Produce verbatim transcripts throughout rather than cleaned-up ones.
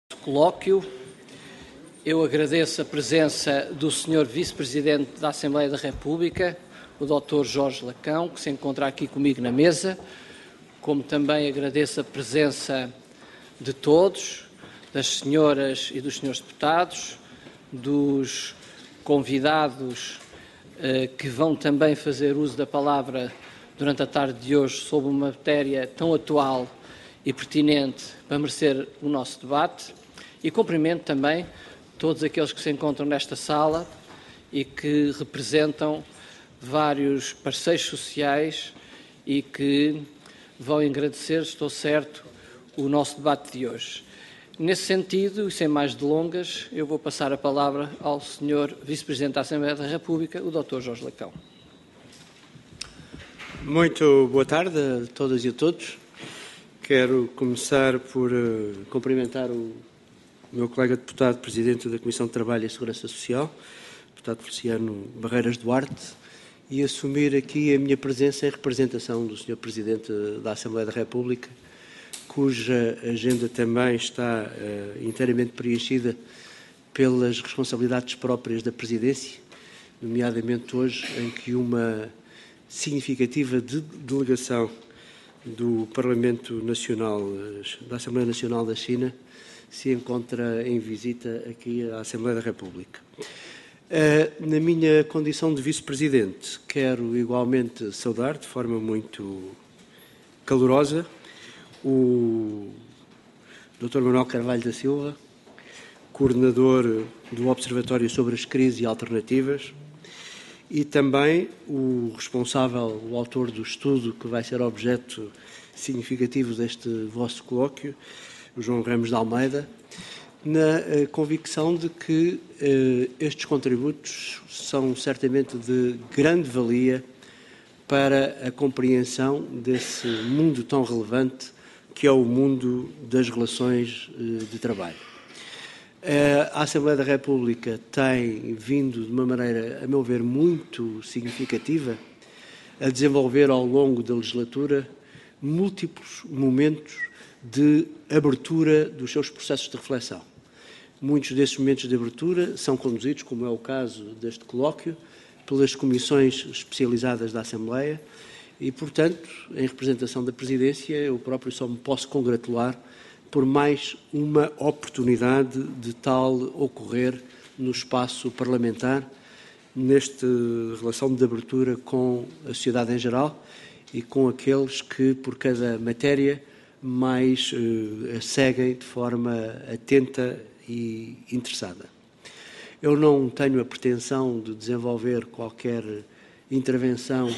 colóquio. Eu agradeço a presença do senhor Vice-Presidente da Assembleia da República, o doutor Jorge Lacão, que se encontra aqui comigo na mesa, como também agradeço a presença de todos, das senhoras e dos senhores deputados, dos convidados eh, que vão também fazer uso da palavra durante a tarde de hoje sobre uma matéria tão atual e pertinente para merecer o nosso debate, e cumprimento também todos aqueles que se encontram nesta sala e que representam vários parceiros sociais e que vão agradecer, estou certo, o nosso debate de hoje. Nesse sentido, e sem mais delongas, eu vou passar a palavra ao senhor Vice-Presidente da Assembleia da República, o doutor Jorge Lacão. Muito boa tarde a todas e a todos. Quero começar por uh, cumprimentar o meu colega deputado, Presidente da Comissão de Trabalho e Segurança Social, deputado Feliciano Barreiras Duarte, e assumir aqui a minha presença em representação do senhor Presidente da Assembleia da República, cuja agenda também está uh, inteiramente preenchida pelas responsabilidades próprias da Presidência, nomeadamente hoje, em que uma significativa de delegação do Parlamento Nacional, da Assembleia Nacional da China, se encontra em visita aqui à Assembleia da República. Na minha condição de Vice-Presidente, quero igualmente saudar de forma muito calorosa o doutor Manuel Carvalho da Silva, coordenador do Observatório sobre as Crises e Alternativas, e também o responsável, o autor do estudo que vai ser objeto significativo deste vosso colóquio, o João Ramos de Almeida, na uh, convicção de que uh, estes contributos são certamente de grande valia para a compreensão desse mundo tão relevante que é o mundo das relações uh, de trabalho. A Assembleia da República tem vindo, de uma maneira, a meu ver, muito significativa, a desenvolver ao longo da legislatura múltiplos momentos de abertura dos seus processos de reflexão. Muitos desses momentos de abertura são conduzidos, como é o caso deste colóquio, pelas comissões especializadas da Assembleia e, portanto, em representação da Presidência, eu próprio só me posso congratular por mais uma oportunidade de tal ocorrer no espaço parlamentar, nesta relação de abertura com a sociedade em geral e com aqueles que, por cada matéria, mais eh, a seguem de forma atenta e interessada. Eu não tenho a pretensão de desenvolver qualquer intervenção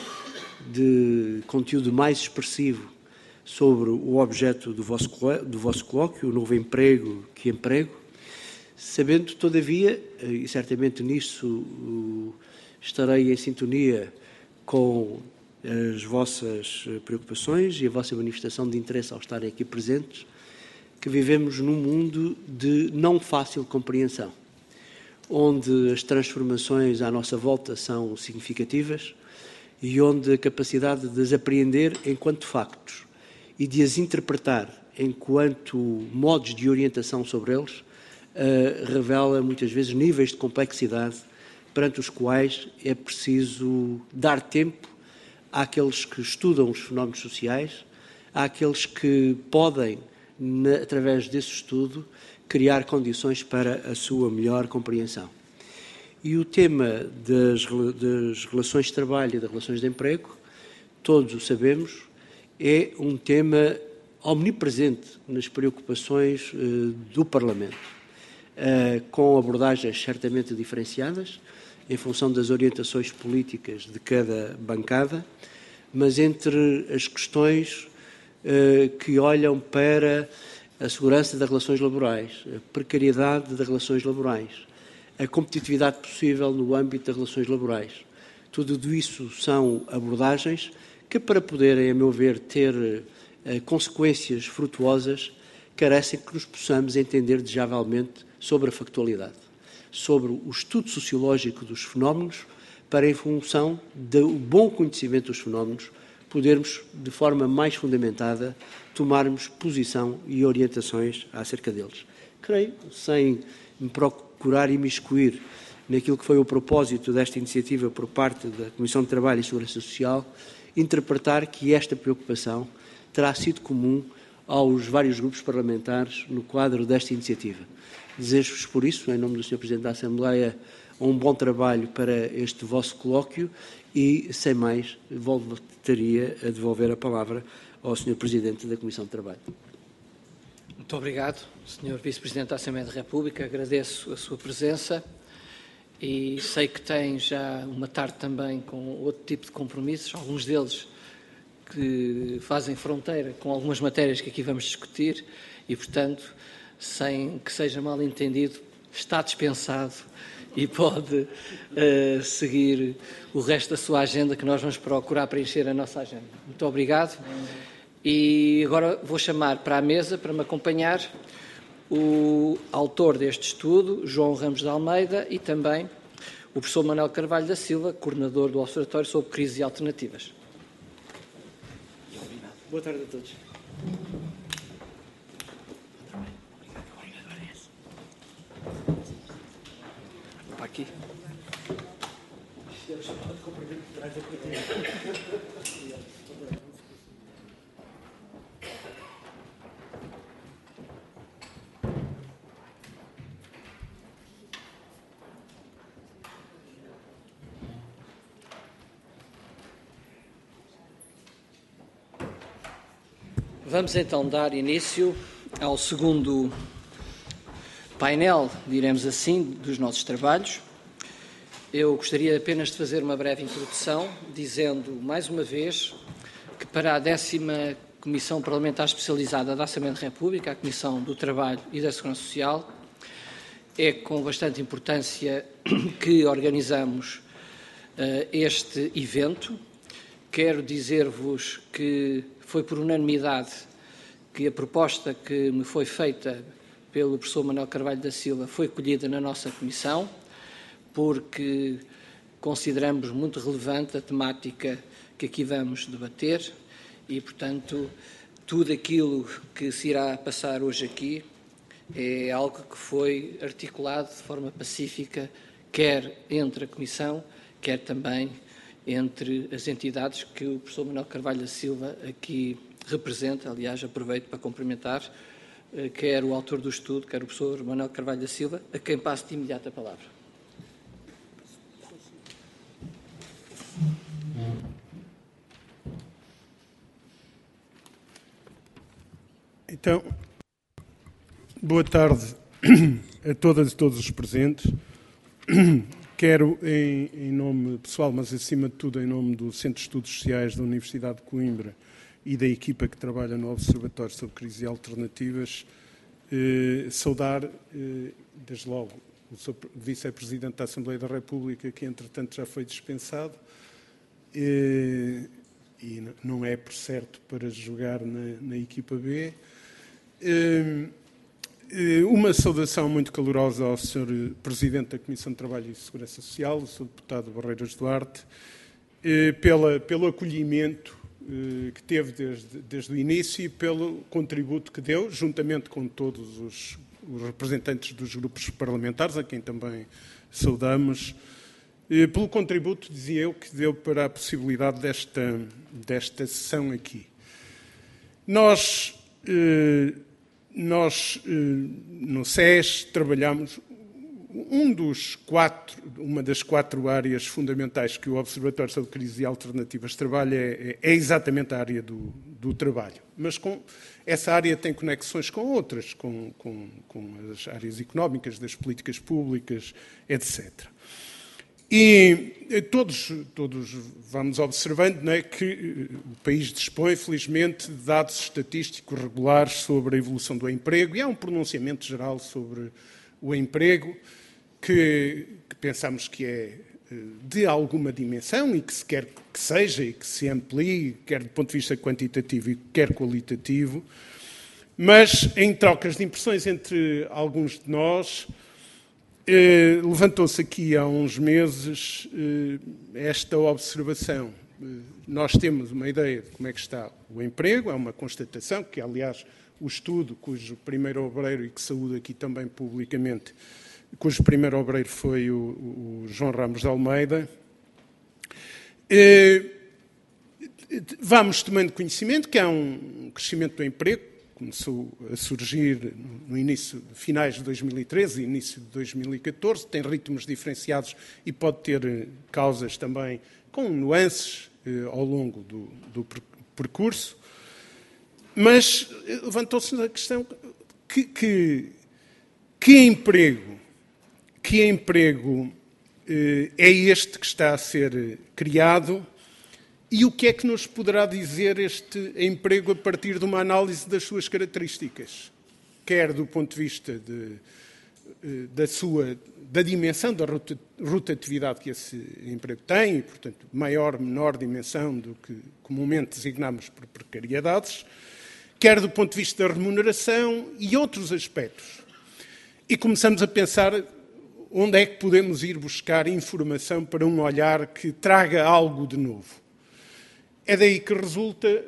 de conteúdo mais expressivo sobre o objeto do vosso, do vosso colóquio, o novo emprego, que emprego, sabendo, todavia, e certamente nisso estarei em sintonia com as vossas preocupações e a vossa manifestação de interesse ao estarem aqui presentes, que vivemos num mundo de não fácil compreensão, onde as transformações à nossa volta são significativas e onde a capacidade de as apreender enquanto factos e de as interpretar enquanto modos de orientação sobre eles, uh, revela muitas vezes níveis de complexidade perante os quais é preciso dar tempo àqueles que estudam os fenómenos sociais, àqueles que podem, na, através desse estudo, criar condições para a sua melhor compreensão. E o tema das, das relações de trabalho e das relações de emprego, todos o sabemos, é um tema omnipresente nas preocupações uh, do Parlamento, uh, com abordagens certamente diferenciadas, em função das orientações políticas de cada bancada, mas entre as questões uh, que olham para a segurança das relações laborais, a precariedade das relações laborais, a competitividade possível no âmbito das relações laborais. Tudo isso são abordagens que, para poderem, a meu ver, ter uh, consequências frutuosas, carecem que nos possamos entender desejavelmente sobre a factualidade, sobre o estudo sociológico dos fenómenos, para, em função do bom conhecimento dos fenómenos, podermos, de forma mais fundamentada, tomarmos posição e orientações acerca deles. Creio, sem me procurar imiscuir naquilo que foi o propósito desta iniciativa por parte da Comissão de Trabalho e Segurança Social, interpretar que esta preocupação terá sido comum aos vários grupos parlamentares no quadro desta iniciativa. Desejo-vos, por isso, em nome do senhor Presidente da Assembleia, um bom trabalho para este vosso colóquio e, sem mais, voltaria a devolver a palavra ao senhor Presidente da Comissão de Trabalho. Muito obrigado, senhor Vice-Presidente da Assembleia da República. Agradeço a sua presença e sei que tem já uma tarde também com outro tipo de compromissos, alguns deles que fazem fronteira com algumas matérias que aqui vamos discutir e, portanto, sem que seja mal entendido, está dispensado e pode uh, seguir o resto da sua agenda, que nós vamos procurar preencher a nossa agenda. Muito obrigado. E agora vou chamar para a mesa, para me acompanhar, o autor deste estudo, João Ramos de Almeida, e também o professor Manuel Carvalho da Silva, coordenador do Observatório sobre Crises e Alternativas. Boa tarde a todos. Para aqui. Vamos então dar início ao segundo painel, diremos assim, dos nossos trabalhos. Eu gostaria apenas de fazer uma breve introdução, dizendo mais uma vez que para a décima Comissão Parlamentar Especializada da Assembleia da República, a Comissão do Trabalho e da Segurança Social, é com bastante importância que organizamos uh, este evento. Quero dizer-vos que foi por unanimidade que a proposta que me foi feita pelo professor Manuel Carvalho da Silva foi colhida na nossa comissão, porque consideramos muito relevante a temática que aqui vamos debater e, portanto, tudo aquilo que se irá passar hoje aqui é algo que foi articulado de forma pacífica, quer entre a comissão, quer também entre as entidades que o professor Manuel Carvalho da Silva aqui representa. Aliás, aproveito para cumprimentar quer o autor do estudo, quer o professor Manuel Carvalho da Silva, a quem passo de imediato a palavra. Então, boa tarde a todas e todos os presentes. Quero, em, em nome pessoal, mas acima de tudo em nome do Centro de Estudos Sociais da Universidade de Coimbra e da equipa que trabalha no Observatório sobre Crises e Alternativas, eh, saudar, eh, desde logo, o seu Vice-Presidente da Assembleia da República, que entretanto já foi dispensado, eh, e não é por certo para jogar na, na equipa B. Eh, Uma saudação muito calorosa ao senhor Presidente da Comissão de Trabalho e Segurança Social, o senhor Deputado Barreiras Duarte, pela, pelo acolhimento que teve desde, desde o início e pelo contributo que deu, juntamente com todos os, os representantes dos grupos parlamentares, a quem também saudamos, pelo contributo, dizia eu, que deu para a possibilidade desta, desta sessão aqui. Nós... Nós, no S E S, trabalhamos um dos quatro, uma das quatro áreas fundamentais que o Observatório sobre Crises e Alternativas trabalha é, é exatamente a área do, do trabalho. Mas com, essa área tem conexões com outras, com, com, com as áreas económicas, das políticas públicas, etcétera. E todos, todos vamos observando, não é, que o país dispõe, felizmente, de dados estatísticos regulares sobre a evolução do emprego, e há um pronunciamento geral sobre o emprego que, que pensamos que é de alguma dimensão e que se quer que seja e que se amplie, quer do ponto de vista quantitativo e quer qualitativo, mas em trocas de impressões entre alguns de nós, Eh, levantou-se aqui há uns meses eh, esta observação, nós temos uma ideia de como é que está o emprego, é uma constatação que, aliás, o estudo cujo primeiro obreiro, e que saúdo aqui também publicamente, cujo primeiro obreiro foi o, o João Ramos de Almeida. Vamos tomando conhecimento que há um crescimento do emprego, começou a surgir no início, finais de dois mil e treze e início de dois mil e catorze, tem ritmos diferenciados e pode ter causas também com nuances ao longo do, do percurso. Mas levantou-se a questão que, que, que emprego, que emprego eh, é este que está a ser criado e o que é que nos poderá dizer este emprego a partir de uma análise das suas características, quer do ponto de vista de, da, sua, da dimensão da rotatividade que esse emprego tem, e, portanto, maior, menor dimensão do que comumente designamos por precariedades, quer do ponto de vista da remuneração e outros aspectos. E começamos a pensar onde é que podemos ir buscar informação para um olhar que traga algo de novo. É daí que resulta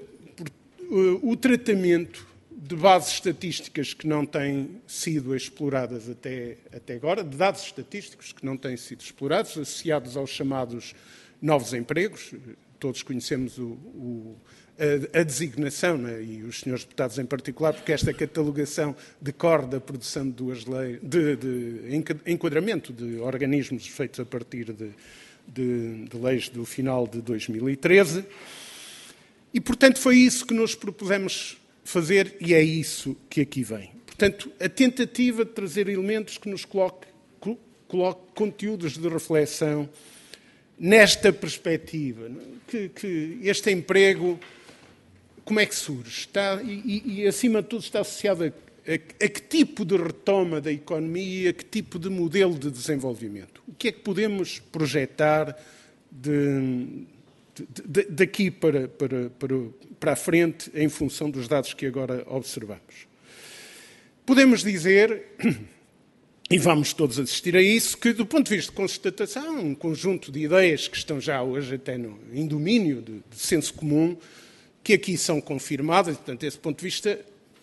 o tratamento de bases estatísticas que não têm sido exploradas até, até agora, de dados estatísticos que não têm sido explorados, associados aos chamados novos empregos. Todos conhecemos o, o A, a designação, né, e os senhores deputados em particular, porque esta catalogação decorre da produção de duas leis, de, de enquadramento de organismos feitos a partir de, de, de leis do final de dois mil e treze. E, portanto, foi isso que nos propusemos fazer e é isso que aqui vem. Portanto, a tentativa de trazer elementos que nos coloque, coloque conteúdos de reflexão nesta perspectiva, que, que este emprego, como é que surge? Está, e, e, acima de tudo, está associado a, a, a que tipo de retoma da economia, a que tipo de modelo de desenvolvimento. O que é que podemos projetar de, de, de, daqui para, para, para, para a frente em função dos dados que agora observamos? Podemos dizer, e vamos todos assistir a isso, que do ponto de vista de constatação, um conjunto de ideias que estão já hoje até no, em domínio de, de senso comum, que aqui são confirmadas, portanto, desse ponto de vista,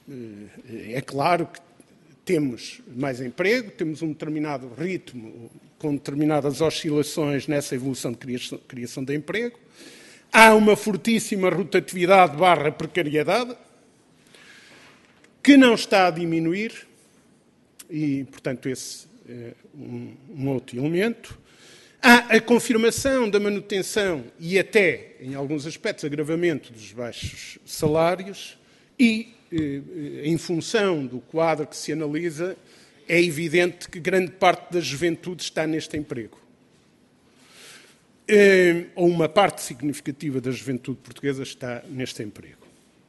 é claro que temos mais emprego, temos um determinado ritmo, com determinadas oscilações nessa evolução de criação, criação de emprego, há uma fortíssima rotatividade barra precariedade, que não está a diminuir, e, portanto, esse é um, um outro elemento. Há a confirmação da manutenção e até, em alguns aspectos, agravamento dos baixos salários e, em função do quadro que se analisa, é evidente que grande parte da juventude está neste emprego. Ou uma parte significativa da juventude portuguesa está neste emprego.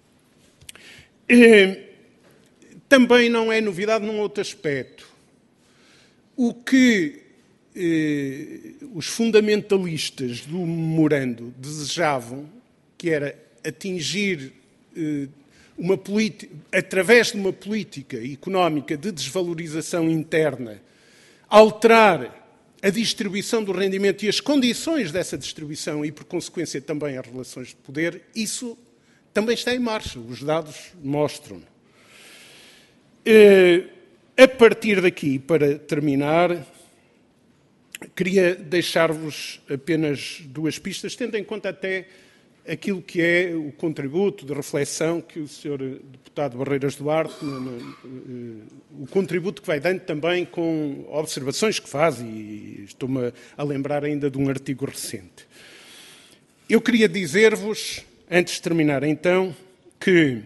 Também não é novidade num outro aspecto. O que eh, os fundamentalistas do memorando desejavam, que era atingir, eh, uma política, através de uma política económica de desvalorização interna, alterar a distribuição do rendimento e as condições dessa distribuição e, por consequência, também as relações de poder, isso também está em marcha. Os dados mostram. Eh, a partir daqui, para terminar, queria deixar-vos apenas duas pistas, tendo em conta até aquilo que é o contributo de reflexão que o senhor deputado Barreiras Duarte, no, no, o contributo que vai dando também com observações que faz, e estou-me a lembrar ainda de um artigo recente. Eu queria dizer-vos, antes de terminar então, que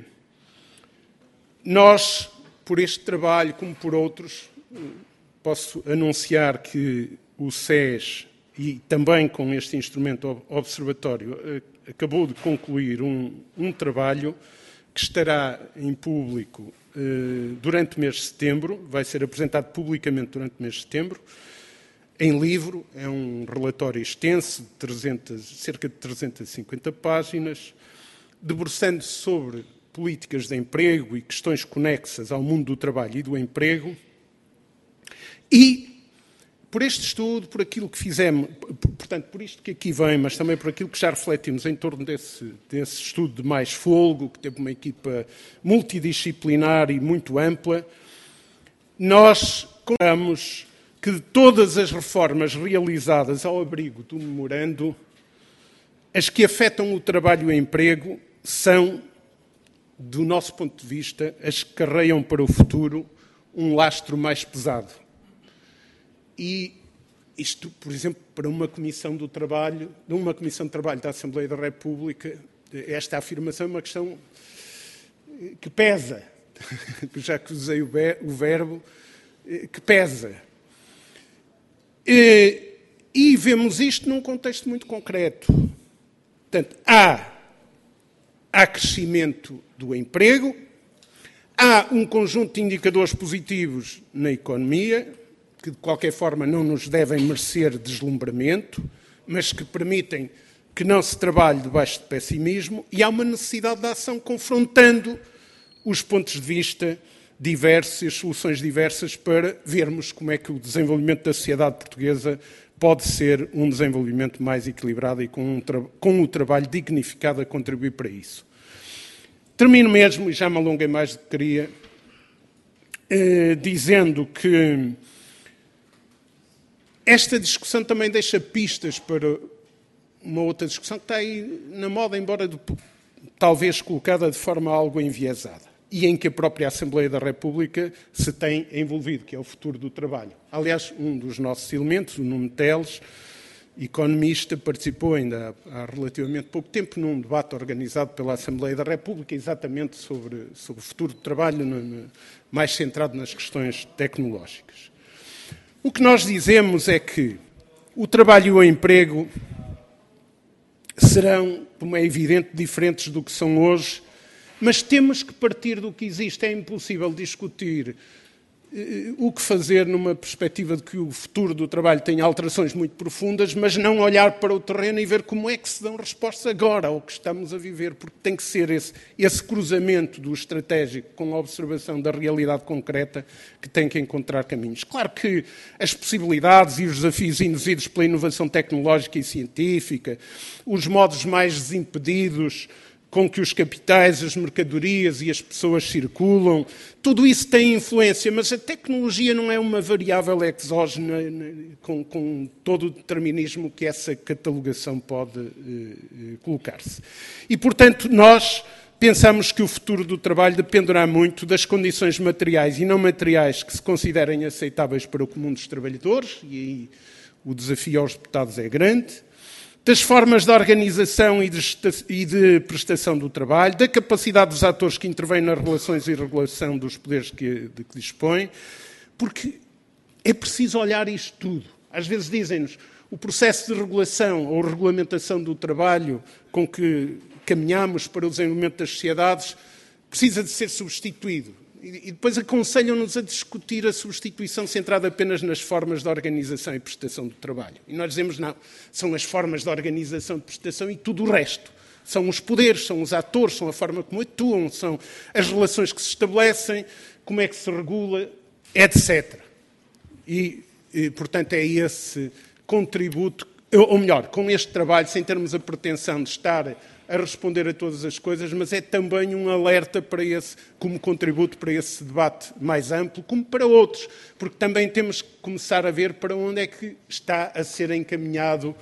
nós, por este trabalho, como por outros, posso anunciar que o S E S, e também com este instrumento observatório, acabou de concluir um, um trabalho que estará em público eh, durante o mês de setembro, vai ser apresentado publicamente durante o mês de setembro, em livro, é um relatório extenso, de trezentas, cerca de trezentas e cinquenta páginas, debruçando-se sobre políticas de emprego e questões conexas ao mundo do trabalho e do emprego. E, por este estudo, por aquilo que fizemos, portanto, bastante por isto que aqui vem, mas também por aquilo que já refletimos em torno desse, desse estudo de Mais Folgo, que teve uma equipa multidisciplinar e muito ampla. Nós consideramos que de todas as reformas realizadas ao abrigo do memorando, as que afetam o trabalho e o emprego são, do nosso ponto de vista, as que carregam para o futuro um lastro mais pesado. E isto, por exemplo, para uma comissão do trabalho, numa comissão de trabalho da Assembleia da República, esta afirmação é uma questão que pesa, já que usei o verbo, que pesa. E, e vemos isto num contexto muito concreto. Portanto, há, há crescimento do emprego, há um conjunto de indicadores positivos na economia, que de qualquer forma não nos devem merecer deslumbramento, mas que permitem que não se trabalhe debaixo de pessimismo, e há uma necessidade de ação confrontando os pontos de vista diversos e as soluções diversas para vermos como é que o desenvolvimento da sociedade portuguesa pode ser um desenvolvimento mais equilibrado e com, um com o trabalho dignificado a contribuir para isso. Termino mesmo, e já me alonguei mais do que queria, eh, dizendo que esta discussão também deixa pistas para uma outra discussão que está aí na moda, embora de, talvez colocada de forma algo enviesada, e em que a própria Assembleia da República se tem envolvido, que é o futuro do trabalho. Aliás, um dos nossos elementos, o Nuno Teles, economista, participou ainda há relativamente pouco tempo num debate organizado pela Assembleia da República exatamente sobre, sobre o futuro do trabalho, no, no, mais centrado nas questões tecnológicas. O que nós dizemos é que o trabalho e o emprego serão, como é evidente, diferentes do que são hoje, mas temos que partir do que existe. É impossível discutir uh, o que fazer numa perspectiva de que o futuro do trabalho tem alterações muito profundas, mas não olhar para o terreno e ver como é que se dão respostas agora ao que estamos a viver, porque tem que ser esse, esse cruzamento do estratégico com a observação da realidade concreta que tem que encontrar caminhos. Claro que as possibilidades e os desafios induzidos pela inovação tecnológica e científica, os modos mais desimpedidos com que os capitais, as mercadorias e as pessoas circulam, tudo isso tem influência, mas a tecnologia não é uma variável exógena com, com todo o determinismo que essa catalogação pode eh, colocar-se. E, portanto, nós pensamos que o futuro do trabalho dependerá muito das condições materiais e não materiais que se considerem aceitáveis para o comum dos trabalhadores, e aí o desafio aos deputados é grande, das formas de organização e de, e de prestação do trabalho, da capacidade dos atores que intervêm nas relações e regulação dos poderes que, de que dispõem, porque é preciso olhar isto tudo. Às vezes dizem-nos o processo de regulação ou regulamentação do trabalho com que caminhamos para o desenvolvimento das sociedades precisa de ser substituído. E depois aconselham-nos a discutir a substituição centrada apenas nas formas de organização e prestação do trabalho. E nós dizemos, não, são as formas de organização e prestação e tudo o resto. São os poderes, são os atores, são a forma como atuam, são as relações que se estabelecem, como é que se regula, etcétera. E, e portanto, é esse contributo, ou melhor, com este trabalho, sem termos a pretensão de estar a responder a todas as coisas, mas é também um alerta para esse, como contributo para esse debate mais amplo, como para outros, porque também temos que começar a ver para onde é que está a ser encaminhado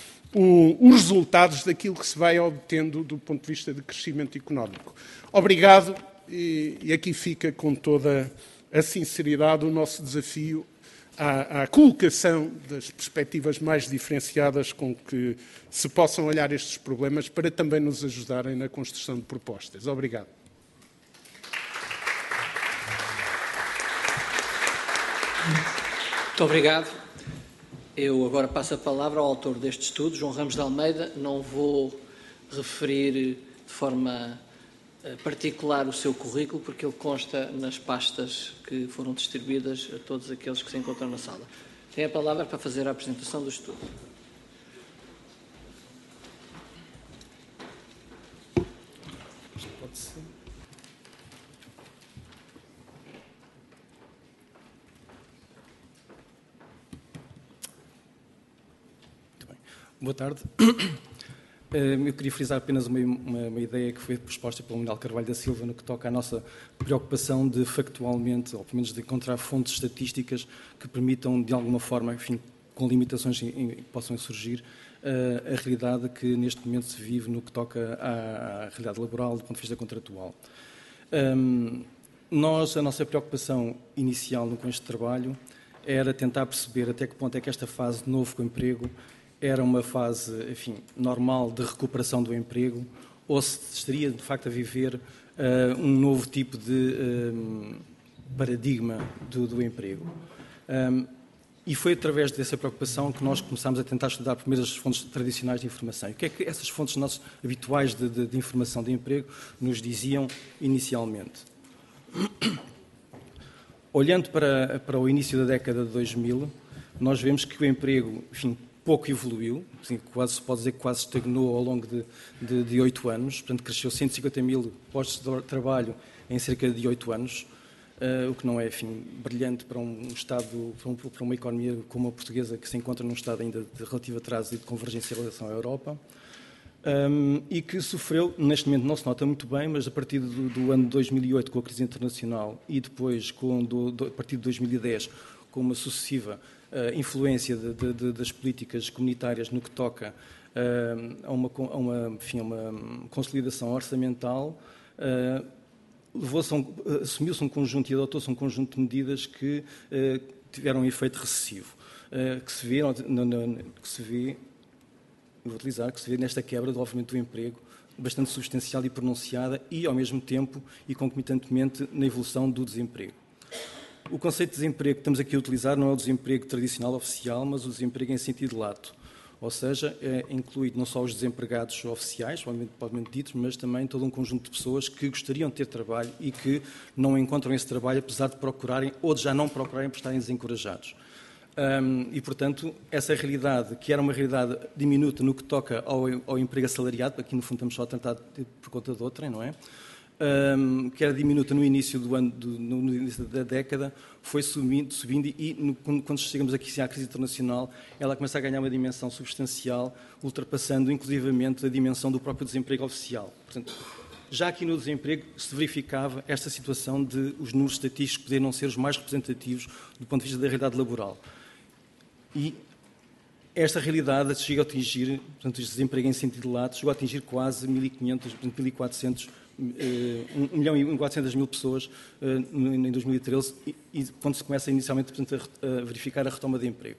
o, os resultados daquilo que se vai obtendo do ponto de vista de crescimento económico. Obrigado, e, e aqui fica com toda a sinceridade o nosso desafio À, à colocação das perspectivas mais diferenciadas com que se possam olhar estes problemas para também nos ajudarem na construção de propostas. Obrigado. Muito obrigado. Eu agora passo a palavra ao autor deste estudo, João Ramos de Almeida. Não vou referir de forma particular o seu currículo, porque ele consta nas pastas que foram distribuídas a todos aqueles que se encontram na sala. Tem a palavra para fazer a apresentação do estudo. Pode ser. Muito bem. Boa tarde. Eu queria frisar apenas uma, uma, uma ideia que foi proposta pelo Manuel Carvalho da Silva no que toca à nossa preocupação de factualmente, ou pelo menos de encontrar fontes estatísticas que permitam, de alguma forma, enfim, com limitações que possam surgir, a realidade que neste momento se vive no que toca à, à realidade laboral do ponto de vista contratual. Um, nós, a nossa preocupação inicial com este trabalho era tentar perceber até que ponto é que esta fase de novo emprego era uma fase, enfim, normal de recuperação do emprego ou se estaria, de facto, a viver uh, um novo tipo de um, paradigma do, do emprego. Um, e foi através dessa preocupação que nós começámos a tentar estudar primeiro as fontes tradicionais de informação. E o que é que essas fontes nossas habituais de, de, de informação de emprego nos diziam inicialmente? Olhando para, para o início da década de dois mil, nós vemos que o emprego, enfim, pouco evoluiu, assim, quase se pode dizer que quase estagnou ao longo de oito anos, portanto cresceu cento e cinquenta mil postos de trabalho em cerca de oito anos, uh, o que não é, enfim, brilhante para um Estado, para, um, para uma economia como a portuguesa, que se encontra num estado ainda de relativo atraso e de convergência em relação à Europa, um, e que sofreu, neste momento não se nota muito bem, mas a partir do, do ano de dois mil e oito, com a crise internacional, e depois, com, do, do, a partir de dois mil e dez, com uma sucessiva Uh, influência de, de, de, das políticas comunitárias no que toca uh, a, uma, a, uma, enfim, a uma consolidação orçamental, uh, levou-se um, assumiu-se um conjunto e adotou-se um conjunto de medidas que uh, tiveram um efeito recessivo, uh, que se vê, no, no, que se vê, vou utilizar, que se vê nesta quebra do aumento do emprego, bastante substancial e pronunciada, e ao mesmo tempo e concomitantemente na evolução do desemprego. O conceito de desemprego que estamos aqui a utilizar não é o desemprego tradicional oficial, mas o desemprego em sentido lato. Ou seja, é incluído não só os desempregados oficiais, provavelmente ditos, mas também todo um conjunto de pessoas que gostariam de ter trabalho e que não encontram esse trabalho, apesar de procurarem ou de já não procurarem por estarem desencorajados. Um, e, portanto, essa realidade, que era uma realidade diminuta no que toca ao, ao emprego assalariado, aqui no fundo estamos só a tratar por conta de outrem, não é? Um, que era diminuta no início do ano, do, no início da década, foi subindo, subindo e no, quando chegamos aqui à crise internacional, ela começa a ganhar uma dimensão substancial, ultrapassando inclusivamente a dimensão do próprio desemprego oficial. Portanto, já aqui no desemprego se verificava esta situação de os números estatísticos poderem não ser os mais representativos do ponto de vista da realidade laboral. E esta realidade chega a atingir, portanto, o desemprego em sentido lato, chegou a atingir quase mil e quinhentos, mil e quatrocentos um milhão e quatrocentas mil pessoas em dois mil e treze, e quando se começa inicialmente, portanto, a verificar a retoma de emprego.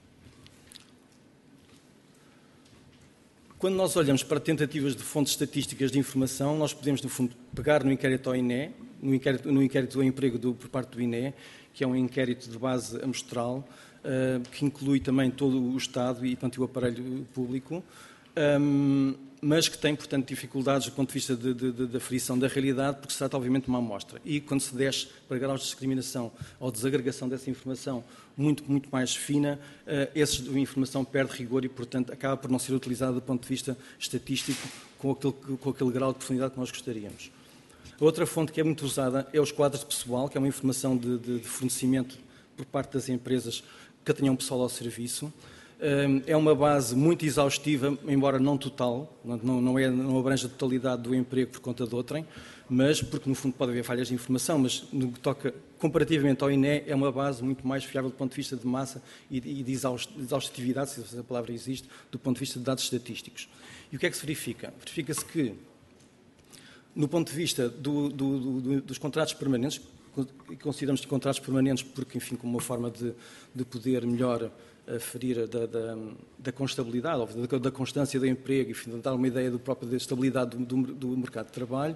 Quando nós olhamos para tentativas de fontes estatísticas de informação, nós podemos, no fundo, pegar no inquérito ao I N E, no inquérito, no inquérito do emprego do, por parte do I N E, que é um inquérito de base amostral, uh, que inclui também todo o Estado e, portanto, o aparelho público, um, mas que tem, portanto, dificuldades do ponto de vista de, de, de, da aferição da realidade, porque se trata, obviamente, de uma amostra. E quando se desce para graus de discriminação ou desagregação dessa informação muito, muito mais fina, uh, essa informação perde rigor e, portanto, acaba por não ser utilizada do ponto de vista estatístico com aquele, com aquele grau de profundidade que nós gostaríamos. A outra fonte que é muito usada é os quadros de pessoal, que é uma informação de, de, de fornecimento por parte das empresas que tenham pessoal ao serviço. É uma base muito exaustiva, embora não total, não, não, é, não abrange a totalidade do emprego por conta de outrem, mas, porque no fundo pode haver falhas de informação, mas no que toca comparativamente ao I N E, é uma base muito mais fiável do ponto de vista de massa e de, de exaustividade, se essa palavra existe, do ponto de vista de dados estatísticos. E o que é que se verifica? Verifica-se que, no ponto de vista do, do, do, dos contratos permanentes, consideramos contratos permanentes porque, enfim, como uma forma de, de poder melhor aferir da, da, da constabilidade, ou da, da constância do emprego, enfim, dar uma ideia do próprio, da estabilidade do, do, do mercado de trabalho,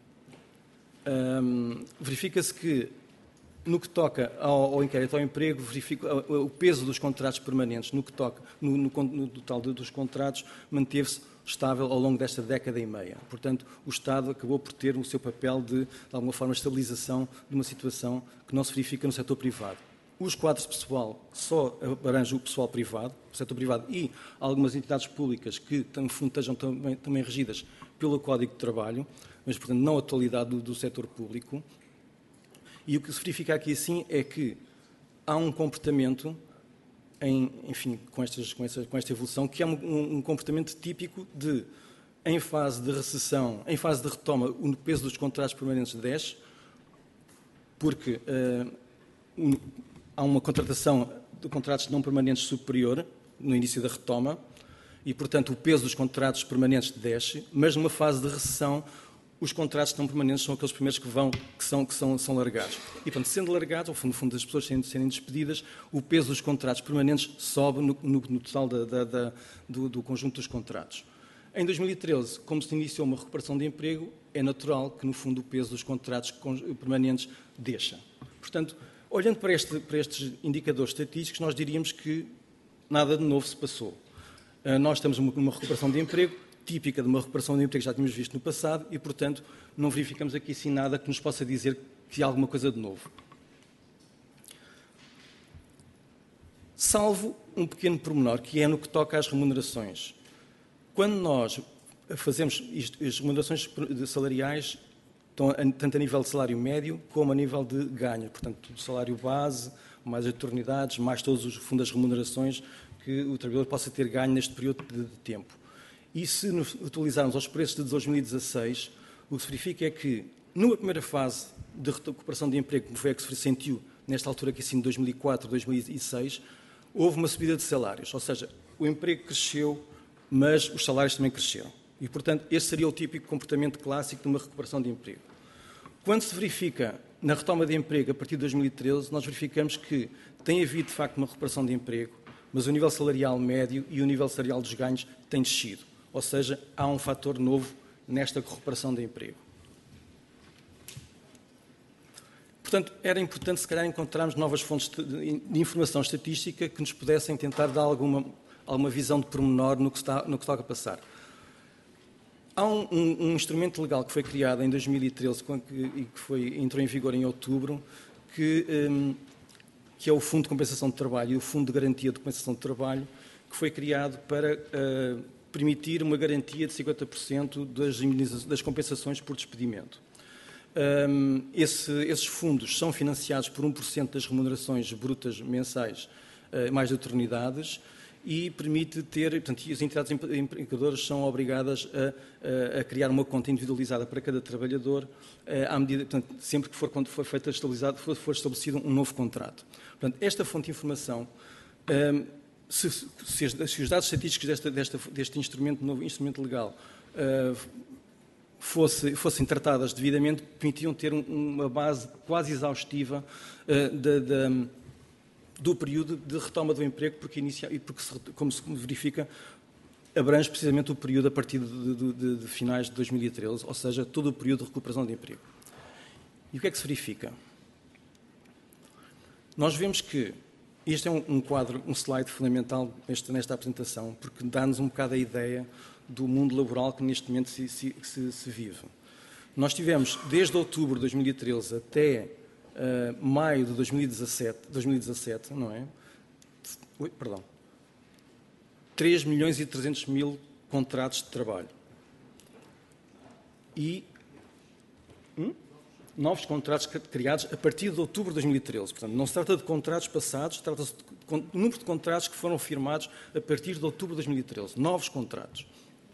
um, verifica-se que, no que toca ao, ao inquérito ao emprego, verifica, o peso dos contratos permanentes, no que toca, no, no, no total dos contratos, manteve-se estável ao longo desta década e meia. Portanto, o Estado acabou por ter o seu papel de, de alguma forma, estabilização de uma situação que não se verifica no setor privado. Os quadros de pessoal só abrangem o pessoal privado, o setor privado e algumas entidades públicas que, no fundo, estejam também, também regidas pelo Código de Trabalho, mas, portanto, não a totalidade do, do setor público. E o que se verifica aqui, assim, é que há um comportamento em, enfim, com, estas, com, esta, com esta evolução, que é um, um comportamento típico de, em fase de recessão, em fase de retoma, o peso dos contratos permanentes desce, porque uh, um, há uma contratação de contratos não permanentes superior no início da retoma e, portanto, o peso dos contratos permanentes desce, mas numa fase de recessão os contratos não permanentes são aqueles primeiros que vão, que são, que são, são largados. E, portanto, sendo largados, ao fundo, fundo das pessoas serem, serem despedidas, o peso dos contratos permanentes sobe no, no, no total da, da, da, do, do conjunto dos contratos. Em dois mil e treze, como se iniciou uma recuperação de emprego, é natural que, no fundo, o peso dos contratos permanentes deixa. Portanto, olhando para, este, para estes indicadores estatísticos, nós diríamos que nada de novo se passou. Uh, nós estamos numa recuperação de emprego, típica de uma recuperação de emprego que já tínhamos visto no passado e, portanto, não verificamos aqui assim nada que nos possa dizer que há alguma coisa de novo. Salvo um pequeno pormenor, que é no que toca às remunerações. Quando nós fazemos isto, as remunerações salariais, tanto a nível de salário médio como a nível de ganho, portanto, do salário base, mais as eternidades, mais todos os fundos das remunerações que o trabalhador possa ter ganho neste período de tempo. E se nos utilizarmos aos preços de dois mil e dezasseis, o que se verifica é que, numa primeira fase de recuperação de emprego, como foi a que se sentiu nesta altura aqui, assim, de dois mil e quatro, dois mil e seis, houve uma subida de salários, ou seja, o emprego cresceu, mas os salários também cresceram. E, portanto, esse seria o típico comportamento clássico de uma recuperação de emprego. Quando se verifica na retoma de emprego a partir de dois mil e treze, nós verificamos que tem havido, de facto, uma recuperação de emprego, mas o nível salarial médio e o nível salarial dos ganhos têm descido. Ou seja, há um fator novo nesta recuperação de emprego. Portanto, era importante, se calhar, encontrarmos novas fontes de informação estatística que nos pudessem tentar dar alguma, alguma visão de pormenor no que está, no que está a passar. Há um, um, um instrumento legal que foi criado em dois mil e treze e que foi, entrou em vigor em outubro, que, um, que é o Fundo de Compensação de Trabalho e o Fundo de Garantia de Compensação de Trabalho, que foi criado para uh, permitir uma garantia de cinquenta por cento das, das compensações por despedimento. Um, esse, esses fundos são financiados por um por cento das remunerações brutas mensais uh, mais de eternidades e permite ter, portanto, as entidades empregadoras são obrigadas a, a, a criar uma conta individualizada para cada trabalhador, à medida, portanto, sempre que for, quando for, feita, estabilizado, for, for estabelecido um novo contrato. Portanto, esta fonte de informação, um, se, se, se os dados estatísticos desta, desta, deste instrumento, novo instrumento legal, uh, fosse, fossem tratadas devidamente, permitiam ter um, uma base quase exaustiva uh, da, da do período de retoma do emprego, porque, inicia, porque se, como se verifica, abrange precisamente o período a partir de, de, de, de finais de dois mil e treze, ou seja, todo o período de recuperação de emprego. E o que é que se verifica? Nós vemos que este é um, um quadro, um slide fundamental nesta, nesta apresentação, porque dá-nos um bocado a ideia do mundo laboral que neste momento se, se, se, se vive. Nós tivemos, desde outubro de dois mil e treze até Uh, maio de dois mil e dezassete, não é? Ui, perdão. três milhões e trezentos mil contratos de trabalho. E hum? novos contratos criados a partir de outubro de dois mil e treze. Portanto, não se trata de contratos passados, trata-se de número de contratos que foram firmados a partir de outubro de dois mil e treze. Novos contratos.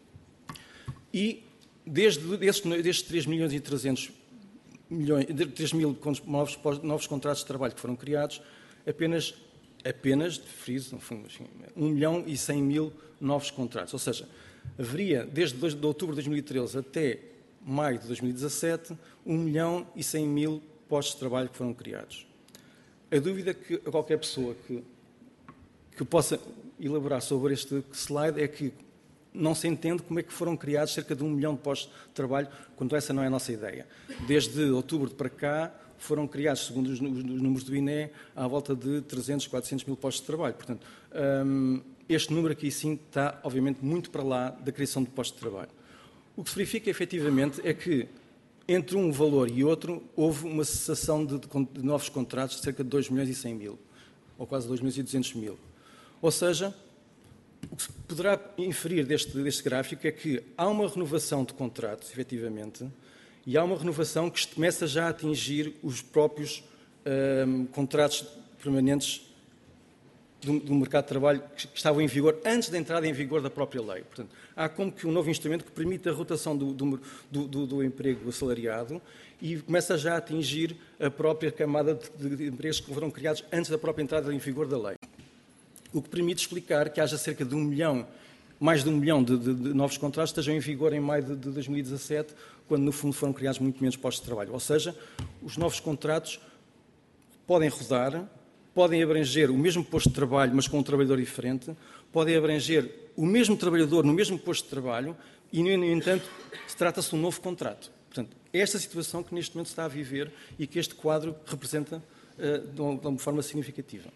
E desde estes, destes três milhões e trezentos milhões, três mil novos, novos contratos de trabalho que foram criados, apenas, apenas, friso, no fundo, um milhão e cem mil novos contratos. Ou seja, haveria, desde de outubro de dois mil e treze até maio de dois mil e dezassete, um milhão e cem mil postos de trabalho que foram criados. A dúvida que qualquer pessoa que, que possa elaborar sobre este slide é que não se entende como é que foram criados cerca de um milhão de postos de trabalho, quando essa não é a nossa ideia. Desde outubro para cá, foram criados, segundo os números do I N E, à volta de trezentos, quatrocentos mil postos de trabalho. Portanto, este número aqui, sim, está, obviamente, muito para lá da criação de postos de trabalho. O que se verifica, efetivamente, é que, entre um valor e outro, houve uma cessação de, de novos contratos de cerca de dois milhões e cem mil, ou quase dois milhões e duzentos mil. Ou seja, o que se poderá inferir deste, deste gráfico é que há uma renovação de contratos, efetivamente, e há uma renovação que começa já a atingir os próprios um, contratos permanentes do, do mercado de trabalho que estavam em vigor antes da entrada em vigor da própria lei. Portanto, há como que um novo instrumento que permite a rotação do, do, do, do emprego assalariado e começa já a atingir a própria camada de, de empregos que foram criados antes da própria entrada em vigor da lei. O que permite explicar que haja cerca de um milhão, mais de um milhão de, de, de novos contratos estejam em vigor em maio de, de dois mil e dezassete, quando no fundo foram criados muito menos postos de trabalho. Ou seja, os novos contratos podem rodar, podem abranger o mesmo posto de trabalho, mas com um trabalhador diferente, podem abranger o mesmo trabalhador no mesmo posto de trabalho e, no entanto, trata-se de um novo contrato. Portanto, é esta situação que neste momento se está a viver e que este quadro representa uh, de, uma, de uma forma significativa.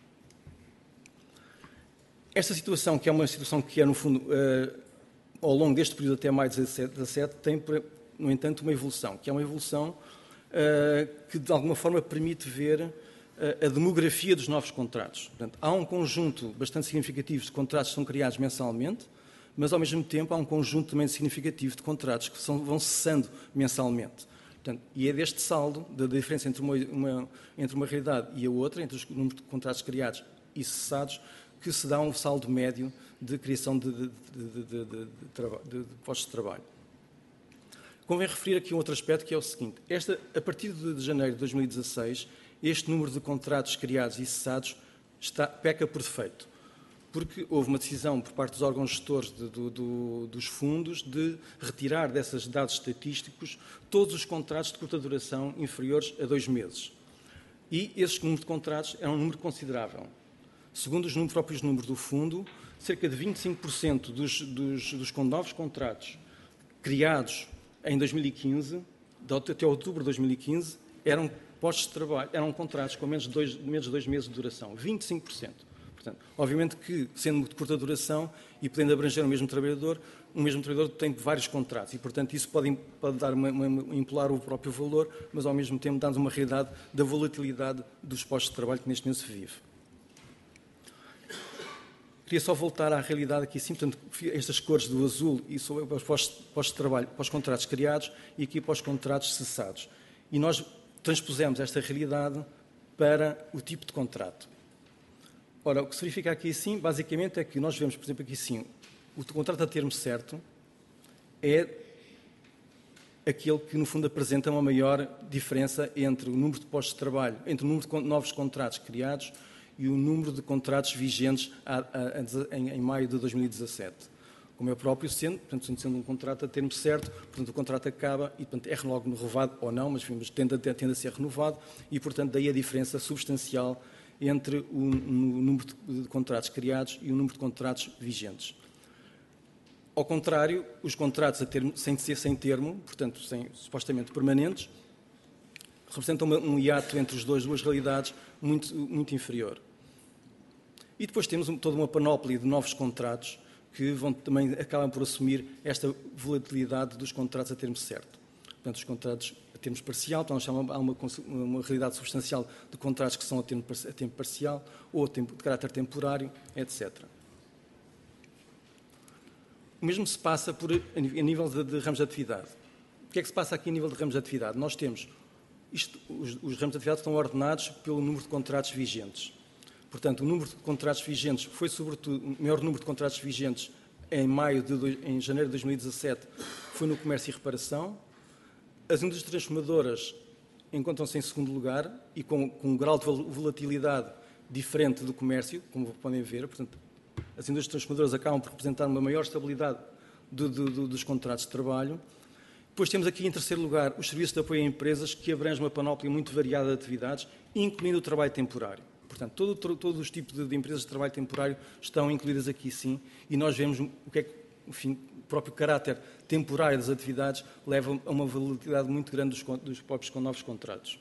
Esta situação, que é uma situação que é, no fundo, uh, ao longo deste período até maio de dois mil e dezassete, tem, no entanto, uma evolução, que é uma evolução uh, que, de alguma forma, permite ver uh, a demografia dos novos contratos. Portanto, há um conjunto bastante significativo de contratos que são criados mensalmente, mas, ao mesmo tempo, há um conjunto também significativo de contratos que são, vão cessando mensalmente. Portanto, e é deste saldo, da diferença entre uma, uma, entre uma realidade e a outra, entre os números de contratos criados e cessados, que se dá um saldo médio de criação de, de, de, de, de, de, de postos de trabalho. Convém referir aqui um outro aspecto, que é o seguinte. Esta, a partir de janeiro de dois mil e dezasseis, este número de contratos criados e cessados está, peca por defeito, porque houve uma decisão por parte dos órgãos gestores de, do, do, dos fundos de retirar desses dados estatísticos todos os contratos de curta duração inferiores a dois meses. E esse número de contratos é um número considerável. Segundo os números, próprios números do fundo, cerca de vinte e cinco por cento dos, dos, dos novos contratos criados em dois mil e quinze, até outubro de dois mil e quinze, eram postos de trabalho, eram contratos com menos de dois, menos de dois meses de duração, vinte e cinco por cento. Portanto, obviamente que, sendo de curta duração e podendo abranger o mesmo trabalhador, o mesmo trabalhador tem vários contratos e, portanto, isso pode, pode dar uma, uma, impular o próprio valor, mas, ao mesmo tempo, dá-nos uma realidade da volatilidade dos postos de trabalho que neste momento se vive. Queria só voltar à realidade aqui, sim, portanto, estas cores do azul e sobre os postos, postos de trabalho, para os contratos criados e aqui para os contratos cessados. E nós transpusemos esta realidade para o tipo de contrato. Ora, o que se verifica aqui, sim, basicamente é que nós vemos, por exemplo, aqui, sim, o contrato a termo certo é aquele que, no fundo, apresenta uma maior diferença entre o número de postos de trabalho, entre o número de novos contratos criados e o número de contratos vigentes a, a, a, em, em maio de dois mil e dezassete. Como é próprio sendo, portanto, sendo um contrato a termo certo, portanto, o contrato acaba e, portanto, é logo renovado ou não, mas, enfim, tende, a, tende a ser renovado e, portanto, daí a diferença substancial entre o, o número de, de contratos criados e o número de contratos vigentes. Ao contrário, os contratos a termo, sem ser sem termo, portanto, sem, supostamente permanentes, representam uma, um hiato entre as duas, duas realidades muito, muito inferior. E depois temos toda uma panóplia de novos contratos que vão, também acabam por assumir esta volatilidade dos contratos a termo certo. Portanto, os contratos a termo parcial, então há uma, uma realidade substancial de contratos que são a tempo, a tempo parcial ou a tempo, de caráter temporário, etcétera. O mesmo se passa por, a nível de, de ramos de atividade. O que é que se passa aqui a nível de ramos de atividade? Nós temos, isto, os, os ramos de atividade estão ordenados pelo número de contratos vigentes. Portanto, o número de contratos vigentes foi, sobretudo, o maior número de contratos vigentes em, maio de, em janeiro de dois mil e dezassete foi no comércio e reparação. As indústrias transformadoras encontram-se em segundo lugar e com, com um grau de volatilidade diferente do comércio, como podem ver. Portanto, as indústrias transformadoras acabam por representar uma maior estabilidade do, do, do, dos contratos de trabalho. Depois temos aqui, em terceiro lugar, os serviços de apoio a empresas, que abrangem uma panóplia muito variada de atividades, incluindo o trabalho temporário. Portanto, todo, todo, todos os tipos de, de empresas de trabalho temporário estão incluídas aqui, sim, e nós vemos o que é que, enfim, o próprio caráter temporário das atividades leva a uma volatilidade muito grande dos, dos próprios novos contratos.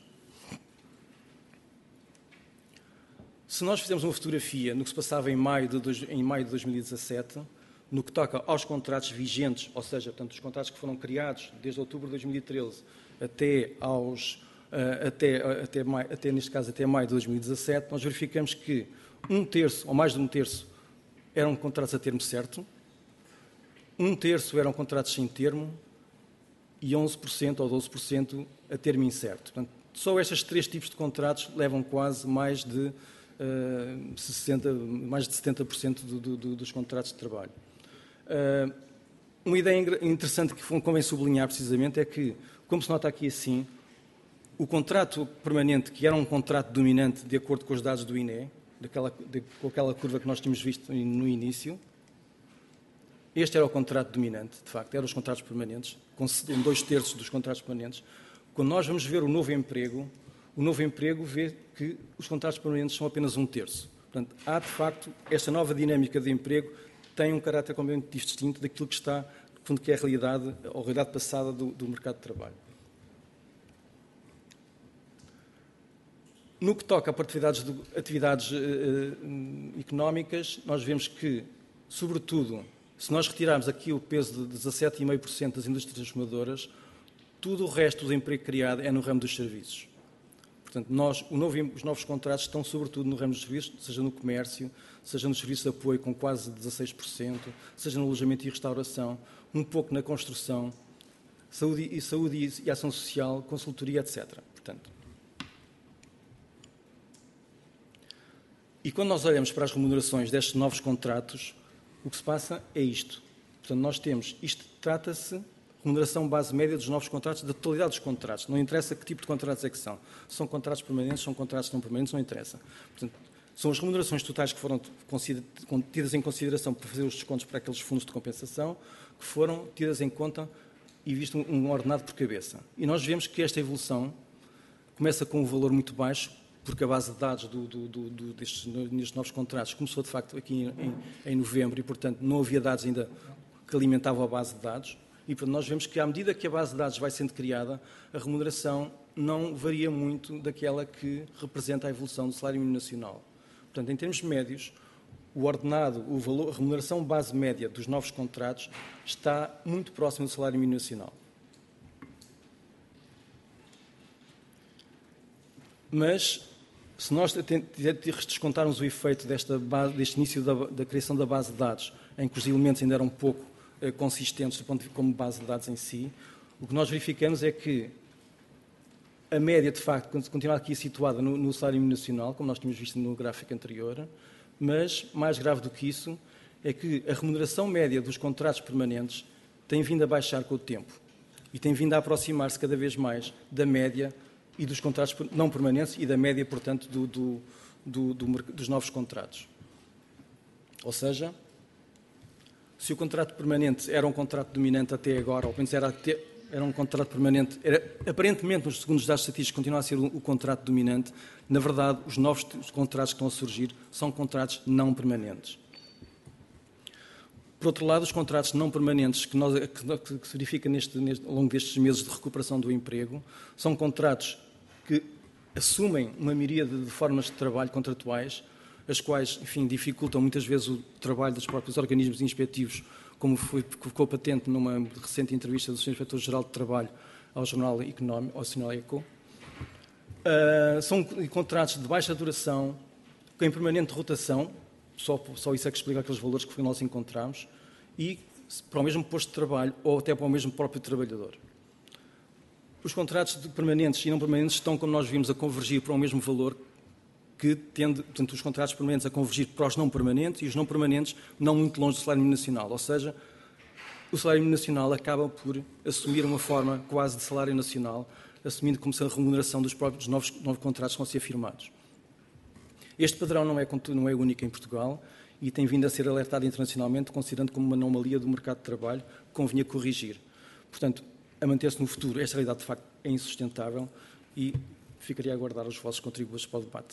Se nós fizermos uma fotografia no que se passava em maio de, dois, em maio de dois mil e dezassete, no que toca aos contratos vigentes, ou seja, portanto, os contratos que foram criados desde outubro de dois mil e treze até aos Uh, até, até, maio, até, neste caso, até maio de dois mil e dezassete, nós verificamos que um terço, ou mais de um terço, eram contratos a termo certo, um terço eram contratos sem termo e onze por cento ou doze por cento a termo incerto. Portanto, só estes três tipos de contratos levam quase mais de uh, sessenta, mais de setenta por cento do, do, dos contratos de trabalho. Uh, uma ideia interessante que convém sublinhar precisamente é que, como se nota aqui assim, o contrato permanente, que era um contrato dominante de acordo com os dados do I N E, daquela, de, com aquela curva que nós tínhamos visto no início, este era o contrato dominante, de facto, eram os contratos permanentes, com dois terços dos contratos permanentes. Quando nós vamos ver o novo emprego, o novo emprego vê que os contratos permanentes são apenas um terço. Portanto, há, de facto, esta nova dinâmica de emprego tem um caráter completamente distinto daquilo que está, no fundo, que é a realidade, a realidade passada do, do mercado de trabalho. No que toca a atividades, de, atividades uh, económicas, nós vemos que, sobretudo, se nós retirarmos aqui o peso de dezassete vírgula cinco por cento das indústrias transformadoras, tudo o resto do emprego criado é no ramo dos serviços. Portanto, nós, o novo, os novos contratos estão sobretudo no ramo dos serviços, seja no comércio, seja nos serviços de apoio com quase dezasseis por cento, seja no alojamento e restauração, um pouco na construção, saúde e, saúde e ação social, consultoria, etcétera. Portanto, e quando nós olhamos para as remunerações destes novos contratos, o que se passa é isto. Portanto, nós temos, isto trata-se de remuneração base média dos novos contratos, da totalidade dos contratos. Não interessa que tipo de contratos é que são. São contratos permanentes, são contratos não permanentes, não interessa. Portanto, são as remunerações totais que foram tidas em consideração para fazer os descontos para aqueles fundos de compensação, que foram tidas em conta e visto um ordenado por cabeça. E nós vemos que esta evolução começa com um valor muito baixo, porque a base de dados do, do, do, do, destes, nestes novos contratos começou, de facto, aqui em, em novembro e, portanto, não havia dados ainda que alimentavam a base de dados. E, portanto, nós vemos que, à medida que a base de dados vai sendo criada, a remuneração não varia muito daquela que representa a evolução do salário mínimo nacional. Portanto, em termos médios, o ordenado, o valor, a remuneração base média dos novos contratos está muito próximo do salário mínimo nacional. Mas, se nós descontarmos o efeito desta base, deste início da, da criação da base de dados, em que os elementos ainda eram um pouco eh, consistentes do ponto de, como base de dados em si, o que nós verificamos é que a média, de facto, continua aqui situada no, no salário mínimo nacional, como nós tínhamos visto no gráfico anterior, mas, mais grave do que isso, é que a remuneração média dos contratos permanentes tem vindo a baixar com o tempo e tem vindo a aproximar-se cada vez mais da média e dos contratos não permanentes e da média, portanto, do, do, do, do, dos novos contratos. Ou seja, se o contrato permanente era um contrato dominante até agora, ou pelo menos era, até, era um contrato permanente, era, aparentemente, nos segundos dados estatísticos, continua a ser o, o contrato dominante, na verdade, os novos contratos que estão a surgir são contratos não permanentes. Por outro lado, os contratos não permanentes que, nós, que, que se verifica neste, neste, ao longo destes meses de recuperação do emprego são contratos que assumem uma miríade de formas de trabalho contratuais, as quais, enfim, dificultam muitas vezes o trabalho dos próprios organismos inspectivos, como foi, ficou patente numa recente entrevista do senhor Inspetor-Geral de Trabalho ao Jornal Económico, ao Sinal Eco. Uh, são contratos de baixa duração, em permanente rotação, só, só isso é que explica aqueles valores que nós encontramos, e para o mesmo posto de trabalho ou até para o mesmo próprio trabalhador. Os contratos permanentes e não permanentes estão, como nós vimos, a convergir para o mesmo valor, que tende, portanto, os contratos permanentes a convergir para os não permanentes e os não permanentes não muito longe do salário mínimo nacional. Ou seja, o salário mínimo nacional acaba por assumir uma forma quase de salário nacional, assumindo como se a remuneração dos próprios novos, novos contratos vão ser firmados. Este padrão não é, não é único em Portugal e tem vindo a ser alertado internacionalmente, considerando como uma anomalia do mercado de trabalho que convinha corrigir. Portanto, a manter-se no futuro, esta realidade de facto é insustentável e ficaria a aguardar os vossos contributos para o debate.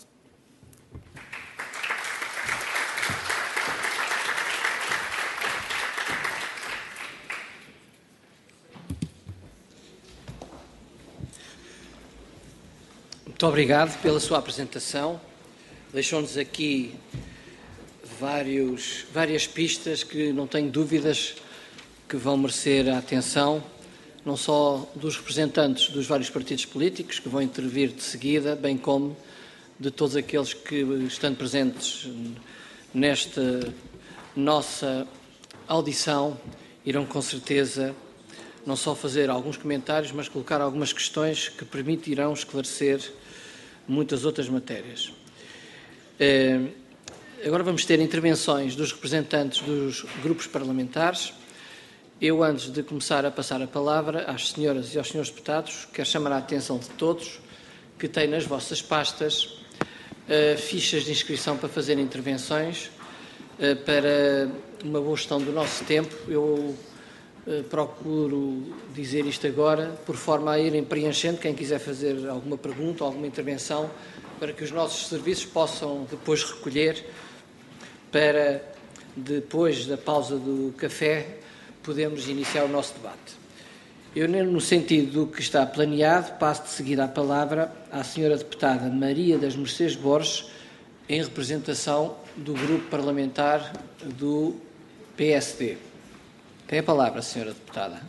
Muito obrigado pela sua apresentação. Deixou-nos aqui vários, várias pistas que não tenho dúvidas que vão merecer a atenção, não só dos representantes dos vários partidos políticos que vão intervir de seguida, bem como de todos aqueles que, estando presentes nesta nossa audição, irão com certeza não só fazer alguns comentários, mas colocar algumas questões que permitirão esclarecer muitas outras matérias. Agora vamos ter intervenções dos representantes dos grupos parlamentares. Eu, antes de começar a passar a palavra às senhoras e aos senhores deputados, quero chamar a atenção de todos que têm nas vossas pastas uh, fichas de inscrição para fazer intervenções. Uh, para uma boa gestão do nosso tempo, eu uh, procuro dizer isto agora, por forma a irem preenchendo quem quiser fazer alguma pergunta ou alguma intervenção, para que os nossos serviços possam depois recolher para, depois da pausa do café, podemos iniciar o nosso debate. Eu, no sentido do que está planeado, passo de seguida a palavra à senhora deputada Maria das Mercês Borges, em representação do grupo parlamentar do P S D. Tem a palavra, senhora deputada.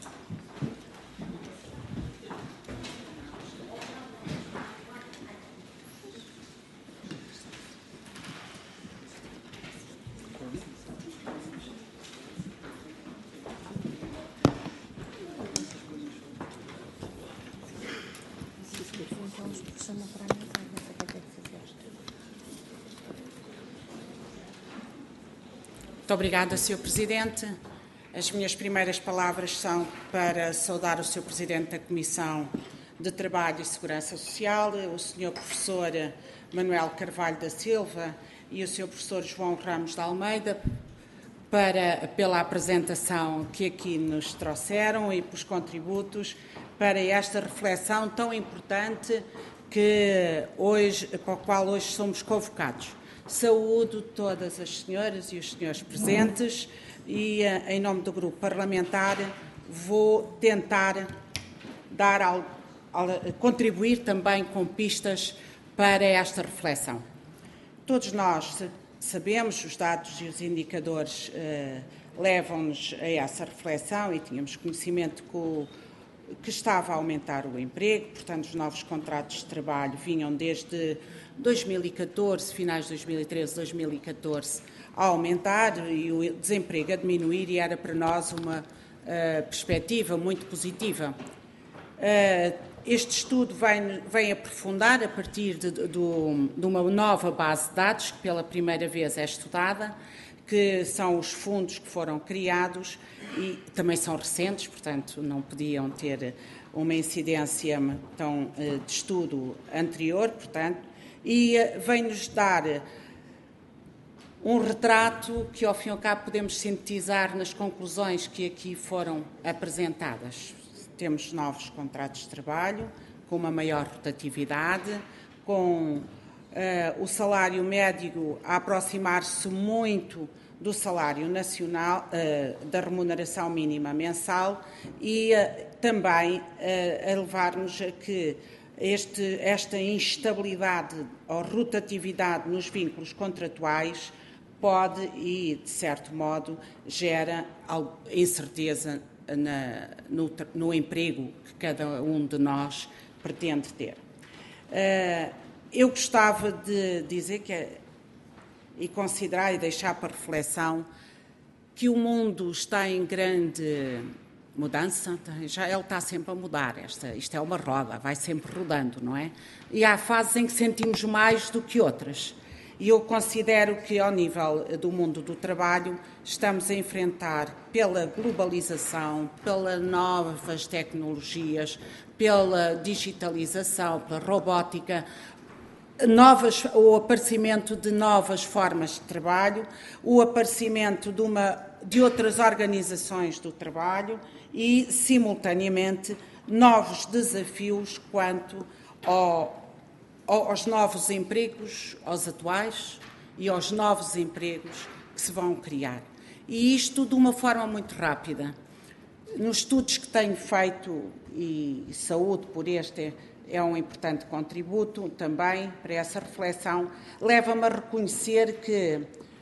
Muito obrigada, senhor Presidente. As minhas primeiras palavras são para saudar o senhor Presidente da Comissão de Trabalho e Segurança Social, o senhor Professor Manuel Carvalho da Silva e o senhor Professor João Ramos de Almeida para, pela apresentação que aqui nos trouxeram e pelos contributos para esta reflexão tão importante que hoje, para a qual hoje somos convocados. Saúdo todas as senhoras e os senhores presentes e, em nome do grupo parlamentar, vou tentar dar ao, ao, contribuir também com pistas para esta reflexão. Todos nós sabemos, os dados e os indicadores eh, levam-nos a essa reflexão e tínhamos conhecimento que, o, que estava a aumentar o emprego, portanto, os novos contratos de trabalho vinham desde dois mil e catorze, finais de dois mil e treze, dois mil e catorze, a aumentar e o desemprego a diminuir, e era para nós uma uh, perspectiva muito positiva. Uh, este estudo vem, vem aprofundar, a partir de, de, de uma nova base de dados, que pela primeira vez é estudada, que são os fundos que foram criados e também são recentes, portanto não podiam ter uma incidência tão, uh, de estudo anterior, portanto, e vem-nos dar um retrato que, ao fim e ao cabo, podemos sintetizar nas conclusões que aqui foram apresentadas. Temos novos contratos de trabalho, com uma maior rotatividade, com uh, o salário médio a aproximar-se muito do salário nacional, uh, da remuneração mínima mensal e uh, também uh, a levar-nos a que Este, esta instabilidade ou rotatividade nos vínculos contratuais pode e, de certo modo, gera incerteza na, no, no emprego que cada um de nós pretende ter. Uh, eu gostava de dizer que, e considerar e deixar para reflexão que o mundo está em grande mudança, já ele está sempre a mudar, esta, isto é uma roda, vai sempre rodando, não é? E há fases em que sentimos mais do que outras. E eu considero que, ao nível do mundo do trabalho, estamos a enfrentar, pela globalização, pelas novas tecnologias, pela digitalização, pela robótica, novas, o aparecimento de novas formas de trabalho, o aparecimento de, uma, de outras organizações do trabalho e, simultaneamente, novos desafios quanto ao, aos novos empregos, aos atuais e aos novos empregos que se vão criar. E isto de uma forma muito rápida. Nos estudos que tenho feito, e saúde por este é um importante contributo também para essa reflexão, leva-me a reconhecer que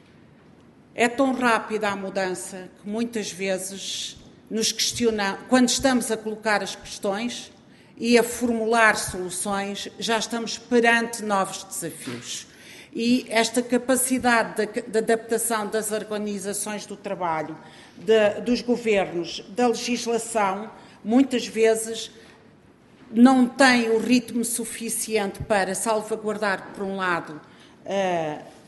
é tão rápida a mudança que muitas vezes nos questiona, quando estamos a colocar as questões e a formular soluções, já estamos perante novos desafios. E esta capacidade de, de adaptação das organizações do trabalho, de, dos governos, da legislação, muitas vezes não tem o ritmo suficiente para salvaguardar, por um lado, uh,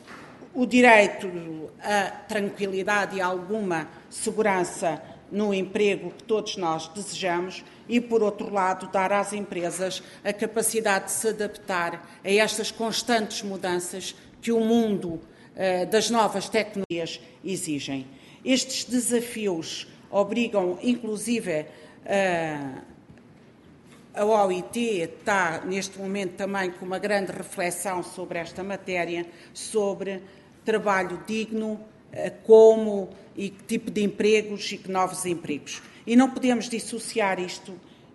o direito à tranquilidade e a alguma segurança no emprego que todos nós desejamos e, por outro lado, dar às empresas a capacidade de se adaptar a estas constantes mudanças que o mundo eh, das novas tecnologias exigem. Estes desafios obrigam, inclusive, a, a O I T está, neste momento, também com uma grande reflexão sobre esta matéria, sobre trabalho digno, como e que tipo de empregos e que novos empregos. E não podemos dissociar isto,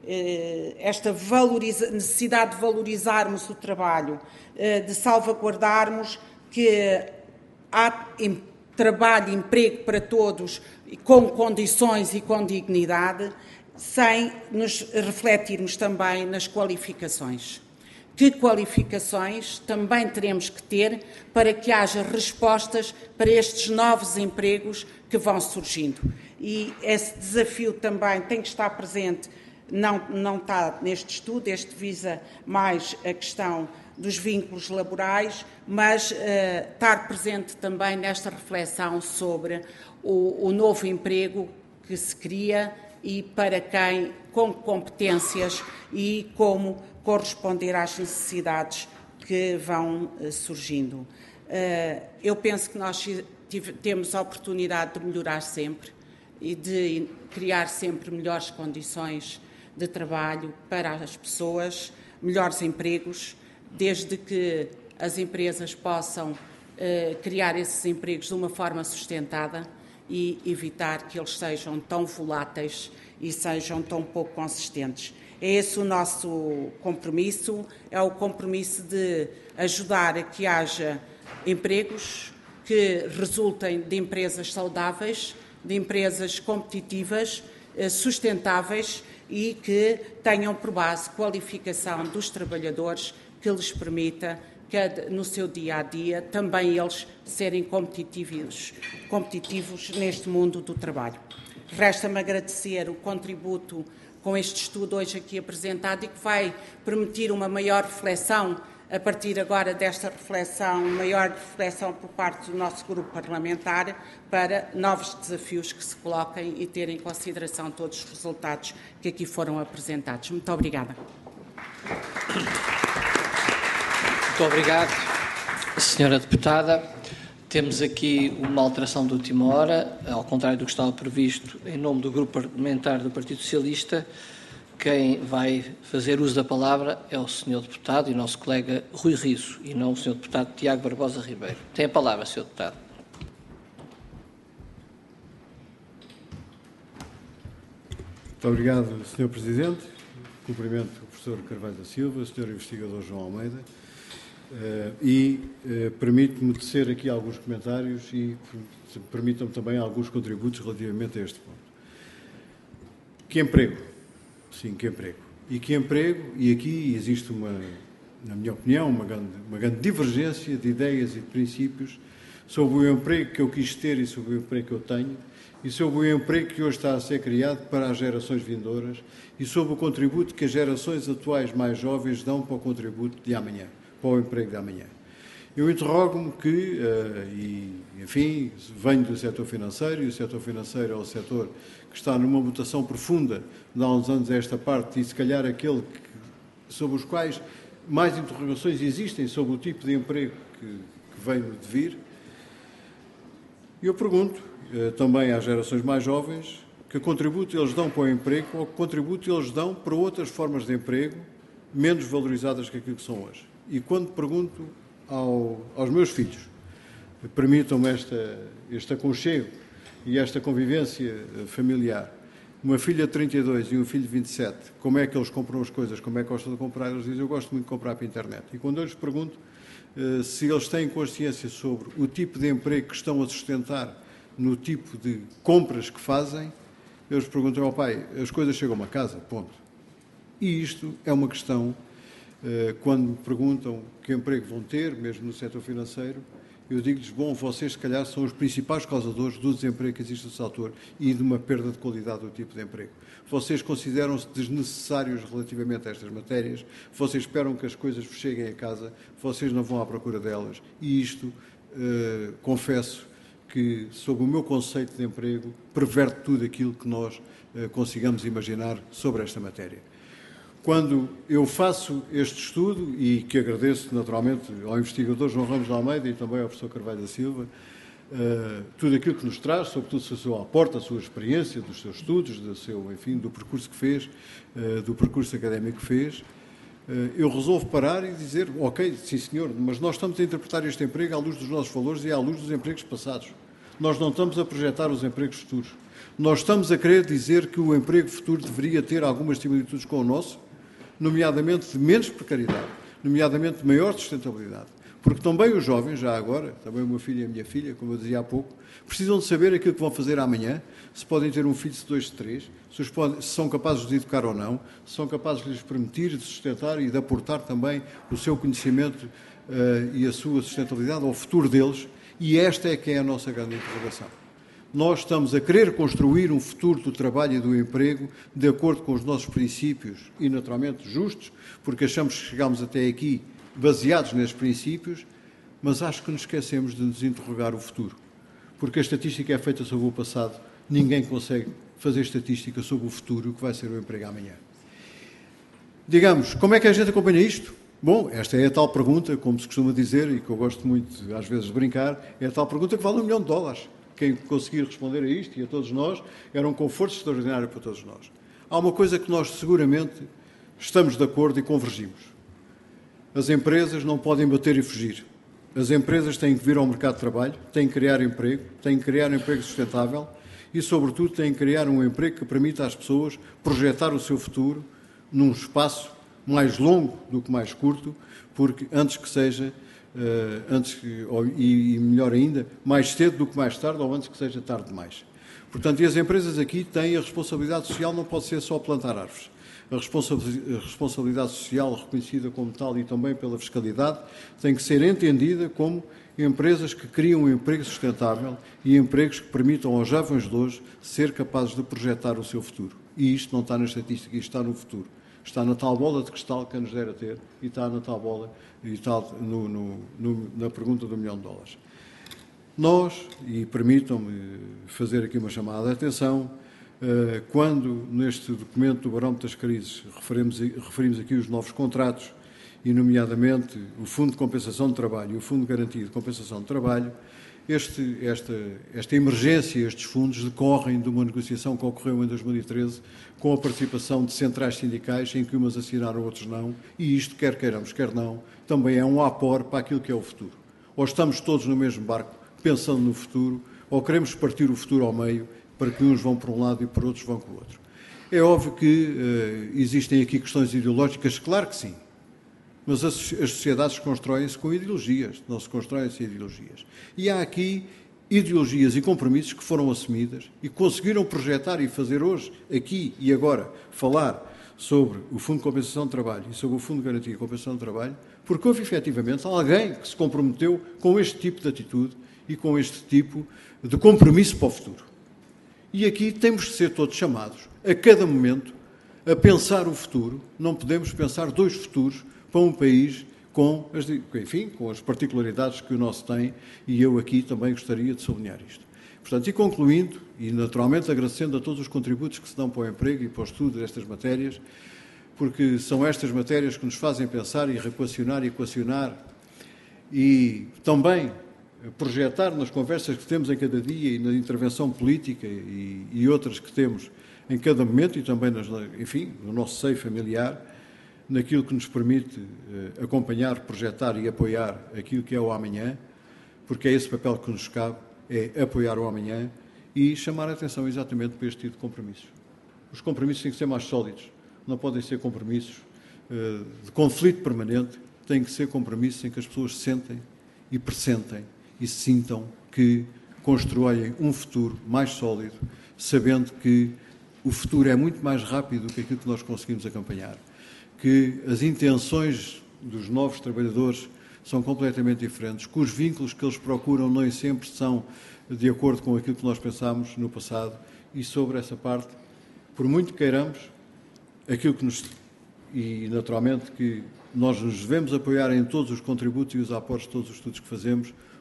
esta valoriza, necessidade de valorizarmos o trabalho, de salvaguardarmos que há trabalho e emprego para todos, com condições e com dignidade, sem nos refletirmos também nas qualificações. Que qualificações também teremos que ter para que haja respostas para estes novos empregos que vão surgindo. E esse desafio também tem que estar presente, não, não está neste estudo, este visa mais a questão dos vínculos laborais, mas uh, estar presente também nesta reflexão sobre o, o novo emprego que se cria e para quem, com competências e como corresponder às necessidades que vão uh, surgindo. Uh, eu penso que nós tive, temos a oportunidade de melhorar sempre e de criar sempre melhores condições de trabalho para as pessoas, melhores empregos, desde que as empresas possam uh, criar esses empregos de uma forma sustentada e evitar que eles sejam tão voláteis e sejam tão pouco consistentes. É esse o nosso compromisso, é o compromisso de ajudar a que haja empregos que resultem de empresas saudáveis, de empresas competitivas, sustentáveis e que tenham por base qualificação dos trabalhadores que lhes permita que no seu dia-a-dia também eles serem competitivos, competitivos neste mundo do trabalho. Resta-me agradecer o contributo com este estudo hoje aqui apresentado e que vai permitir uma maior reflexão, a partir agora desta reflexão, maior reflexão por parte do nosso grupo parlamentar para novos desafios que se coloquem e ter em consideração todos os resultados que aqui foram apresentados. Muito obrigada. Muito obrigado, senhora Deputada. Temos aqui uma alteração de última hora, ao contrário do que estava previsto, em nome do Grupo Parlamentar do Partido Socialista. Quem vai fazer uso da palavra é o senhor Deputado e nosso colega Rui Riso, e não o senhor Deputado Tiago Barbosa Ribeiro. Tem a palavra, senhor Deputado. Muito obrigado, senhor Presidente. Cumprimento o professor Carvalho da Silva, o senhor investigador João Almeida, uh, e uh, permito-me tecer aqui alguns comentários e permitam-me também alguns contributos relativamente a este ponto. Que emprego? Sim, que emprego. E que emprego, e aqui existe uma, na minha opinião, uma grande, uma grande divergência de ideias e de princípios sobre o emprego que eu quis ter e sobre o emprego que eu tenho, e sobre o emprego que hoje está a ser criado para as gerações vindouras e sobre o contributo que as gerações atuais mais jovens dão para o contributo de amanhã, para o emprego de amanhã. Eu interrogo-me que, uh, e, enfim, venho do setor financeiro, e o setor financeiro é o setor que está numa mutação profunda de há uns anos a esta parte, e se calhar aquele que, sobre os quais mais interrogações existem sobre o tipo de emprego que, que vem de vir. E eu pergunto uh, também às gerações mais jovens que contributo eles dão para o emprego ou que contributo eles dão para outras formas de emprego menos valorizadas que aquilo que são hoje. E quando pergunto Ao, aos meus filhos, permitam-me esta, este aconchego e esta convivência familiar. Uma filha de trinta e dois e um filho de vinte e sete, como é que eles compram as coisas, como é que gostam de comprar? Eles dizem, eu gosto muito de comprar para a internet. E quando eu lhes pergunto uh, se eles têm consciência sobre o tipo de emprego que estão a sustentar no tipo de compras que fazem, eles perguntam ao pai, as coisas chegam a casa, ponto. E isto é uma questão. Quando me perguntam que emprego vão ter, mesmo no setor financeiro, eu digo-lhes, bom, vocês se calhar são os principais causadores do desemprego que existe no setor e de uma perda de qualidade do tipo de emprego. Vocês consideram-se desnecessários relativamente a estas matérias, vocês esperam que as coisas vos cheguem a casa, vocês não vão à procura delas e isto uh, confesso que, sob o meu conceito de emprego, perverte tudo aquilo que nós uh, consigamos imaginar sobre esta matéria. Quando eu faço este estudo, e que agradeço naturalmente ao investigador João Ramos de Almeida e também ao professor Carvalho da Silva, Uh, tudo aquilo que nos traz, sobretudo o seu aporte, a sua experiência, dos seus estudos, do seu, enfim, do percurso que fez, uh, do percurso académico que fez, uh, eu resolvo parar e dizer, ok, sim senhor, mas nós estamos a interpretar este emprego à luz dos nossos valores e à luz dos empregos passados. Nós não estamos a projetar os empregos futuros. Nós estamos a querer dizer que o emprego futuro deveria ter algumas similitudes com o nosso, nomeadamente de menos precariedade, nomeadamente de maior sustentabilidade. Porque também os jovens, já agora, também o meu filho e a minha filha, como eu dizia há pouco, precisam de saber aquilo que vão fazer amanhã, se podem ter um filho, se dois, se três, se, os podem, se são capazes de educar ou não, se são capazes de lhes permitir, de sustentar e de aportar também o seu conhecimento uh, e a sua sustentabilidade ao futuro deles, e esta é que é a nossa grande interrogação. Nós estamos a querer construir um futuro do trabalho e do emprego de acordo com os nossos princípios e, naturalmente, justos, porque achamos que chegámos até aqui baseados nestes princípios, mas acho que nos esquecemos de nos interrogar o futuro. Porque a estatística é feita sobre o passado, ninguém consegue fazer estatística sobre o futuro, o que vai ser o emprego amanhã. Digamos, como é que a gente acompanha isto? Bom, esta é a tal pergunta, como se costuma dizer, e que eu gosto muito, às vezes, de brincar, é a tal pergunta que vale um milhão de dólares. Quem conseguir responder a isto, e a todos nós, era um conforto extraordinário para todos nós. Há uma coisa que nós, seguramente, estamos de acordo e convergimos. As empresas não podem bater e fugir. As empresas têm que vir ao mercado de trabalho, têm que criar emprego, têm que criar um emprego sustentável e, sobretudo, têm que criar um emprego que permita às pessoas projetar o seu futuro num espaço mais longo do que mais curto, porque antes que seja, uh, antes que, ou, e, e melhor ainda, mais cedo do que mais tarde ou antes que seja tarde demais. Portanto, e as empresas aqui têm a responsabilidade social, não pode ser só plantar árvores. A responsabilidade social reconhecida como tal e também pela fiscalidade tem que ser entendida como empresas que criam um emprego sustentável e empregos que permitam aos jovens de hoje ser capazes de projetar o seu futuro. E isto não está na estatística, isto está no futuro. Está na tal bola de cristal que nos dera ter e está na tal bola e está no, no, no, na pergunta do milhão de dólares. Nós, e permitam-me fazer aqui uma chamada de atenção, quando neste documento do Barómetro das Crises referimos, referimos aqui os novos contratos, e nomeadamente o Fundo de Compensação de Trabalho e o Fundo de Garantia de Compensação de Trabalho, este, esta, esta emergência, estes fundos decorrem de uma negociação que ocorreu em dois mil e treze com a participação de centrais sindicais em que umas assinaram, outros não, e isto, quer queiramos, quer não, também é um apor para aquilo que é o futuro. Ou estamos todos no mesmo barco, pensando no futuro, ou queremos partir o futuro ao meio, para que uns vão para um lado e para outros vão com o outro. É óbvio que uh, existem aqui questões ideológicas, claro que sim, mas as, as sociedades constroem-se com ideologias, não se constroem sem ideologias. E há aqui ideologias e compromissos que foram assumidas e conseguiram projetar e fazer hoje, aqui e agora, falar sobre o Fundo de Compensação de Trabalho e sobre o Fundo de Garantia e Compensação de Trabalho, porque houve efetivamente alguém que se comprometeu com este tipo de atitude e com este tipo de compromisso para o futuro. E aqui temos de ser todos chamados, a cada momento, a pensar o futuro. Não podemos pensar dois futuros para um país com as, enfim, com as particularidades que o nosso tem, e eu aqui também gostaria de sublinhar isto. Portanto, e concluindo, e naturalmente agradecendo a todos os contributos que se dão para o emprego e para o estudo destas matérias, porque são estas matérias que nos fazem pensar e reequacionar e equacionar, e também projetar nas conversas que temos em cada dia e na intervenção política e, e outras que temos em cada momento e também, nas, enfim, no nosso seio familiar, naquilo que nos permite uh, acompanhar, projetar e apoiar aquilo que é o amanhã, porque é esse papel que nos cabe, é apoiar o amanhã e chamar a atenção exatamente para este tipo de compromissos. Os compromissos têm que ser mais sólidos, não podem ser compromissos uh, de conflito permanente, têm que ser compromissos em que as pessoas sentem e pressentem e sintam que constroem um futuro mais sólido, sabendo que o futuro é muito mais rápido do que aquilo que nós conseguimos acompanhar, que as intenções dos novos trabalhadores são completamente diferentes, que os vínculos que eles procuram nem sempre são de acordo com aquilo que nós pensámos no passado, e sobre essa parte, por muito que queiramos, aquilo que nos... e naturalmente que nós nos devemos apoiar em todos os contributos e os aportes de todos os estudos que fazemos,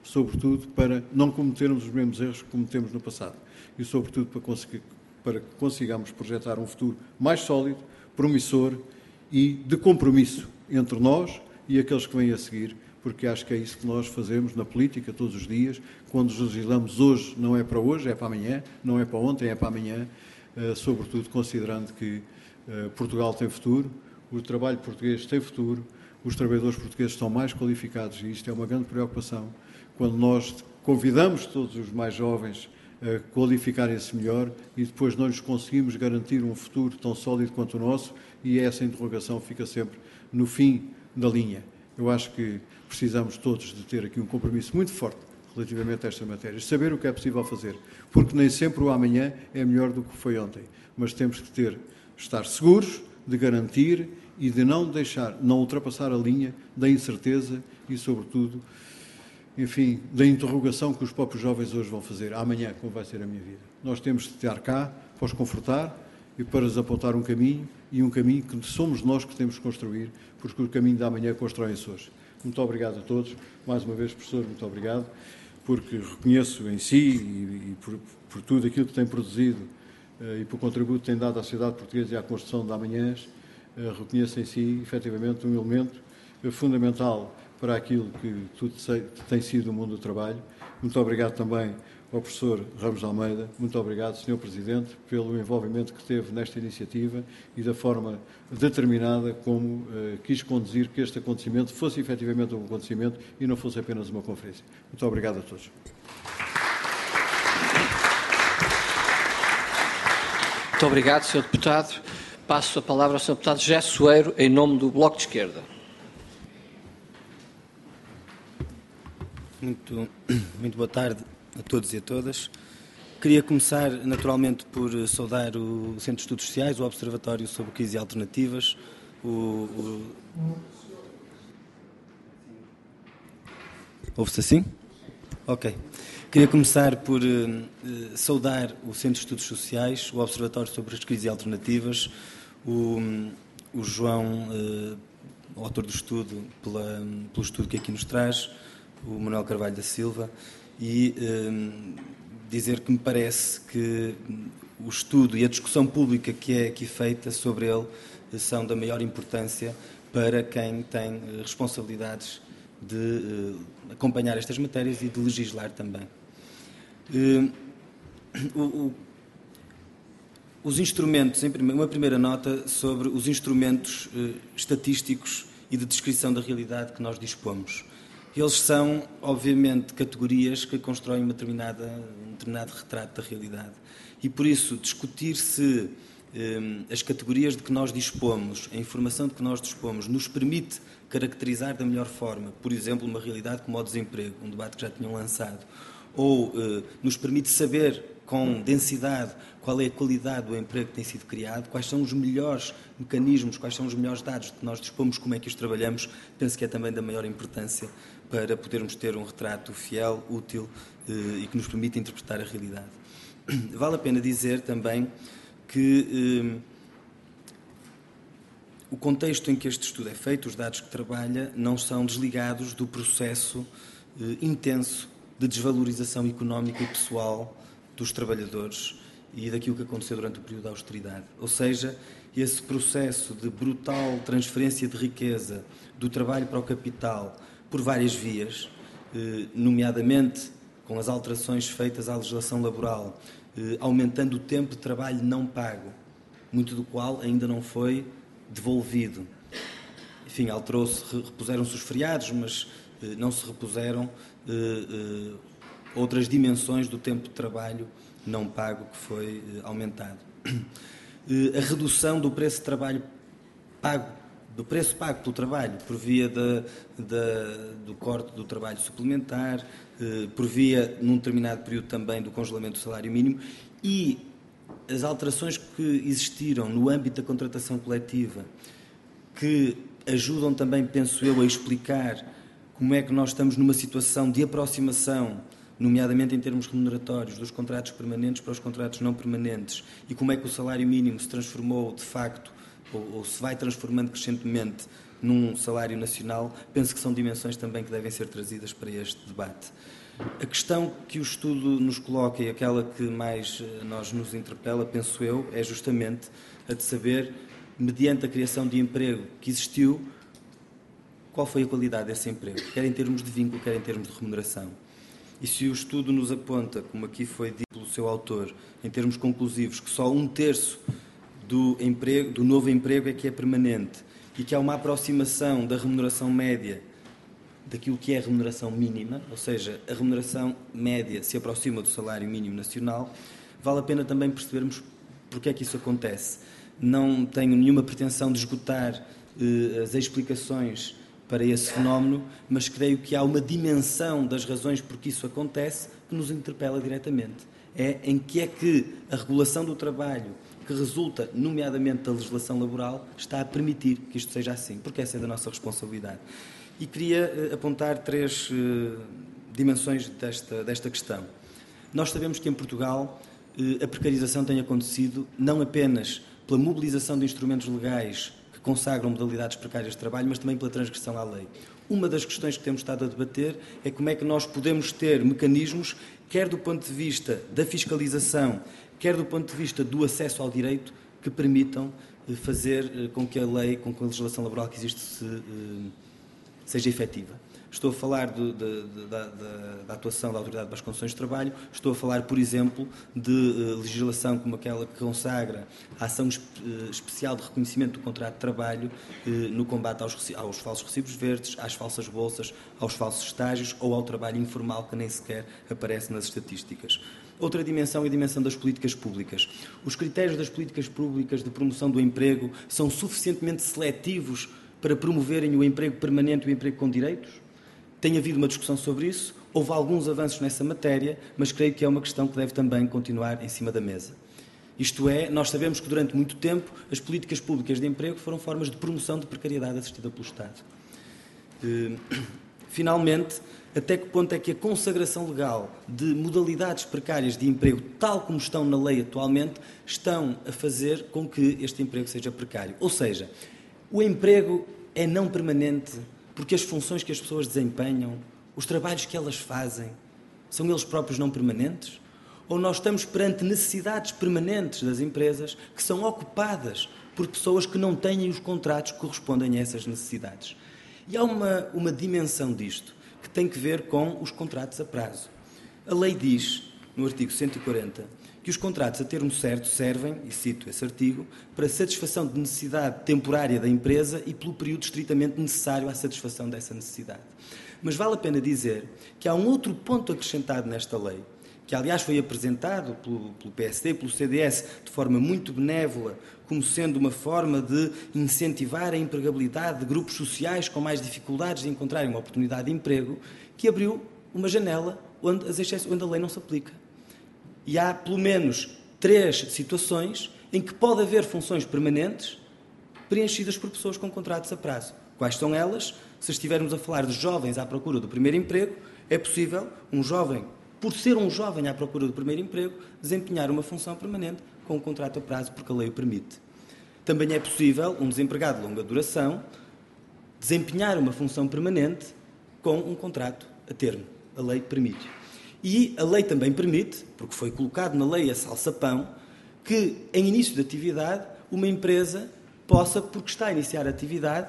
sobretudo para não cometermos os mesmos erros que cometemos no passado e, sobretudo, para, conseguir, para que consigamos projetar um futuro mais sólido, promissor e de compromisso entre nós e aqueles que vêm a seguir, porque acho que é isso que nós fazemos na política todos os dias. Quando legislamos hoje, não é para hoje, é para amanhã, não é para ontem, é para amanhã, uh, sobretudo considerando que uh, Portugal tem futuro, o trabalho português tem futuro, os trabalhadores portugueses estão mais qualificados e isto é uma grande preocupação. Quando nós convidamos todos os mais jovens a qualificarem-se melhor e depois não lhes conseguimos garantir um futuro tão sólido quanto o nosso, e essa interrogação fica sempre no fim da linha. Eu acho que precisamos todos de ter aqui um compromisso muito forte relativamente a esta matéria, saber o que é possível fazer, porque nem sempre o amanhã é melhor do que foi ontem, mas temos que ter, estar seguros de garantir e de não deixar, não ultrapassar a linha da incerteza e, sobretudo, enfim, da interrogação que os próprios jovens hoje vão fazer. Amanhã, como vai ser a minha vida? Nós temos de estar cá para os confortar e para lhes apontar um caminho, e um caminho que somos nós que temos que construir, porque o caminho da amanhã constrói-se hoje. Muito obrigado a todos. Mais uma vez, professor, muito obrigado, porque reconheço em si e, e por, por tudo aquilo que tem produzido uh, e por contributo que tem dado à sociedade portuguesa e à construção de amanhãs, uh, reconheço em si, efetivamente, um elemento uh, fundamental para aquilo que tudo sei, tem sido o mundo do trabalho. Muito obrigado também ao professor Ramos de Almeida. Muito obrigado, senhor Presidente, pelo envolvimento que teve nesta iniciativa e da forma determinada como uh, quis conduzir que este acontecimento fosse efetivamente um acontecimento e não fosse apenas uma conferência. Muito obrigado a todos. Muito obrigado, senhor Deputado. Passo a palavra ao senhor Deputado José Soeiro, em nome do Bloco de Esquerda. Muito, muito boa tarde a todos e a todas. Queria começar, naturalmente, por saudar o Centro de Estudos Sociais, o Observatório sobre Crises e Alternativas, o... o... Ouve-se assim? Ok. Queria começar por uh, saudar o Centro de Estudos Sociais, o Observatório sobre as Crises e Alternativas, o, o João, uh, o autor do estudo, pela, pelo estudo que aqui nos traz, o Manuel Carvalho da Silva, e um, dizer que me parece que o estudo e a discussão pública que é aqui feita sobre ele são da maior importância para quem tem responsabilidades de uh, acompanhar estas matérias e de legislar também. Uh, o, o, os instrumentos, em primeiro, uma primeira nota sobre os instrumentos uh, estatísticos e de descrição da realidade que nós dispomos. Eles são, obviamente, categorias que constroem uma determinada, um determinado retrato da realidade. E, por isso, discutir se eh, as categorias de que nós dispomos, a informação de que nós dispomos, nos permite caracterizar da melhor forma, por exemplo, uma realidade como o desemprego, um debate que já tinham lançado, ou eh, nos permite saber com densidade qual é a qualidade do emprego que tem sido criado, quais são os melhores mecanismos, quais são os melhores dados de que nós dispomos, como é que os trabalhamos, penso que é também da maior importância para podermos ter um retrato fiel, útil eh, e que nos permita interpretar a realidade. Vale a pena dizer também que eh, o contexto em que este estudo é feito, os dados que trabalha, não são desligados do processo eh, intenso de desvalorização económica e pessoal dos trabalhadores e daquilo que aconteceu durante o período da austeridade. Ou seja, esse processo de brutal transferência de riqueza do trabalho para o capital por várias vias, nomeadamente com as alterações feitas à legislação laboral, aumentando o tempo de trabalho não pago, muito do qual ainda não foi devolvido. Enfim, alterou-se, repuseram-se os feriados, mas não se repuseram outras dimensões do tempo de trabalho não pago que foi aumentado. A redução do preço de trabalho pago, do preço pago pelo trabalho, por via da, da, do corte do trabalho suplementar, por via, num determinado período também, do congelamento do salário mínimo, e as alterações que existiram no âmbito da contratação coletiva, que ajudam também, penso eu, a explicar como é que nós estamos numa situação de aproximação, nomeadamente em termos remuneratórios, dos contratos permanentes para os contratos não permanentes, e como é que o salário mínimo se transformou, de facto, ou, ou se vai transformando crescentemente num salário nacional, penso que são dimensões também que devem ser trazidas para este debate. A questão que o estudo nos coloca e aquela que mais nós nos interpela, penso eu, é justamente a de saber, mediante a criação de emprego que existiu, qual foi a qualidade desse emprego, quer em termos de vínculo, quer em termos de remuneração. E se o estudo nos aponta, como aqui foi dito pelo seu autor, em termos conclusivos, que só um terço do, emprego, do novo emprego é que é permanente e que há uma aproximação da remuneração média daquilo que é a remuneração mínima, ou seja, a remuneração média se aproxima do salário mínimo nacional, vale a pena também percebermos porque é que isso acontece. Não tenho nenhuma pretensão de esgotar eh, as explicações para esse fenómeno, mas creio que há uma dimensão das razões por que isso acontece que nos interpela diretamente. É em que é que a regulação do trabalho, que resulta, nomeadamente, da legislação laboral, está a permitir que isto seja assim, porque essa é da nossa responsabilidade. E queria uh, apontar três uh, dimensões desta, desta questão. Nós sabemos que em Portugal uh, a precarização tem acontecido não apenas pela mobilização de instrumentos legais que consagram modalidades precárias de trabalho, mas também pela transgressão à lei. Uma das questões que temos estado a debater é como é que nós podemos ter mecanismos, quer do ponto de vista da fiscalização, quer do ponto de vista do acesso ao direito, que permitam uh, fazer uh, com que a lei, com que a legislação laboral que existe se... Uh, seja efetiva. Estou a falar de, de, de, da, da atuação da Autoridade para as Condições de Trabalho, estou a falar, por exemplo, de uh, legislação como aquela que consagra a ação espe uh, especial de reconhecimento do contrato de trabalho uh, no combate aos, aos falsos recibos verdes, às falsas bolsas, aos falsos estágios ou ao trabalho informal que nem sequer aparece nas estatísticas. Outra dimensão é a dimensão das políticas públicas. Os critérios das políticas públicas de promoção do emprego são suficientemente seletivos para promoverem o emprego permanente e o emprego com direitos? Tem havido uma discussão sobre isso, houve alguns avanços nessa matéria, mas creio que é uma questão que deve também continuar em cima da mesa. Isto é, nós sabemos que durante muito tempo as políticas públicas de emprego foram formas de promoção de precariedade assistida pelo Estado. Finalmente, até que ponto é que a consagração legal de modalidades precárias de emprego, tal como estão na lei atualmente, estão a fazer com que este emprego seja precário? Ou seja, o emprego é não permanente porque as funções que as pessoas desempenham, os trabalhos que elas fazem, são eles próprios não permanentes? Ou nós estamos perante necessidades permanentes das empresas que são ocupadas por pessoas que não têm os contratos que correspondem a essas necessidades? E há uma, uma dimensão disto que tem que ver com os contratos a prazo. A lei diz, no artigo cento e quarenta, que os contratos a termo certo servem, e cito esse artigo, para satisfação de necessidade temporária da empresa e pelo período estritamente necessário à satisfação dessa necessidade. Mas vale a pena dizer que há um outro ponto acrescentado nesta lei, que aliás foi apresentado pelo, pelo P S D e pelo C D S de forma muito benévola, como sendo uma forma de incentivar a empregabilidade de grupos sociais com mais dificuldades de encontrarem uma oportunidade de emprego, que abriu uma janela onde, as exceções, onde a lei não se aplica. E há, pelo menos, três situações em que pode haver funções permanentes preenchidas por pessoas com contratos a prazo. Quais são elas? Se estivermos a falar de jovens à procura do primeiro emprego, é possível um jovem, por ser um jovem à procura do primeiro emprego, desempenhar uma função permanente com um contrato a prazo, porque a lei o permite. Também é possível um desempregado de longa duração desempenhar uma função permanente com um contrato a termo. A lei permite. E a lei também permite, porque foi colocado na lei esse alçapão, que em início de atividade uma empresa possa, porque está a iniciar a atividade,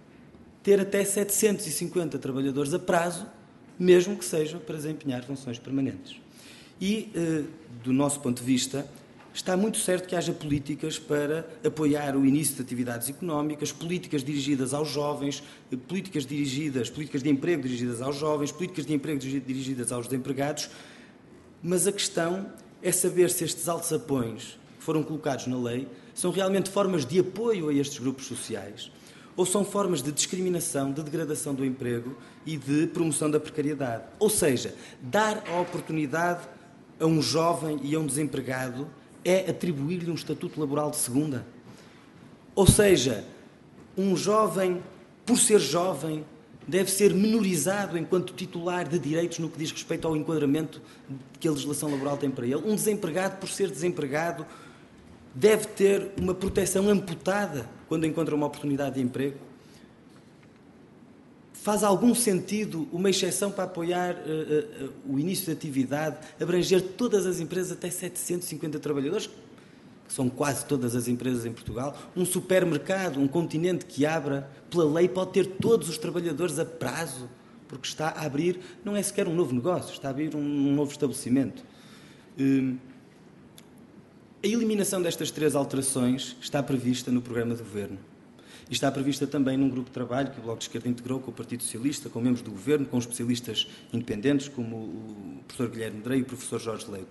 ter até setecentos e cinquenta trabalhadores a prazo, mesmo que sejam para desempenhar funções permanentes. E, eh, do nosso ponto de vista, está muito certo que haja políticas para apoiar o início de atividades económicas, políticas dirigidas aos jovens, políticas dirigidas, políticas de emprego dirigidas aos jovens, políticas de emprego dirigidas aos desempregados, mas a questão é saber se estes alçapões que foram colocados na lei são realmente formas de apoio a estes grupos sociais ou são formas de discriminação, de degradação do emprego e de promoção da precariedade. Ou seja, dar a oportunidade a um jovem e a um desempregado é atribuir-lhe um estatuto laboral de segunda. Ou seja, um jovem, por ser jovem, deve ser menorizado enquanto titular de direitos no que diz respeito ao enquadramento que a legislação laboral tem para ele. Um desempregado, por ser desempregado, deve ter uma proteção amputada quando encontra uma oportunidade de emprego. Faz algum sentido uma exceção para apoiar uh, uh, o início da atividade, abranger todas as empresas até setecentos e cinquenta trabalhadores, que são quase todas as empresas em Portugal? Um supermercado, um continente que abra, pela lei, pode ter todos os trabalhadores a prazo, porque está a abrir, não é sequer um novo negócio, está a abrir um, um novo estabelecimento. Uh, a eliminação destas três alterações está prevista no programa de governo. E está prevista também num grupo de trabalho que o Bloco de Esquerda integrou com o Partido Socialista, com membros do Governo, com especialistas independentes, como o professor Guilherme Drey e o professor Jorge Leite.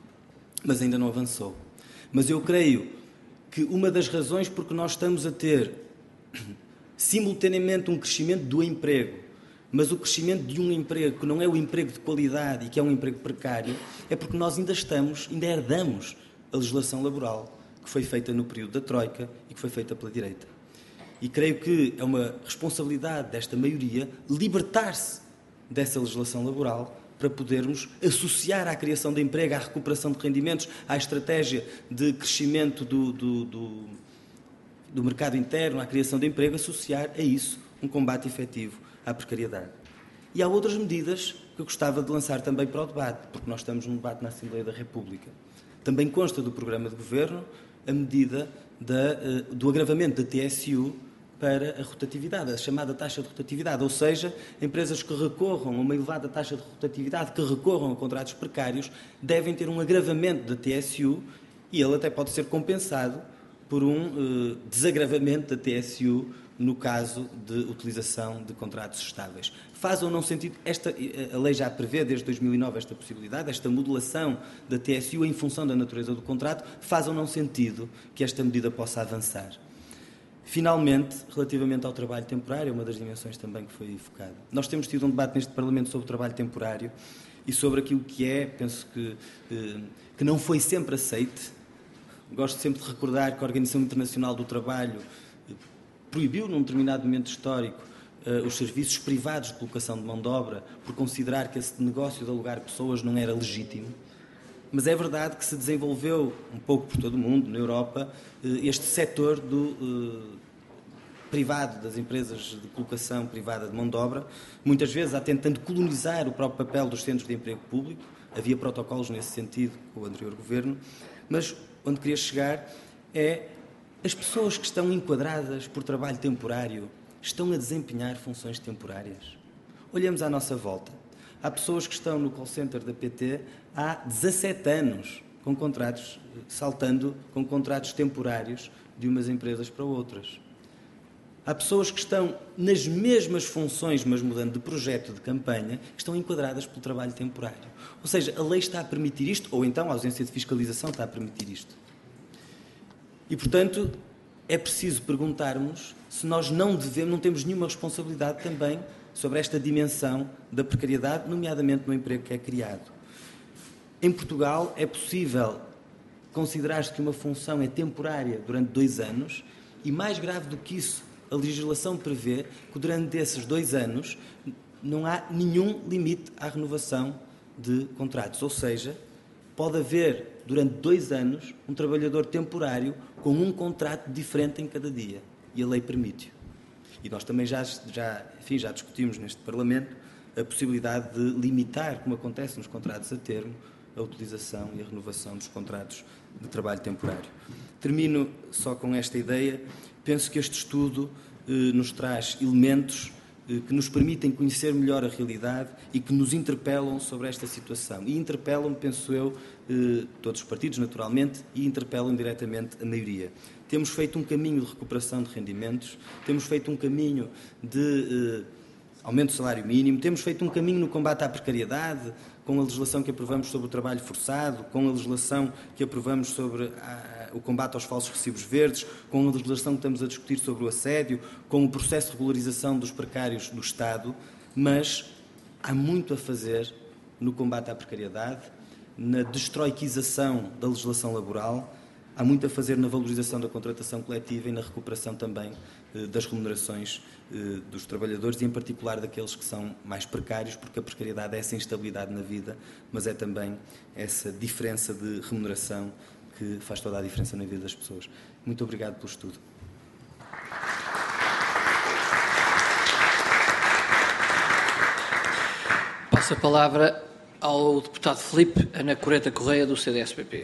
Mas ainda não avançou. Mas eu creio que uma das razões porque nós estamos a ter simultaneamente um crescimento do emprego, mas o crescimento de um emprego que não é o emprego de qualidade e que é um emprego precário, é porque nós ainda estamos, ainda herdamos a legislação laboral que foi feita no período da Troika e que foi feita pela direita. E creio que é uma responsabilidade desta maioria libertar-se dessa legislação laboral para podermos associar à criação de emprego, à recuperação de rendimentos, à estratégia de crescimento do, do, do, do mercado interno, à criação de emprego, associar a isso um combate efetivo à precariedade. E há outras medidas que eu gostava de lançar também para o debate, porque nós estamos num debate na Assembleia da República. Também consta do programa de governo a medida da, do agravamento da T S U para a rotatividade, a chamada taxa de rotatividade, ou seja, empresas que recorram a uma elevada taxa de rotatividade, que recorram a contratos precários, devem ter um agravamento da T S U e ele até pode ser compensado por um uh, desagravamento da T S U no caso de utilização de contratos estáveis. Faz ou não sentido, esta, a lei já prevê desde dois mil e nove esta possibilidade, esta modulação da T S U em função da natureza do contrato, faz ou não sentido que esta medida possa avançar? Finalmente, relativamente ao trabalho temporário, uma das dimensões também que foi focada. Nós temos tido um debate neste Parlamento sobre o trabalho temporário e sobre aquilo que é, penso que, que não foi sempre aceite. Gosto sempre de recordar que a Organização Internacional do Trabalho proibiu, num determinado momento histórico, os serviços privados de colocação de mão de obra por considerar que esse negócio de alugar pessoas não era legítimo. Mas é verdade que se desenvolveu, um pouco por todo o mundo, na Europa, este setor do uh, privado, das empresas de colocação privada de mão de obra, muitas vezes há tentando colonizar o próprio papel dos centros de emprego público. Havia protocolos nesse sentido com o anterior governo, mas onde queria chegar é as pessoas que estão enquadradas por trabalho temporário estão a desempenhar funções temporárias. Olhamos à nossa volta. Há pessoas que estão no call center da P T há dezassete anos, com contratos, saltando com contratos temporários de umas empresas para outras. Há pessoas que estão nas mesmas funções, mas mudando de projeto de campanha, que estão enquadradas pelo trabalho temporário. Ou seja, a lei está a permitir isto, ou então a ausência de fiscalização está a permitir isto. E, portanto, é preciso perguntarmos se nós não devemos, não temos nenhuma responsabilidade também sobre esta dimensão da precariedade, nomeadamente no emprego que é criado. Em Portugal é possível considerar-se que uma função é temporária durante dois anos e, mais grave do que isso, a legislação prevê que durante esses dois anos não há nenhum limite à renovação de contratos. Ou seja, pode haver durante dois anos um trabalhador temporário com um contrato diferente em cada dia e a lei permite-o. E nós também já, já, enfim, já discutimos neste Parlamento a possibilidade de limitar, como acontece nos contratos a termo, a utilização e a renovação dos contratos de trabalho temporário. Termino só com esta ideia. Penso que este estudo eh, nos traz elementos eh, que nos permitem conhecer melhor a realidade e que nos interpelam sobre esta situação. E interpelam, penso eu, eh, todos os partidos, naturalmente, e interpelam diretamente a maioria. Temos feito um caminho de recuperação de rendimentos, temos feito um caminho de eh, aumento do salário mínimo, temos feito um caminho no combate à precariedade, com a legislação que aprovamos sobre o trabalho forçado, com a legislação que aprovamos sobre a, o combate aos falsos recibos verdes, com a legislação que estamos a discutir sobre o assédio, com o processo de regularização dos precários do Estado, mas há muito a fazer no combate à precariedade, na destroiquização da legislação laboral. Há muito a fazer na valorização da contratação coletiva e na recuperação também eh, das remunerações eh, dos trabalhadores e, em particular, daqueles que são mais precários, porque a precariedade é essa instabilidade na vida, mas é também essa diferença de remuneração que faz toda a diferença na vida das pessoas. Muito obrigado pelo estudo. Passo a palavra ao deputado Filipe Anacoreta Correia, do C D S P P.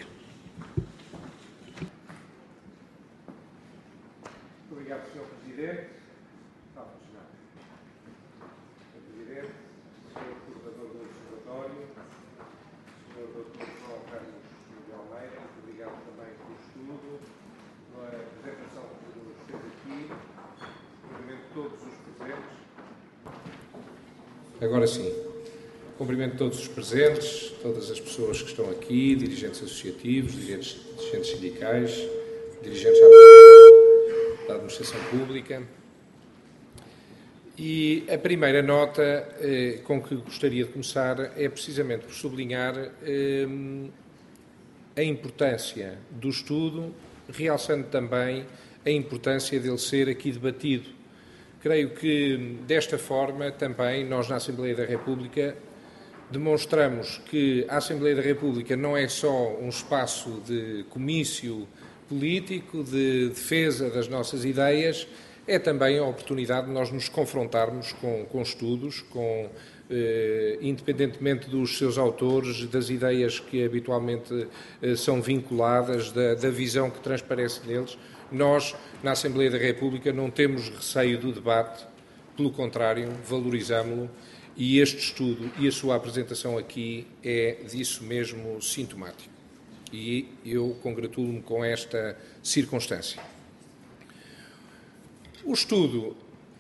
Obrigado, senhor Presidente. Senhor Presidente, senhor Coordenador do Observatório, senhor doutor João Carlos de Almeida, obrigado também pelo estudo, pela apresentação que nos fez aqui, cumprimento todos os presentes. Agora sim, cumprimento todos os presentes, todas as pessoas que estão aqui, dirigentes associativos, dirigentes, dirigentes sindicais, dirigentes da administração pública. E a primeira nota eh, com que gostaria de começar é precisamente por sublinhar eh, a importância do estudo, realçando também a importância dele ser aqui debatido. Creio que, desta forma, também nós na Assembleia da República demonstramos que a Assembleia da República não é só um espaço de comício político, de defesa das nossas ideias, é também a oportunidade de nós nos confrontarmos com, com estudos, com, eh, independentemente dos seus autores, das ideias que habitualmente eh, são vinculadas, da, da visão que transparece neles. Nós, na Assembleia da República, não temos receio do debate, pelo contrário, valorizamo-lo, e este estudo e a sua apresentação aqui é disso mesmo sintomático. E eu congratulo-me com esta circunstância. O estudo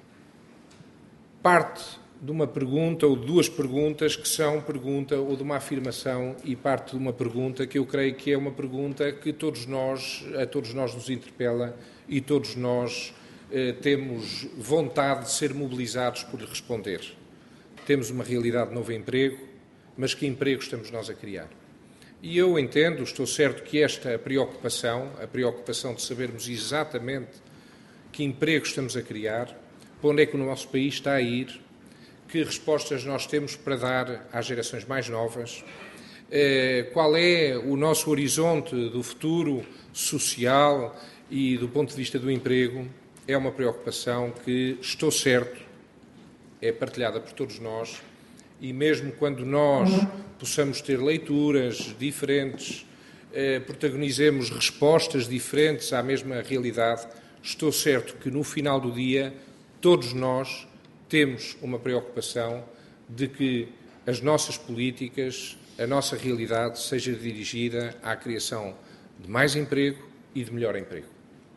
parte de uma pergunta ou de duas perguntas que são pergunta ou de uma afirmação e parte de uma pergunta que eu creio que é uma pergunta que todos nós, a todos nós nos interpela e todos nós eh, temos vontade de ser mobilizados por responder. Temos uma realidade de novo emprego, mas que emprego estamos nós a criar? E eu entendo, estou certo que esta preocupação, a preocupação de sabermos exatamente que emprego estamos a criar, para onde é que o nosso país está a ir, que respostas nós temos para dar às gerações mais novas, qual é o nosso horizonte do futuro social e do ponto de vista do emprego, é uma preocupação que, estou certo, é partilhada por todos nós, e mesmo quando nós possamos ter leituras diferentes, eh, protagonizemos respostas diferentes à mesma realidade, estou certo que no final do dia todos nós temos uma preocupação de que as nossas políticas, a nossa realidade seja dirigida à criação de mais emprego e de melhor emprego.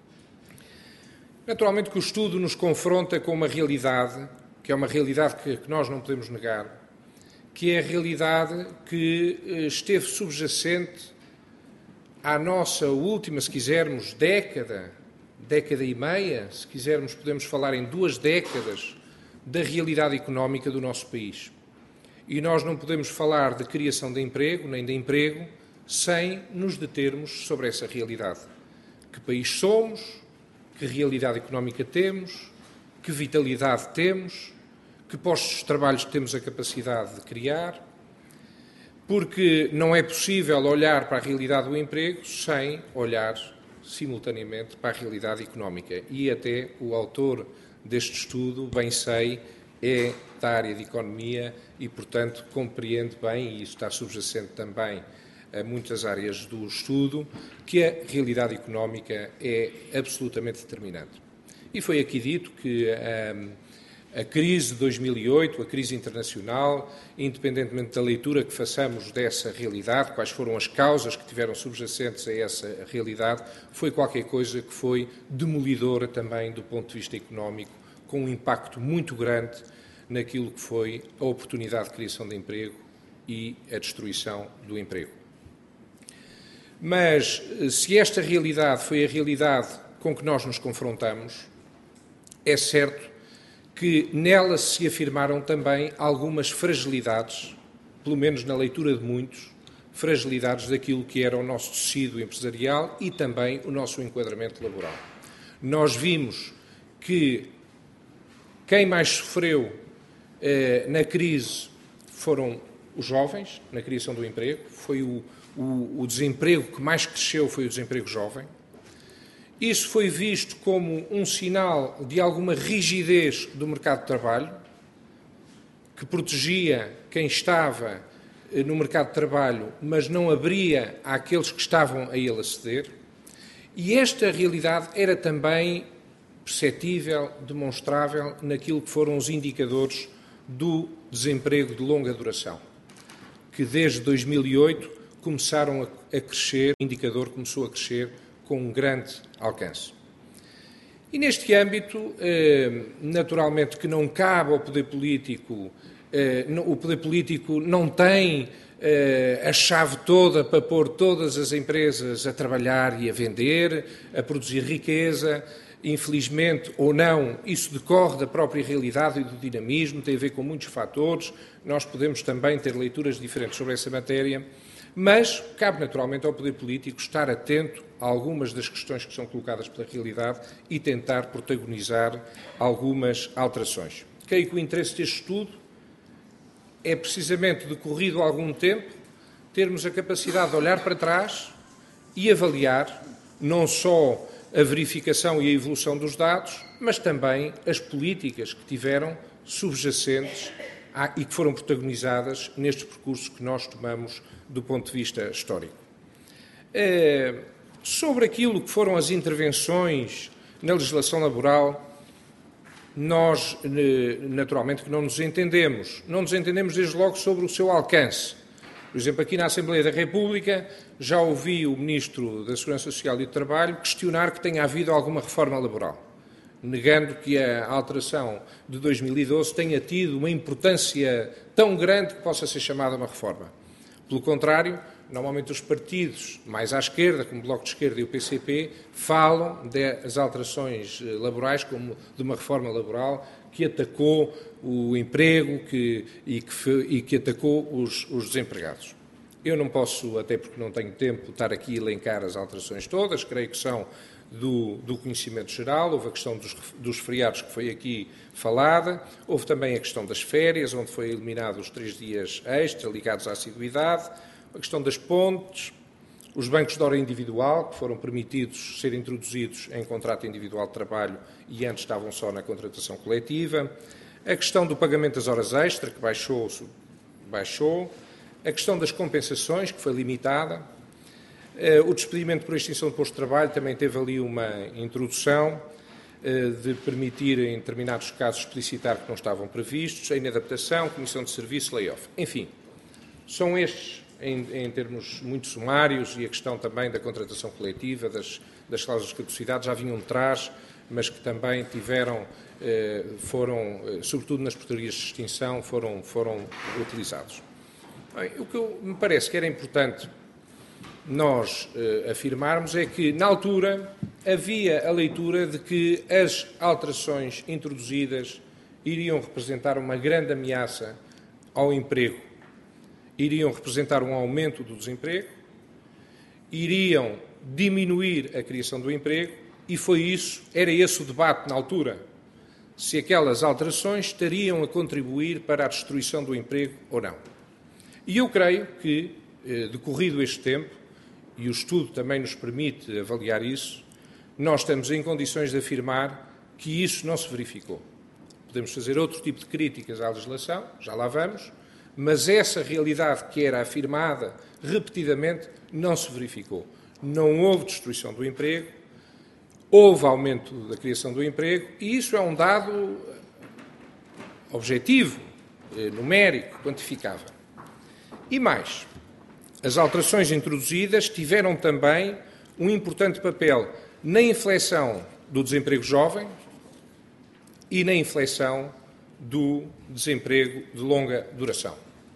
Naturalmente que o estudo nos confronta com uma realidade, que é uma realidade que, que nós não podemos negar, que é a realidade que esteve subjacente à nossa última, se quisermos, década, década e meia, se quisermos podemos falar em duas décadas, da realidade económica do nosso país. E nós não podemos falar de criação de emprego, nem de emprego, sem nos determos sobre essa realidade. Que país somos, que realidade económica temos, que vitalidade temos, que postos de trabalho temos a capacidade de criar, porque não é possível olhar para a realidade do emprego sem olhar simultaneamente para a realidade económica. E até o autor deste estudo, bem sei, é da área de economia e, portanto, compreende bem, e isso está subjacente também a muitas áreas do estudo, que a realidade económica é absolutamente determinante. E foi aqui dito que hum, a crise de dois mil e oito, a crise internacional, independentemente da leitura que façamos dessa realidade, quais foram as causas que tiveram subjacentes a essa realidade, foi qualquer coisa que foi demolidora também do ponto de vista económico, com um impacto muito grande naquilo que foi a oportunidade de criação de emprego e a destruição do emprego. Mas, se esta realidade foi a realidade com que nós nos confrontamos, é certo que nela se afirmaram também algumas fragilidades, pelo menos na leitura de muitos, fragilidades daquilo que era o nosso tecido empresarial e também o nosso enquadramento laboral. Nós vimos que quem mais sofreu eh, na crise foram os jovens, na criação do emprego, foi o, o, o desemprego que mais cresceu, foi o desemprego jovem. Isso foi visto como um sinal de alguma rigidez do mercado de trabalho, que protegia quem estava no mercado de trabalho, mas não abria àqueles que estavam a ele aceder. E esta realidade era também perceptível, demonstrável naquilo que foram os indicadores do desemprego de longa duração, que desde dois mil e oito começaram a crescer, o indicador começou a crescer com um grande alcance. E neste âmbito, naturalmente que não cabe ao poder político, o poder político não tem a chave toda para pôr todas as empresas a trabalhar e a vender, a produzir riqueza. Infelizmente, ou não, isso decorre da própria realidade e do dinamismo, tem a ver com muitos fatores, nós podemos também ter leituras diferentes sobre essa matéria, mas cabe naturalmente ao poder político estar atento a algumas das questões que são colocadas pela realidade e tentar protagonizar algumas alterações. Creio que o interesse deste estudo é precisamente, decorrido algum tempo, termos a capacidade de olhar para trás e avaliar não só a verificação e a evolução dos dados, mas também as políticas que tiveram subjacentes e que foram protagonizadas nestes percursos que nós tomamos do ponto de vista histórico. Sobre aquilo que foram as intervenções na legislação laboral, nós, naturalmente, que não nos entendemos. Não nos entendemos desde logo sobre o seu alcance. Por exemplo, aqui na Assembleia da República, já ouvi o Ministro da Segurança Social e do Trabalho questionar que tenha havido alguma reforma laboral, negando que a alteração de dois mil e doze tenha tido uma importância tão grande que possa ser chamada uma reforma. Pelo contrário, normalmente os partidos mais à esquerda, como o Bloco de Esquerda e o P C P, falam das alterações laborais como de uma reforma laboral que atacou o emprego que, e, que foi, e que atacou os, os desempregados. Eu não posso, até porque não tenho tempo, estar aqui a elencar as alterações todas, creio que são do, do conhecimento geral. Houve a questão dos, dos feriados que foi aqui falada, houve também a questão das férias, onde foi eliminado os três dias extra ligados à assiduidade, a questão das pontes, os bancos de hora individual, que foram permitidos ser introduzidos em contrato individual de trabalho e antes estavam só na contratação coletiva, a questão do pagamento das horas extra, que baixou, baixou, a questão das compensações, que foi limitada, o despedimento por extinção de posto de trabalho também teve ali uma introdução de permitir, em determinados casos, explicitar que não estavam previstos, a inadaptação, comissão de serviço, layoff. Enfim, são estes, em, em termos muito sumários, e a questão também da contratação coletiva, das, das cláusulas de caducidade, já vinham de trás, mas que também tiveram, eh, foram, eh, sobretudo nas portarias de extinção, foram, foram utilizados. Bem, o que eu, me parece que era importante nós eh, afirmarmos é que, na altura, havia a leitura de que as alterações introduzidas iriam representar uma grande ameaça ao emprego, iriam representar um aumento do desemprego, iriam diminuir a criação do emprego, e foi isso, era esse o debate na altura, se aquelas alterações estariam a contribuir para a destruição do emprego ou não. E eu creio que, eh, decorrido este tempo, e o estudo também nos permite avaliar isso, nós estamos em condições de afirmar que isso não se verificou. Podemos fazer outro tipo de críticas à legislação, já lá vamos, mas essa realidade que era afirmada repetidamente não se verificou. Não houve destruição do emprego, houve aumento da criação do emprego, e isso é um dado objetivo, numérico, quantificável. E mais, as alterações introduzidas tiveram também um importante papel na inflexão do desemprego jovem e na inflexão do desemprego de longa duração.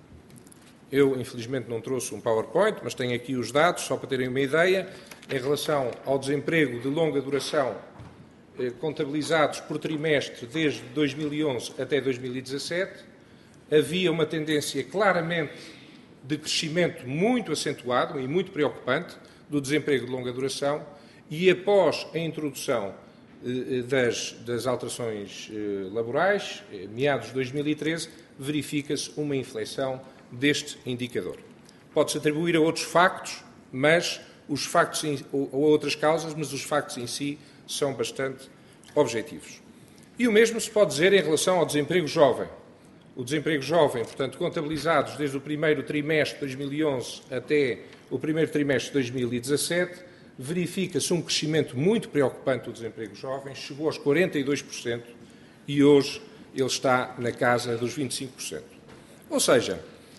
Eu, infelizmente, não trouxe um PowerPoint, mas tenho aqui os dados, só para terem uma ideia, em relação ao desemprego de longa duração, eh, contabilizados por trimestre desde dois mil e onze até dois mil e dezassete, havia uma tendência claramente de crescimento muito acentuado e muito preocupante do desemprego de longa duração, e após a introdução eh, das, das alterações eh, laborais, eh, meados de dois mil e treze, verifica-se uma inflexão deste indicador. Pode-se atribuir a outros factos, mas os factos em, ou a outras causas, mas os factos em si são bastante objetivos. E o mesmo se pode dizer em relação ao desemprego jovem, o desemprego jovem, portanto, contabilizados desde o primeiro trimestre de dois mil e onze até o primeiro trimestre de dois mil e dezassete, verifica-se um crescimento muito preocupante do desemprego jovem, chegou aos quarenta e dois por cento e hoje ele está na casa dos vinte e cinco por cento. Ou seja,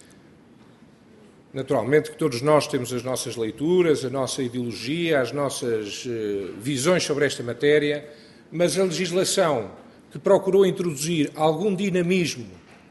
naturalmente que todos nós temos as nossas leituras, a nossa ideologia, as nossas uh, visões sobre esta matéria, mas a legislação que procurou introduzir algum dinamismo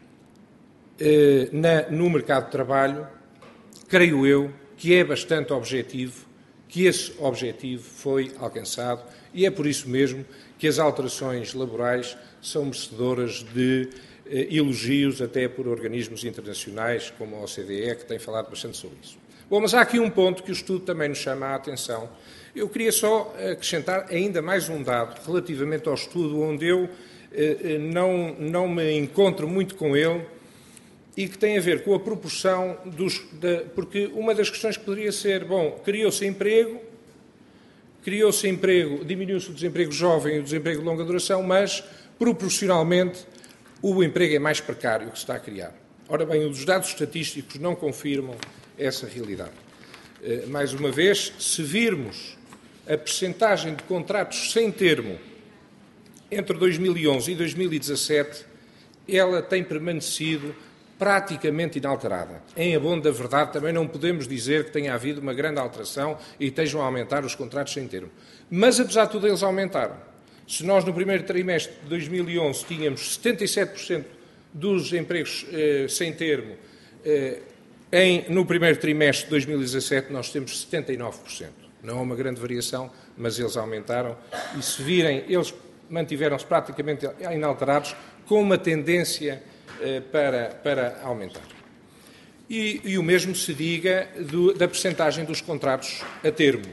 uh, na, no mercado de trabalho, creio eu que é bastante objetivo, que esse objetivo foi alcançado e é por isso mesmo que as alterações laborais são merecedoras de eh, elogios até por organismos internacionais como a O C D E, que tem falado bastante sobre isso. Bom, mas há aqui um ponto que o estudo também nos chama a atenção. Eu queria só acrescentar ainda mais um dado relativamente ao estudo, onde eu eh, não, não me encontro muito com ele, e que tem a ver com a proporção dos... Da, porque uma das questões que poderia ser, bom, criou-se emprego, criou-se emprego, diminuiu-se o desemprego jovem e o desemprego de longa duração, mas, proporcionalmente, o emprego é mais precário que se está a criar. Ora bem, os dados estatísticos não confirmam essa realidade. Mais uma vez, se virmos a percentagem de contratos sem termo entre dois mil e onze e dois mil e dezassete, ela tem permanecido praticamente inalterada. Em abono da verdade, também não podemos dizer que tenha havido uma grande alteração e estejam a aumentar os contratos sem termo. Mas, apesar de tudo, eles aumentaram. Se nós, no primeiro trimestre de dois mil e onze, tínhamos setenta e sete por cento dos empregos eh, sem termo, eh, em, no primeiro trimestre de dois mil e dezassete, nós temos setenta e nove por cento. Não é uma grande variação, mas eles aumentaram. E, se virem, eles mantiveram-se praticamente inalterados, com uma tendência Para, para aumentar. E, e o mesmo se diga do, da percentagem dos contratos a termo.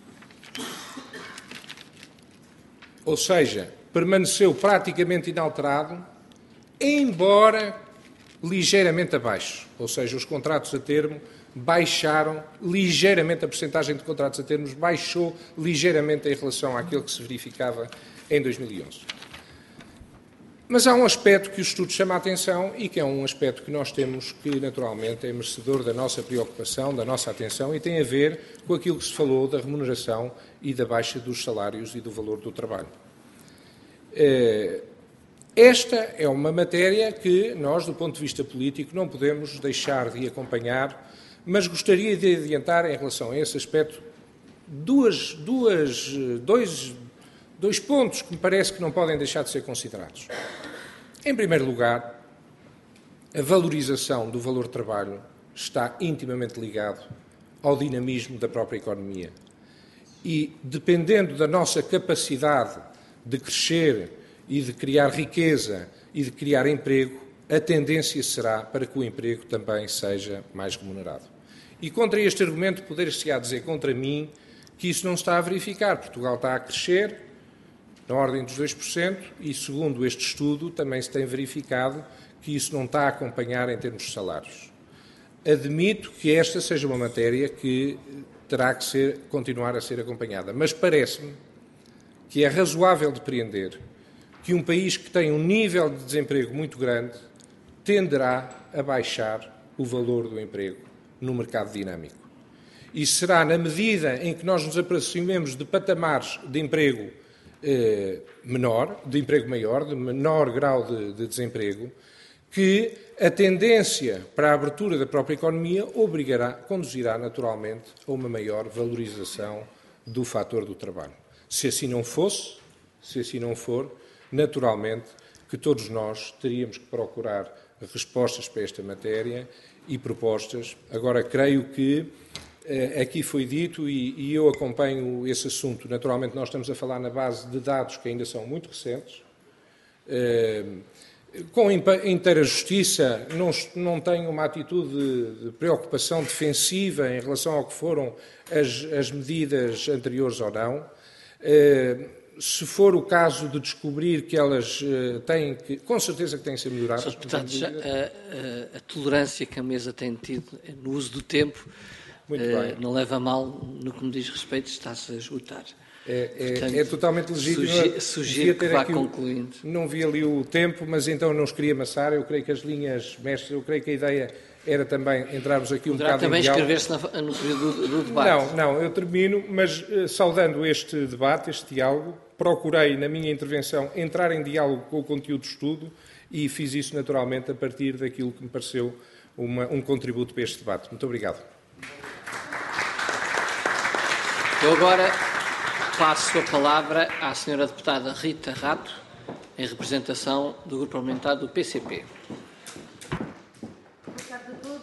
Ou seja, permaneceu praticamente inalterado, embora ligeiramente abaixo. Ou seja, os contratos a termo baixaram ligeiramente, a percentagem de contratos a termos baixou ligeiramente em relação àquilo que se verificava em dois mil e onze. Mas há um aspecto que o estudo chama a atenção e que é um aspecto que nós temos que, naturalmente, é merecedor da nossa preocupação, da nossa atenção e tem a ver com aquilo que se falou da remuneração e da baixa dos salários e do valor do trabalho. Esta é uma matéria que nós, do ponto de vista político, não podemos deixar de acompanhar, mas gostaria de adiantar em relação a esse aspecto duas, duas, dois, dois pontos que me parece que não podem deixar de ser considerados. Em primeiro lugar, a valorização do valor de trabalho está intimamente ligado ao dinamismo da própria economia. E, dependendo da nossa capacidade de crescer e de criar riqueza e de criar emprego, a tendência será para que o emprego também seja mais remunerado. E contra este argumento poder-se-á dizer contra mim que isso não está a verificar. Portugal está a crescer na ordem dos dois por cento e, segundo este estudo, também se tem verificado que isso não está a acompanhar em termos de salários. Admito que esta seja uma matéria que terá que ser, continuar a ser acompanhada, mas parece-me que é razoável depreender que um país que tem um nível de desemprego muito grande tenderá a baixar o valor do emprego no mercado dinâmico. E será na medida em que nós nos aproximemos de patamares de emprego eh, menor, de emprego maior, de menor grau de, de desemprego, que a tendência para a abertura da própria economia obrigará, conduzirá naturalmente a uma maior valorização do fator do trabalho. Se assim não fosse, se assim não for, naturalmente que todos nós teríamos que procurar respostas para esta matéria e propostas. Agora, creio que eh, aqui foi dito e, e eu acompanho esse assunto. Naturalmente, nós estamos a falar na base de dados que ainda são muito recentes. Eh, com inteira justiça, não, não tenho uma atitude de, de preocupação defensiva em relação ao que foram as, as medidas anteriores ou não. Eh, se for o caso de descobrir que elas uh, têm que, com certeza que têm que ser melhoradas. Sr. Deputado, já, a, a, a tolerância que a mesa tem tido no uso do tempo uh, não leva a mal no que me diz respeito, está-se a esgotar. É, é, Portanto, é totalmente legítimo. Sugiro, sugiro que vá aqui concluindo. O, não vi ali o tempo, mas então não os queria amassar. Eu creio que as linhas mestres, eu creio que a ideia era também entrarmos aqui um Poderá bocado também em diálogo. inscrever-se no período do, do debate. Não, não, eu termino, mas uh, saudando este debate, este diálogo, procurei na minha intervenção entrar em diálogo com o conteúdo de estudo e fiz isso naturalmente a partir daquilo que me pareceu uma, um contributo para este debate. Muito obrigado. Eu agora passo a palavra à senhora deputada Rita Rato, em representação do Grupo Parlamentar do P C P. Boa tarde a todos.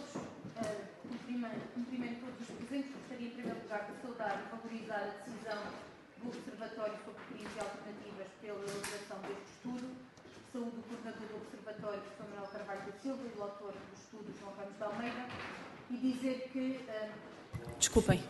Cumprimento todos os presentes. Gostaria, em primeiro lugar, de saudar e valorizar a decisão do Observatório sobre Crises Alternativas pela elaboração deste estudo. Saúde o coordenador do Observatório, professor Manuel Carvalho da Silva, e o autor do estudo, João Ramos de Almeida, e dizer que... Uh... Desculpem.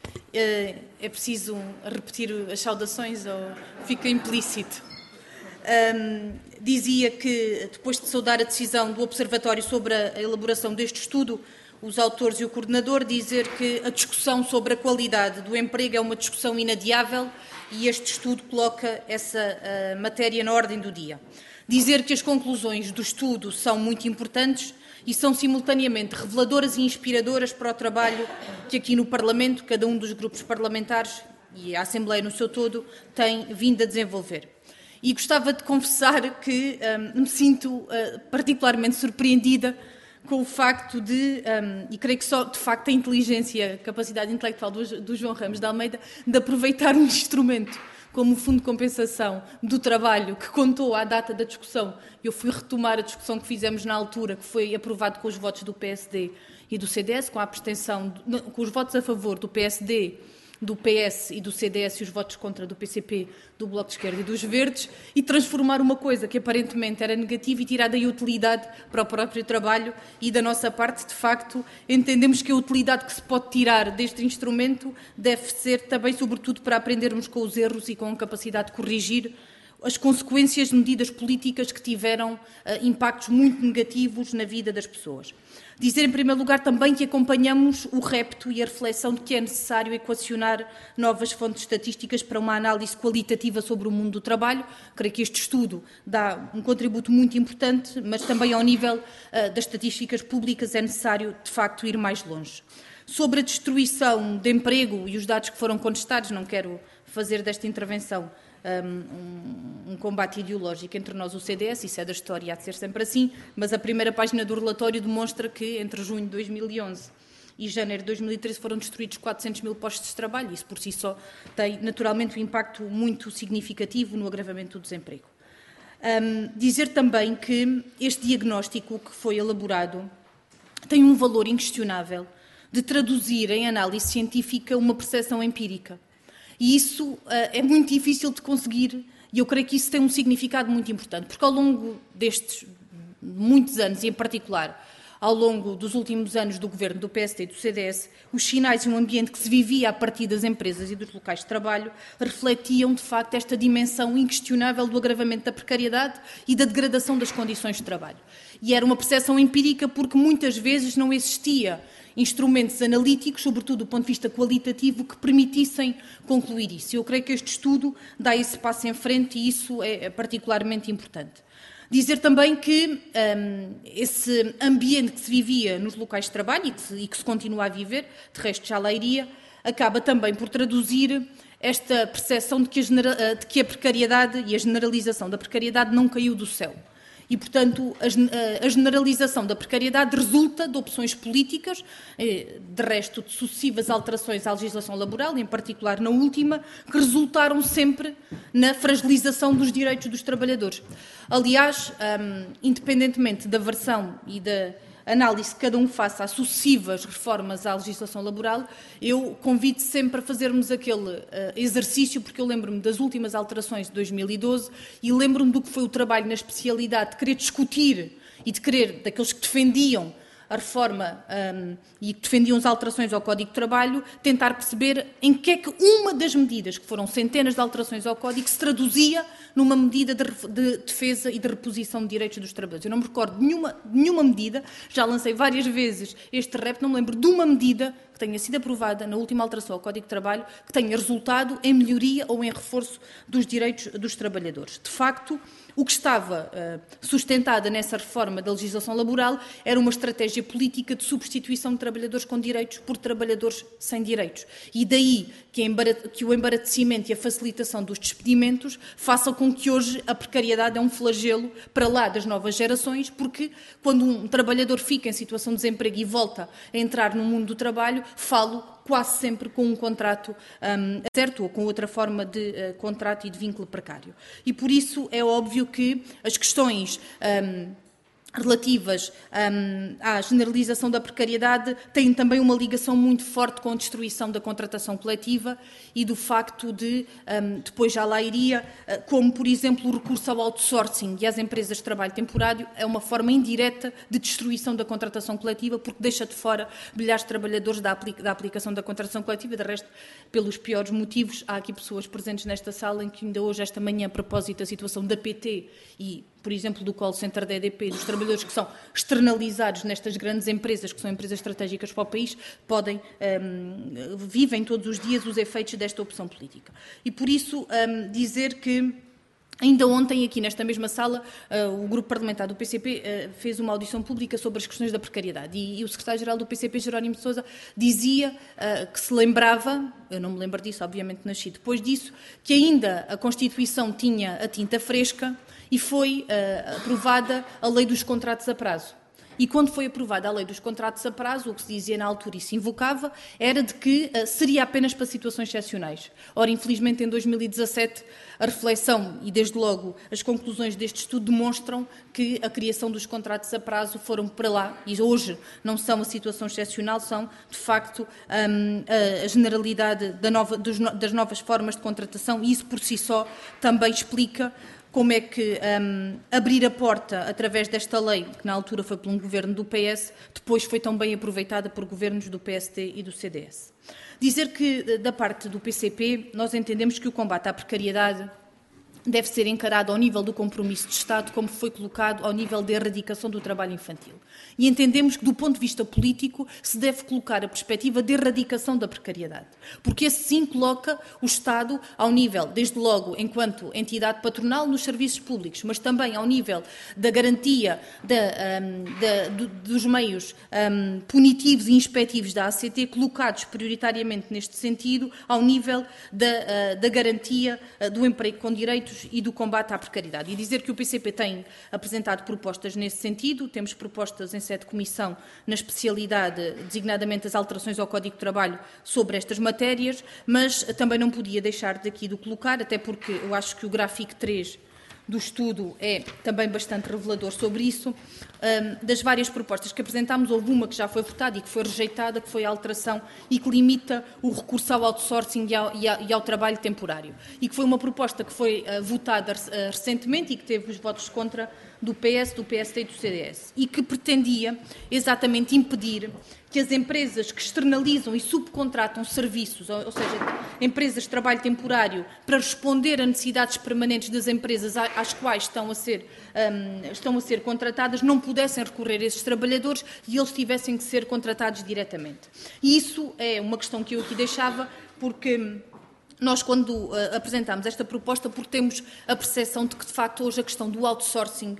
É preciso repetir as saudações ou fica implícito? Um, dizia que, depois de saudar a decisão do Observatório sobre a elaboração deste estudo, os autores e o coordenador, dizer que a discussão sobre a qualidade do emprego é uma discussão inadiável e este estudo coloca essa uh, matéria na ordem do dia. Dizer que as conclusões do estudo são muito importantes e são simultaneamente reveladoras e inspiradoras para o trabalho que aqui no Parlamento, cada um dos grupos parlamentares e a Assembleia no seu todo, tem vindo a desenvolver. E gostava de confessar que um, me sinto uh, particularmente surpreendida com o facto de, um, e creio que só de facto a inteligência, a capacidade intelectual do, do João Ramos de Almeida, de aproveitar um instrumento como o Fundo de Compensação do Trabalho, que contou à data da discussão. Eu fui retomar a discussão que fizemos na altura, que foi aprovado com os votos do P S D e do C D S, com a abstenção, com os votos a favor do P S D, do P S e do C D S e os votos contra do P C P, do Bloco de Esquerda e dos Verdes, e transformar uma coisa que aparentemente era negativa e tirar daí a utilidade para o próprio trabalho, e da nossa parte, de facto, entendemos que a utilidade que se pode tirar deste instrumento deve ser também, sobretudo, para aprendermos com os erros e com a capacidade de corrigir as consequências de medidas políticas que tiveram uh, impactos muito negativos na vida das pessoas. Dizer, em primeiro lugar, também que acompanhamos o repto e a reflexão de que é necessário equacionar novas fontes estatísticas para uma análise qualitativa sobre o mundo do trabalho. Creio que este estudo dá um contributo muito importante, mas também ao nível uh, das estatísticas públicas é necessário, de facto, ir mais longe. Sobre a destruição de emprego e os dados que foram contestados, não quero fazer desta intervenção Um, um combate ideológico entre nós, o C D S, isso é da história, há de ser sempre assim, mas a primeira página do relatório demonstra que entre junho de dois mil e onze e janeiro de dois mil e treze foram destruídos quatrocentos mil postos de trabalho. Isso por si só tem naturalmente um impacto muito significativo no agravamento do desemprego. Um, dizer também que este diagnóstico que foi elaborado tem um valor inquestionável de traduzir em análise científica uma percepção empírica. E isso uh, é muito difícil de conseguir, e eu creio que isso tem um significado muito importante, porque ao longo destes muitos anos, e em particular ao longo dos últimos anos do governo do P S D e do C D S, os sinais de um ambiente que se vivia a partir das empresas e dos locais de trabalho refletiam, de facto, esta dimensão inquestionável do agravamento da precariedade e da degradação das condições de trabalho. E era uma percepção empírica porque muitas vezes não existia instrumentos analíticos, sobretudo do ponto de vista qualitativo, que permitissem concluir isso. Eu creio que este estudo dá esse passo em frente e isso é particularmente importante. Dizer também que um, esse ambiente que se vivia nos locais de trabalho e que, se, e que se continua a viver, de resto já lá iria, acaba também por traduzir esta percepção de que, a genera- de que a precariedade e a generalização da precariedade não caiu do céu. E, portanto, a generalização da precariedade resulta de opções políticas, de resto de sucessivas alterações à legislação laboral, em particular na última, que resultaram sempre na fragilização dos direitos dos trabalhadores. Aliás, um, independentemente da versão e da análise que cada um faça às sucessivas reformas à legislação laboral, eu convido sempre a fazermos aquele uh, exercício, porque eu lembro-me das últimas alterações de dois mil e doze e lembro-me do que foi o trabalho na especialidade de querer discutir e de querer, daqueles que defendiam a reforma um, e que defendiam as alterações ao Código de Trabalho, tentar perceber em que é que uma das medidas, que foram centenas de alterações ao Código, se traduzia numa medida de, de defesa e de reposição de direitos dos trabalhadores. Eu não me recordo de nenhuma, de nenhuma medida, já lancei várias vezes este repto, não me lembro de uma medida que tenha sido aprovada na última alteração ao Código de Trabalho que tenha resultado em melhoria ou em reforço dos direitos dos trabalhadores. De facto, o que estava uh, sustentada nessa reforma da legislação laboral era uma estratégia política de substituição de trabalhadores com direitos por trabalhadores sem direitos. E daí que, que o embaraçamento e a facilitação dos despedimentos façam com que hoje a precariedade é um flagelo para lá das novas gerações, porque quando um trabalhador fica em situação de desemprego e volta a entrar no mundo do trabalho, falo quase sempre com um contrato um, certo ou com outra forma de uh, contrato e de vínculo precário. E por isso é óbvio que as questões um, relativas um, à generalização da precariedade têm também uma ligação muito forte com a destruição da contratação coletiva e do facto de, um, depois já lá iria, uh, como, por exemplo, o recurso ao outsourcing e às empresas de trabalho temporário é uma forma indireta de destruição da contratação coletiva, porque deixa de fora milhares de trabalhadores da, aplica da aplicação da contratação coletiva. De resto, pelos piores motivos, há aqui pessoas presentes nesta sala em que ainda hoje, esta manhã, a propósito da situação da P T e, por exemplo, do call center da E D P, dos trabalhadores que são externalizados nestas grandes empresas, que são empresas estratégicas para o país, podem, um, vivem todos os dias os efeitos desta opção política. E por isso um, dizer que ainda ontem, aqui nesta mesma sala, uh, o grupo parlamentar do P C P uh, fez uma audição pública sobre as questões da precariedade e, e o secretário-geral do P C P, Jerónimo de Sousa, dizia uh, que se lembrava, eu não me lembro disso, obviamente nasci depois disso, que ainda a Constituição tinha a tinta fresca e foi uh, aprovada a lei dos contratos a prazo. E quando foi aprovada a lei dos contratos a prazo, o que se dizia na altura e se invocava era de que uh, seria apenas para situações excepcionais. Ora, infelizmente, em dois mil e dezassete, a reflexão e, desde logo, as conclusões deste estudo demonstram que a criação dos contratos a prazo foram para lá e hoje não são a situação excepcional, são, de facto, um, a generalidade da nova, dos, das novas formas de contratação e isso, por si só, também explica como é que um, abrir a porta através desta lei, que na altura foi por um governo do P S, depois foi tão bem aproveitada por governos do P S D e do C D S. Dizer que, da parte do P C P, nós entendemos que o combate à precariedade deve ser encarado ao nível do compromisso de Estado, como foi colocado ao nível da erradicação do trabalho infantil. E entendemos que, do ponto de vista político, se deve colocar a perspectiva de erradicação da precariedade. Porque esse sim coloca o Estado ao nível, desde logo, enquanto entidade patronal nos serviços públicos, mas também ao nível da garantia da, um, da, do, dos meios um, punitivos e inspectivos da A C T, colocados prioritariamente neste sentido, ao nível da, uh, da garantia uh, do emprego com direitos e do combate à precariedade. E dizer que o P C P tem apresentado propostas nesse sentido, temos propostas em sede de comissão na especialidade, designadamente as alterações ao Código de Trabalho sobre estas matérias, mas também não podia deixar daqui de colocar, até porque eu acho que o gráfico três do estudo é também bastante revelador sobre isso. Um, das várias propostas que apresentámos, houve uma que já foi votada e que foi rejeitada, que foi a alteração e que limita o recurso ao outsourcing e ao, e ao, e ao trabalho temporário. E que foi uma proposta que foi uh, votada uh, recentemente e que teve os votos contra do P S, do P S D e do C D S. E que pretendia exatamente impedir que as empresas que externalizam e subcontratam serviços, ou seja, empresas de trabalho temporário, para responder a necessidades permanentes das empresas às quais estão a ser, um, estão a ser contratadas, não pudessem recorrer a esses trabalhadores e eles tivessem que ser contratados diretamente. E isso é uma questão que eu aqui deixava, porque nós, quando uh, apresentámos esta proposta, porque temos a percepção de que, de facto, hoje a questão do outsourcing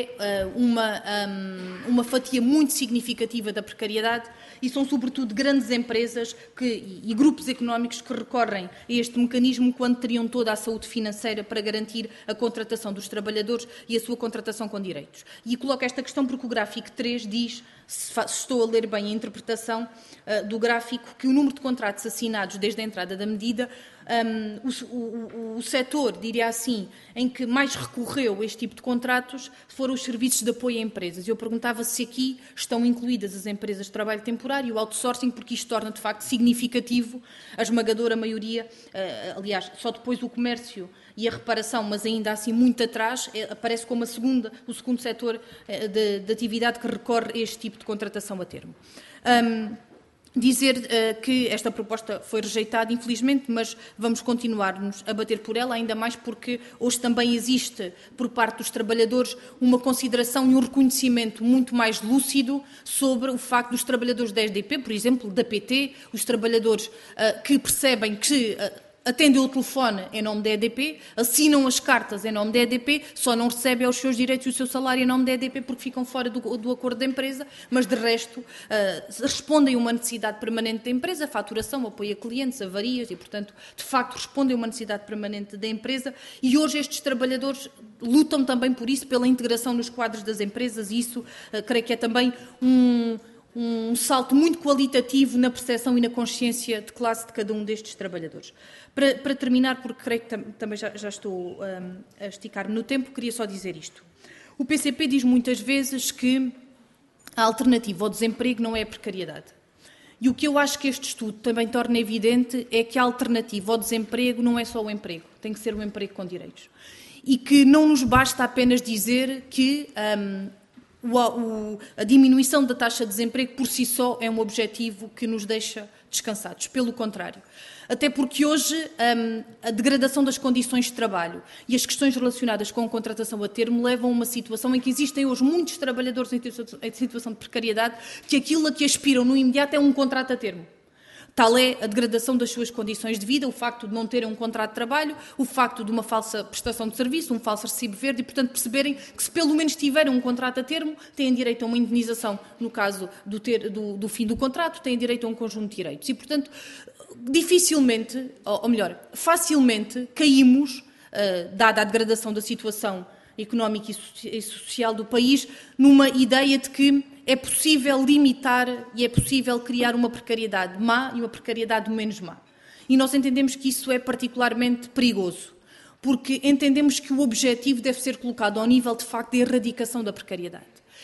é uh, uma, um, uma fatia muito significativa da precariedade e são, sobretudo, grandes empresas que, e, e grupos económicos que recorrem a este mecanismo quando teriam toda a saúde financeira para garantir a contratação dos trabalhadores e a sua contratação com direitos. E coloco esta questão porque o gráfico três diz, se, se estou a ler bem a interpretação uh, do gráfico, que o número de contratos assinados desde a entrada da medida, Um, o, o, o setor, diria assim, em que mais recorreu a este tipo de contratos foram os serviços de apoio a empresas. Eu perguntava se aqui estão incluídas as empresas de trabalho temporário e o outsourcing, porque isto torna, de facto, significativo a esmagadora maioria, uh, aliás, só depois o comércio e a reparação, mas ainda assim muito atrás, é, aparece como a segunda, o segundo setor uh, de, de atividade que recorre a este tipo de contratação a termo. Um, Dizer uh, que esta proposta foi rejeitada, infelizmente, mas vamos continuar-nos a bater por ela, ainda mais porque hoje também existe, por parte dos trabalhadores, uma consideração e um reconhecimento muito mais lúcido sobre o facto dos trabalhadores da S D P, por exemplo, da P T, os trabalhadores uh, que percebem que uh, atendem o telefone em nome da E D P, assinam as cartas em nome da E D P, só não recebem os seus direitos e o seu salário em nome da E D P porque ficam fora do, do acordo da empresa, mas de resto uh, respondem a uma necessidade permanente da empresa, faturação, apoio a clientes, avarias e, portanto, de facto respondem a uma necessidade permanente da empresa e hoje estes trabalhadores lutam também por isso, pela integração nos quadros das empresas e isso uh, creio que é também um... um salto muito qualitativo na percepção e na consciência de classe de cada um destes trabalhadores. Para, para terminar, porque creio que tam, também já, já estou um, a esticar-me no tempo, queria só dizer isto. O P C P diz muitas vezes que a alternativa ao desemprego não é a precariedade. E o que eu acho que este estudo também torna evidente é que a alternativa ao desemprego não é só o emprego, tem que ser um emprego com direitos. E que não nos basta apenas dizer que um, O, o, a diminuição da taxa de desemprego por si só é um objetivo que nos deixa descansados, pelo contrário. Até porque hoje um, a degradação das condições de trabalho e as questões relacionadas com a contratação a termo levam a uma situação em que existem hoje muitos trabalhadores em situação de precariedade que aquilo a que aspiram no imediato é um contrato a termo. Tal é a degradação das suas condições de vida, o facto de não terem um contrato de trabalho, o facto de uma falsa prestação de serviço, um falso recibo verde e, portanto, perceberem que se pelo menos tiverem um contrato a termo, têm direito a uma indenização no caso do, ter, do, do fim do contrato, têm direito a um conjunto de direitos. E, portanto, dificilmente, ou melhor, facilmente caímos, uh, dada a degradação da situação económica e social do país, numa ideia de que é possível limitar e é possível criar uma precariedade má e uma precariedade menos má. E nós entendemos que isso é particularmente perigoso, porque entendemos que o objetivo deve ser colocado ao nível, de facto, de erradicação da precariedade.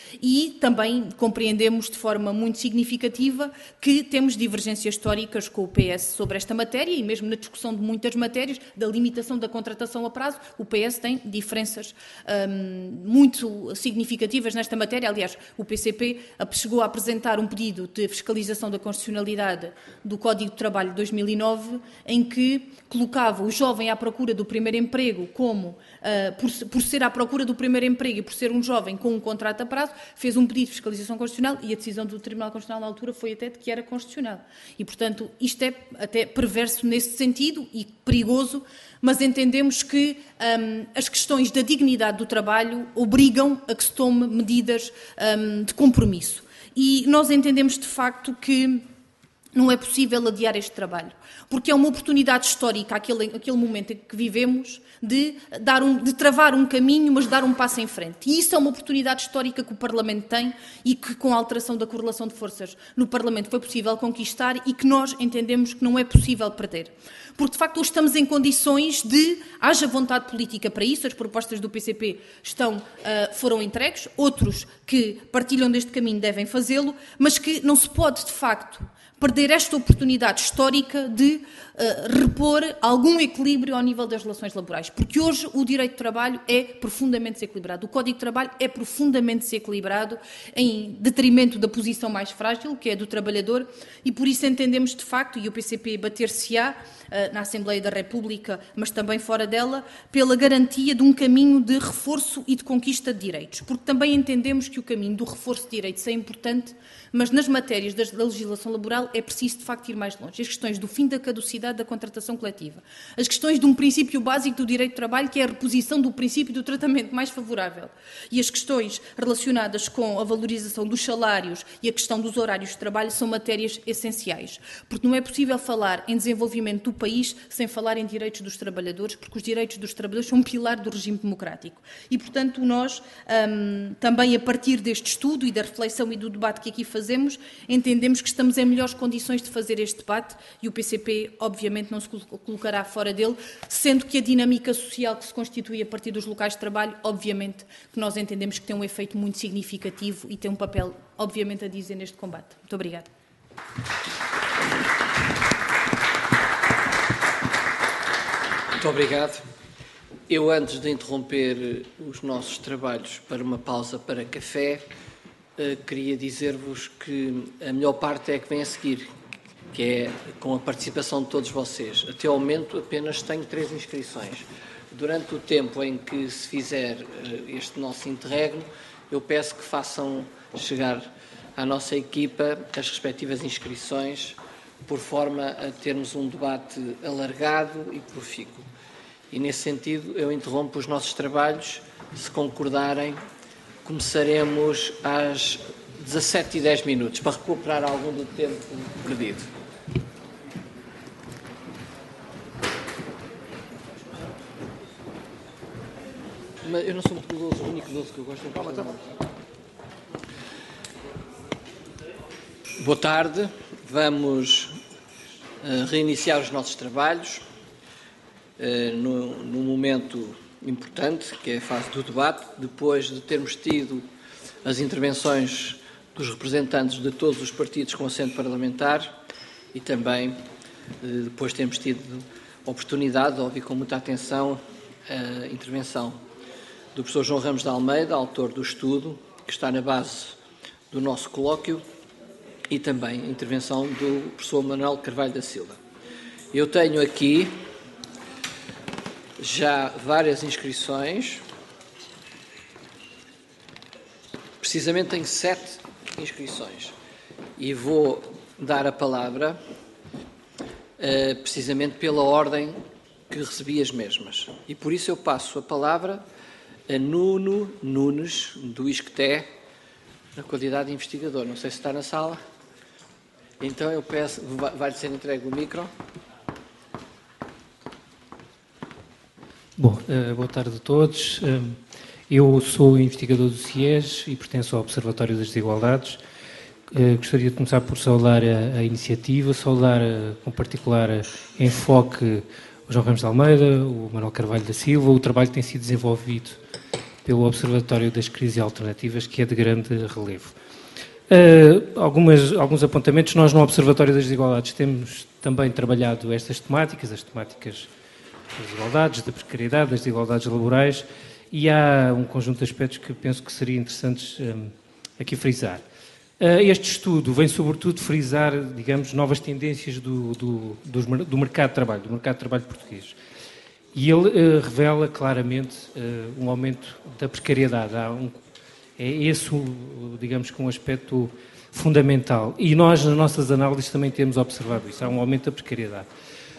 E também compreendemos de forma muito significativa que temos divergências históricas com o P S sobre esta matéria e mesmo na discussão de muitas matérias, da limitação da contratação a prazo, o P S tem diferenças hum, muito significativas nesta matéria. Aliás, o P C P chegou a apresentar um pedido de fiscalização da constitucionalidade do Código de Trabalho de dois mil e nove, em que colocava o jovem à procura do primeiro emprego como, uh, por, por ser à procura do primeiro emprego e por ser um jovem com um contrato a prazo, fez um pedido de fiscalização constitucional e a decisão do Tribunal Constitucional na altura foi até de que era constitucional. E, portanto, isto é até perverso nesse sentido e perigoso, mas entendemos que um, as questões da dignidade do trabalho obrigam a que se tome medidas um, de compromisso. E nós entendemos, de facto, que não é possível adiar este trabalho, porque é uma oportunidade histórica, aquele, aquele momento em que vivemos, de, dar um, de travar um caminho, mas dar um passo em frente. E isso é uma oportunidade histórica que o Parlamento tem e que, com a alteração da correlação de forças no Parlamento, foi possível conquistar e que nós entendemos que não é possível perder. Porque, de facto, hoje estamos em condições de haja vontade política para isso, as propostas do P C P estão, uh, foram entregues, outros que partilham deste caminho devem fazê-lo, mas que não se pode, de facto, perder esta oportunidade histórica de uh, repor algum equilíbrio ao nível das relações laborais. Porque hoje o direito de trabalho é profundamente desequilibrado. O Código de Trabalho é profundamente desequilibrado em detrimento da posição mais frágil, que é do trabalhador, e por isso entendemos de facto, e o P C P bater-se-á uh, na Assembleia da República, mas também fora dela, pela garantia de um caminho de reforço e de conquista de direitos. Porque também entendemos que o caminho do reforço de direitos é importante, mas nas matérias da legislação laboral é preciso, de facto, ir mais longe. As questões do fim da caducidade da contratação coletiva. As questões de um princípio básico do direito de trabalho, que é a reposição do princípio do tratamento mais favorável. E as questões relacionadas com a valorização dos salários e a questão dos horários de trabalho são matérias essenciais. Porque não é possível falar em desenvolvimento do país sem falar em direitos dos trabalhadores, porque os direitos dos trabalhadores são um pilar do regime democrático. E, portanto, nós, hum, também a partir deste estudo e da reflexão e do debate que aqui fazemos, entendemos que estamos em melhores condições de fazer este debate e o P C P, obviamente, não se colocará fora dele, sendo que a dinâmica social que se constitui a partir dos locais de trabalho, obviamente, que nós entendemos que tem um efeito muito significativo e tem um papel, obviamente, a dizer neste combate. Muito obrigada. Muito obrigado. Eu, antes de interromper os nossos trabalhos para uma pausa para café, Uh, queria dizer-vos que a melhor parte é que vem a seguir, que é com a participação de todos vocês. Até ao momento apenas tenho três inscrições. Durante o tempo em que se fizer este nosso interregno, eu peço que façam chegar à nossa equipa as respectivas inscrições, por forma a termos um debate alargado e profícuo. E, nesse sentido, eu interrompo os nossos trabalhos. Se concordarem, começaremos às dezassete e dez minutos, para recuperar algum do tempo perdido. Mas eu não sou muito guloso, o único doce que eu gosto é o então. Boa tarde. Vamos uh, reiniciar os nossos trabalhos uh, no, num momento importante, que é a fase do debate, depois de termos tido as intervenções dos representantes de todos os partidos com assento parlamentar e também uh, depois temos tido a oportunidade de ouvir com muita atenção a intervenção do professor João Ramos de Almeida, autor do estudo, que está na base do nosso colóquio, e também a intervenção do professor Manuel Carvalho da Silva. Eu tenho aqui já várias inscrições, precisamente tenho sete inscrições, e vou dar a palavra uh, precisamente pela ordem que recebi as mesmas. E por isso eu passo a palavra a Nuno Nunes, do ISCTE, na qualidade de investigador. Não sei se está na sala. Então eu peço, vai-lhe ser entregue o micro. Bom, uh, boa tarde a todos. Uh, eu sou investigador do CIES e pertenço ao Observatório das Desigualdades. Uh, gostaria de começar por saudar a, a iniciativa, saudar uh, com particular uh, enfoque o João Ramos de Almeida, o Manuel Carvalho da Silva, o trabalho que tem sido desenvolvido pelo Observatório das Crises Alternativas, que é de grande relevo. Uh, algumas, alguns apontamentos. Nós, no Observatório das Desigualdades, temos também trabalhado estas temáticas, as temáticas das desigualdades, da precariedade, das desigualdades laborais, e há um conjunto de aspectos que penso que seria interessantes um, aqui frisar. Uh, este estudo vem, sobretudo, frisar, digamos, novas tendências do, do, do, do mercado de trabalho, do mercado de trabalho português. E ele uh, revela claramente uh, um aumento da precariedade. Há um, é esse, digamos, que um aspecto fundamental. E nós, nas nossas análises, também temos observado isso. Há um aumento da precariedade.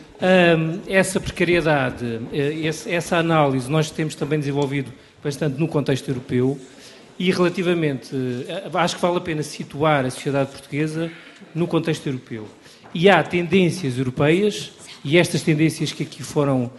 Um, essa precariedade, esse, essa análise, nós temos também desenvolvido bastante no contexto europeu e, relativamente, acho que vale a pena situar a sociedade portuguesa no contexto europeu. E há tendências europeias, e estas tendências que aqui foram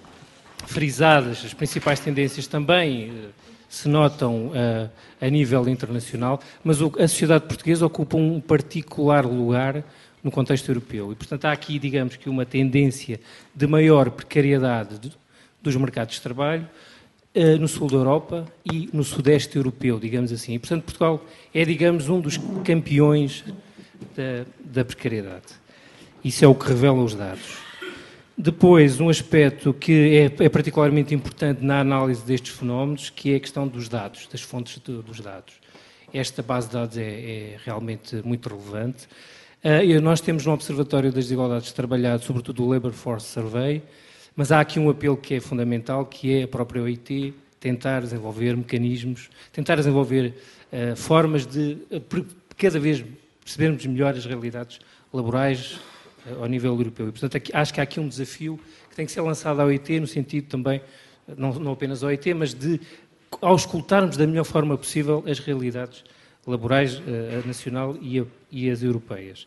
frisadas, as principais tendências também se notam uh, a nível internacional, mas a sociedade portuguesa ocupa um particular lugar no contexto europeu. E, portanto, há aqui, digamos que, uma tendência de maior precariedade de, dos mercados de trabalho uh, no sul da Europa e no sudeste europeu, digamos assim. E, portanto, Portugal é, digamos, um dos campeões da, da precariedade. Isso é o que revelam os dados. Depois, um aspecto que é, é particularmente importante na análise destes fenómenos, que é a questão dos dados, das fontes de, dos dados. Esta base de dados é, é realmente muito relevante. Uh, nós temos no Observatório das Desigualdades trabalhado, sobretudo, o Labour Force Survey, mas há aqui um apelo que é fundamental, que é a própria O I T tentar desenvolver mecanismos, tentar desenvolver uh, formas de uh, cada vez percebermos melhor as realidades laborais ao nível europeu. E, portanto, aqui, acho que há aqui um desafio que tem que ser lançado à O I T, no sentido também, não, não apenas à O I T, mas de auscultarmos da melhor forma possível as realidades laborais, a nacional e, a, e as europeias.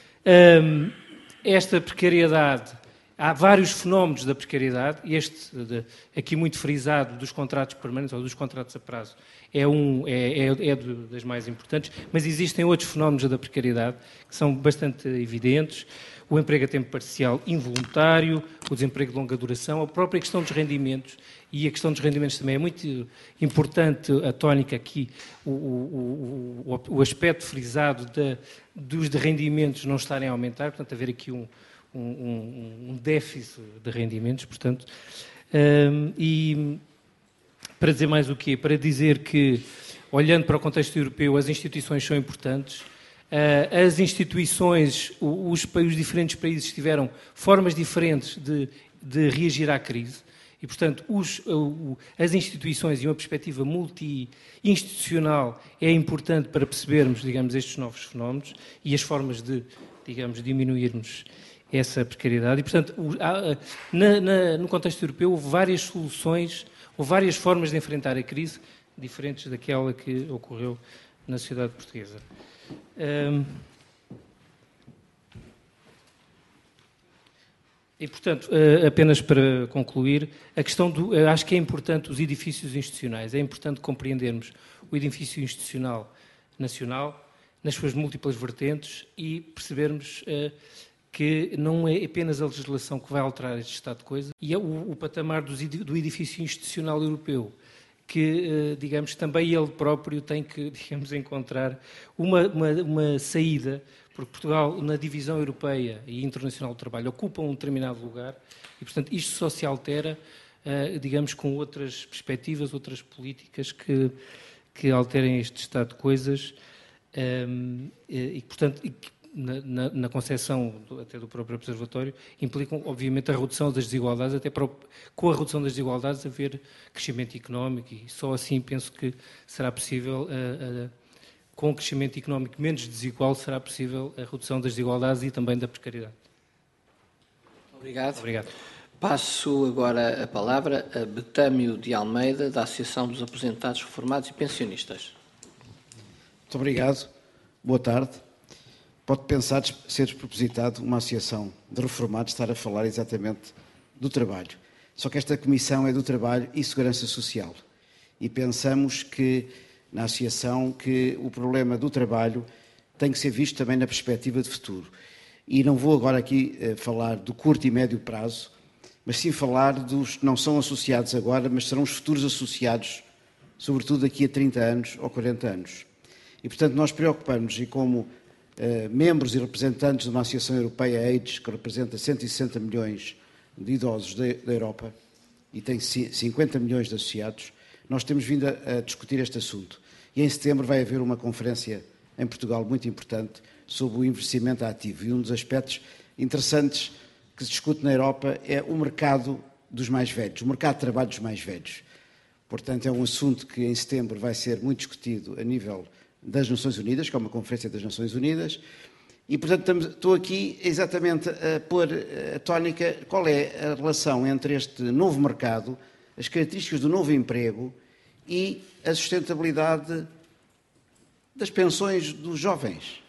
Um, esta precariedade, há vários fenómenos da precariedade, este, de, aqui muito frisado, dos contratos permanentes ou dos contratos a prazo, é, um, é, é, é das mais importantes, mas existem outros fenómenos da precariedade que são bastante evidentes. O emprego a tempo parcial involuntário, o desemprego de longa duração, a própria questão dos rendimentos, e a questão dos rendimentos também é muito importante, a tónica aqui, o, o, o, o aspecto frisado de, dos de rendimentos não estarem a aumentar, portanto, haver aqui um, um, um déficit de rendimentos, portanto, um, e para dizer mais o quê? Para dizer que, olhando para o contexto europeu, as instituições são importantes. As instituições, os, os diferentes países tiveram formas diferentes de, de reagir à crise e, portanto, os, as instituições e uma perspectiva multi-institucional é importante para percebermos, digamos, estes novos fenómenos e as formas de, digamos, diminuirmos essa precariedade. E, portanto, na, na, no contexto europeu houve várias soluções, ou várias formas de enfrentar a crise, diferentes daquela que ocorreu na sociedade portuguesa. Um, e, portanto, uh, apenas para concluir, a questão do, uh, acho que é importante os edifícios institucionais, é importante compreendermos o edifício institucional nacional nas suas múltiplas vertentes e percebermos uh, que não é apenas a legislação que vai alterar este estado de coisas, e é o, o patamar do, do edifício institucional europeu, que, digamos, também ele próprio tem que, digamos, encontrar uma, uma, uma saída, porque Portugal, na divisão europeia e internacional do trabalho, ocupa um determinado lugar e, portanto, isto só se altera, digamos, com outras perspectivas, outras políticas que, que alterem este estado de coisas e, portanto, na, na, na concepção do, até do próprio Observatório, implicam, obviamente, a redução das desigualdades, até para, com a redução das desigualdades haver crescimento económico e só assim penso que será possível, uh, uh, com o crescimento económico menos desigual, será possível a redução das desigualdades e também da precariedade. Obrigado. Obrigado. Passo agora a palavra a Betâmio de Almeida, da Associação dos Aposentados, Reformados e Pensionistas. Muito obrigado. Boa tarde. Pode pensar ser despropositado uma associação de reformados estar a falar exatamente do trabalho. Só que esta comissão é do trabalho e segurança social. E pensamos que, na associação, que o problema do trabalho tem que ser visto também na perspectiva de futuro. E não vou agora aqui eh, falar do curto e médio prazo, mas sim falar dos que não são associados agora, mas serão os futuros associados, sobretudo daqui a trinta anos ou quarenta anos. E, portanto, nós preocupamos, e como Uh, membros e representantes de uma Associação Europeia AIDS, que representa cento e sessenta milhões de idosos da, da Europa e tem cinquenta milhões de associados, nós temos vindo a, a discutir este assunto. E em setembro vai haver uma conferência em Portugal muito importante sobre o envelhecimento ativo. E um dos aspectos interessantes que se discute na Europa é o mercado dos mais velhos, o mercado de trabalho dos mais velhos. Portanto, é um assunto que em setembro vai ser muito discutido a nível das Nações Unidas, que é uma conferência das Nações Unidas, e, portanto, estamos, estou aqui exatamente a pôr a tónica, qual é a relação entre este novo mercado, as características do novo emprego e a sustentabilidade das pensões dos jovens.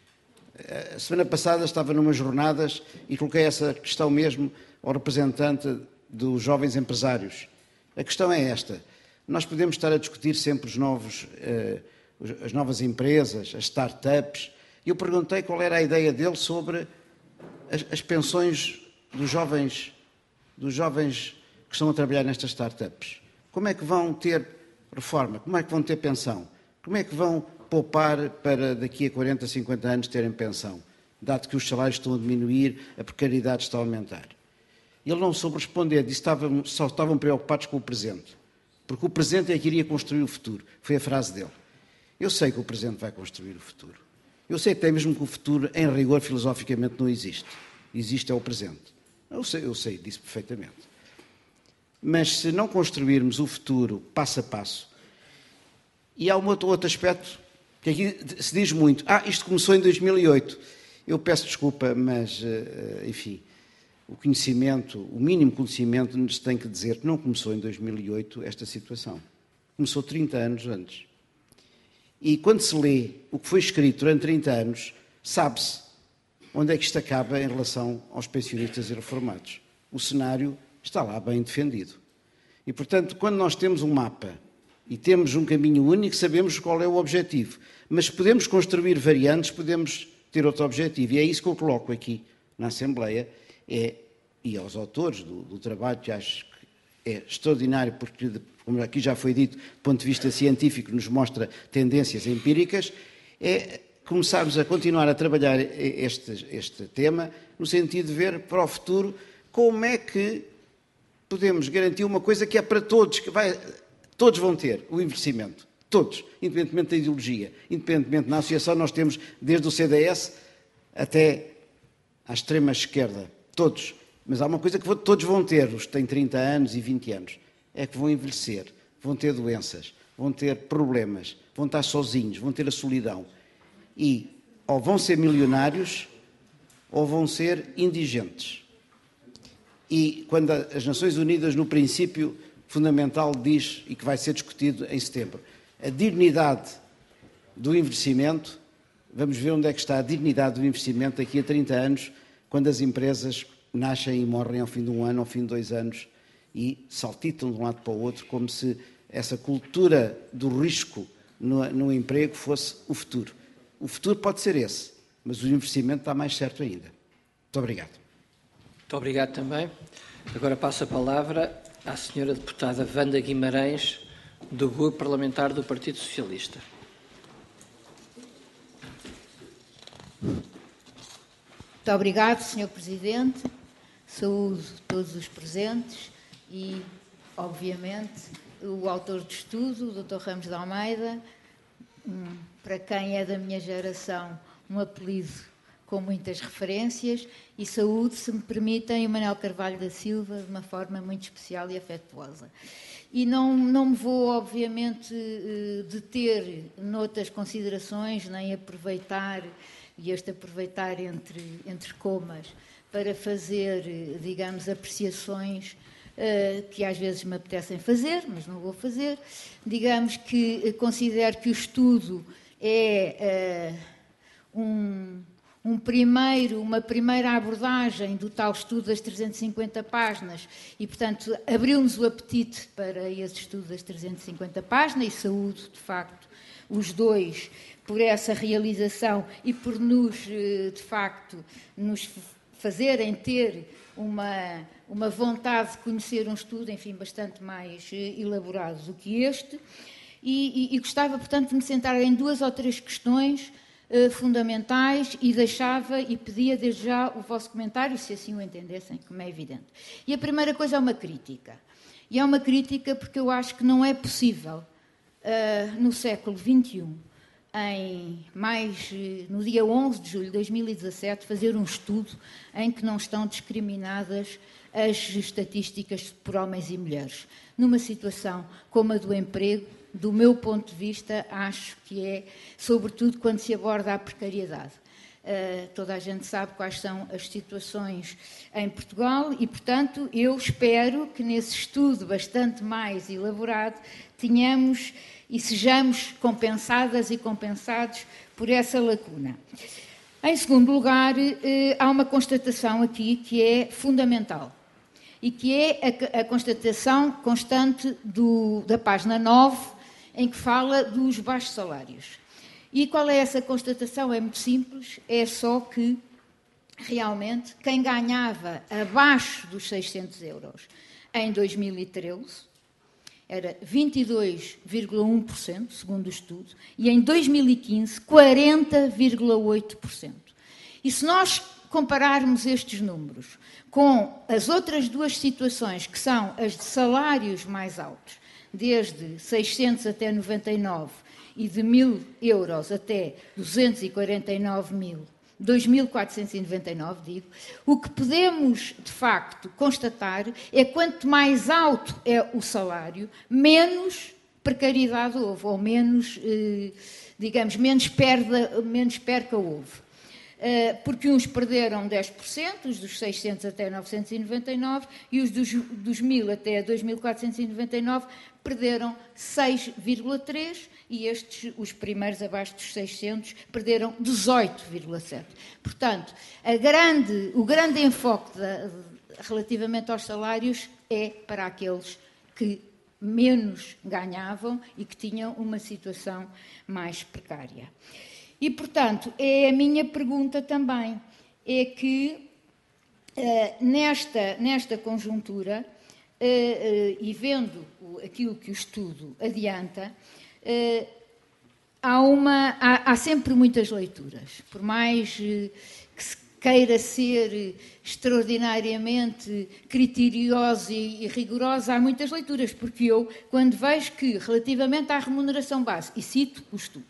A semana passada estava numas jornadas e coloquei essa questão mesmo ao representante dos jovens empresários. A questão é esta: nós podemos estar a discutir sempre os novos... Uh, as novas empresas, as start-ups, e eu perguntei qual era a ideia dele sobre as, as pensões dos jovens, dos jovens que estão a trabalhar nestas start-ups. Como é que vão ter reforma? Como é que vão ter pensão? Como é que vão poupar para daqui a quarenta, cinquenta anos terem pensão? Dado que os salários estão a diminuir, a precariedade está a aumentar. Ele não soube responder, disse que estavam, só estavam preocupados com o presente, porque o presente é que iria construir o futuro. Foi a frase dele. Eu sei que o presente vai construir o futuro. Eu sei até mesmo que o futuro, em rigor, filosoficamente, não existe. Existe é o presente. Eu sei, eu sei disso perfeitamente. Mas se não construirmos o futuro passo a passo, e há um outro, outro aspecto que aqui se diz muito. Ah, isto começou em dois mil e oito. Eu peço desculpa, mas, enfim, o conhecimento, o mínimo conhecimento nos tem que dizer que não começou em dois mil e oito esta situação. Começou trinta anos antes. E quando se lê o que foi escrito durante trinta anos, sabe-se onde é que isto acaba em relação aos pensionistas e reformados. O cenário está lá bem defendido. E, portanto, quando nós temos um mapa e temos um caminho único, sabemos qual é o objetivo. Mas podemos construir variantes, podemos ter outro objetivo. E é isso que eu coloco aqui na Assembleia, é, e aos autores do, do trabalho, que acho que é extraordinário, porque, como aqui já foi dito, do ponto de vista científico, nos mostra tendências empíricas, é começarmos a continuar a trabalhar este, este tema, no sentido de ver para o futuro como é que podemos garantir uma coisa que é para todos, que vai, todos vão ter, o envelhecimento. Todos, independentemente da ideologia, independentemente na associação, nós temos desde o C D S até à extrema esquerda, todos. Mas há uma coisa que todos vão ter, os que têm trinta anos e vinte anos, é que vão envelhecer, vão ter doenças, vão ter problemas, vão estar sozinhos, vão ter a solidão. E ou vão ser milionários ou vão ser indigentes. E quando as Nações Unidas, no princípio fundamental, diz, e que vai ser discutido em setembro, a dignidade do envelhecimento, vamos ver onde é que está a dignidade do investimento daqui a trinta anos, quando as empresas nascem e morrem ao fim de um ano, ao fim de dois anos, e saltitam de um lado para o outro, como se essa cultura do risco no, no emprego fosse o futuro. O futuro pode ser esse, mas o investimento está mais certo ainda. Muito obrigado. Muito obrigado também. Agora passo a palavra à senhora deputada Wanda Guimarães, do Grupo Parlamentar do Partido Socialista. Muito obrigado, senhor Presidente. Saúdo todos os presentes e, obviamente, o autor do estudo, o doutor Ramos de Almeida, um, para quem é da minha geração, um apelido com muitas referências, e saúde, se me permitem, o Manuel Carvalho da Silva, de uma forma muito especial e afetuosa. E não, não me vou, obviamente, deter noutras considerações, nem aproveitar, e este aproveitar entre, entre comas, para fazer, digamos, apreciações uh, que às vezes me apetecem fazer, mas não vou fazer. Digamos que considero que o estudo é uh, um... Um primeiro, uma primeira abordagem do tal estudo das trezentas e cinquenta páginas e, portanto, abriu-nos o apetite para esse estudo das trezentas e cinquenta páginas e saúdo, de facto, os dois por essa realização e por nos, de facto, nos fazerem ter uma, uma vontade de conhecer um estudo, enfim, bastante mais elaborado do que este. E, e, e gostava, portanto, de me centrar em duas ou três questões fundamentais e deixava e pedia desde já o vosso comentário, se assim o entendessem, como é evidente. E a primeira coisa é uma crítica. E é uma crítica porque eu acho que não é possível, uh, no século vinte e um, em mais, no dia onze de julho de dois mil e dezassete, fazer um estudo em que não estão discriminadas as estatísticas por homens e mulheres. Numa situação como a do emprego, do meu ponto de vista, acho que é, sobretudo, quando se aborda a precariedade. Uh, toda a gente sabe quais são as situações em Portugal e, portanto, eu espero que nesse estudo bastante mais elaborado tenhamos e sejamos compensadas e compensados por essa lacuna. Em segundo lugar, uh, há uma constatação aqui que é fundamental e que é a, a constatação constante do, da página nove, em que fala dos baixos salários. E qual é essa constatação? É muito simples, é só que, realmente, quem ganhava abaixo dos seiscentos euros em dois mil e treze era vinte e dois vírgula um por cento, segundo o estudo, e em dois mil e quinze, quarenta vírgula oito por cento. E se nós compararmos estes números com as outras duas situações, que são as de salários mais altos, desde seiscentos até noventa e nove e de mil euros até duzentos e quarenta e nove mil, dois mil quatrocentos e noventa e nove, digo, o que podemos, de facto, constatar é que quanto mais alto é o salário, menos precariedade houve, ou menos, eh, digamos, menos perda, menos perca houve. Porque uns perderam dez por cento, os dos seiscentos até novecentos e noventa e nove, e os dos, dos mil até dois mil quatrocentos e noventa e nove perderam seis vírgula três por cento e estes, os primeiros abaixo dos seiscentos, perderam dezoito vírgula sete por cento. Portanto, a grande, o grande enfoque da, relativamente aos salários é para aqueles que menos ganhavam e que tinham uma situação mais precária. E, portanto, é a minha pergunta também, é que uh, nesta, nesta conjuntura, uh, uh, e vendo aquilo que o estudo adianta, uh, há, uma, há, há sempre muitas leituras, por mais uh, que, se, queira ser extraordinariamente criteriosa e rigorosa, há muitas leituras, porque eu, quando vejo que, relativamente à remuneração base, e cito o estudo,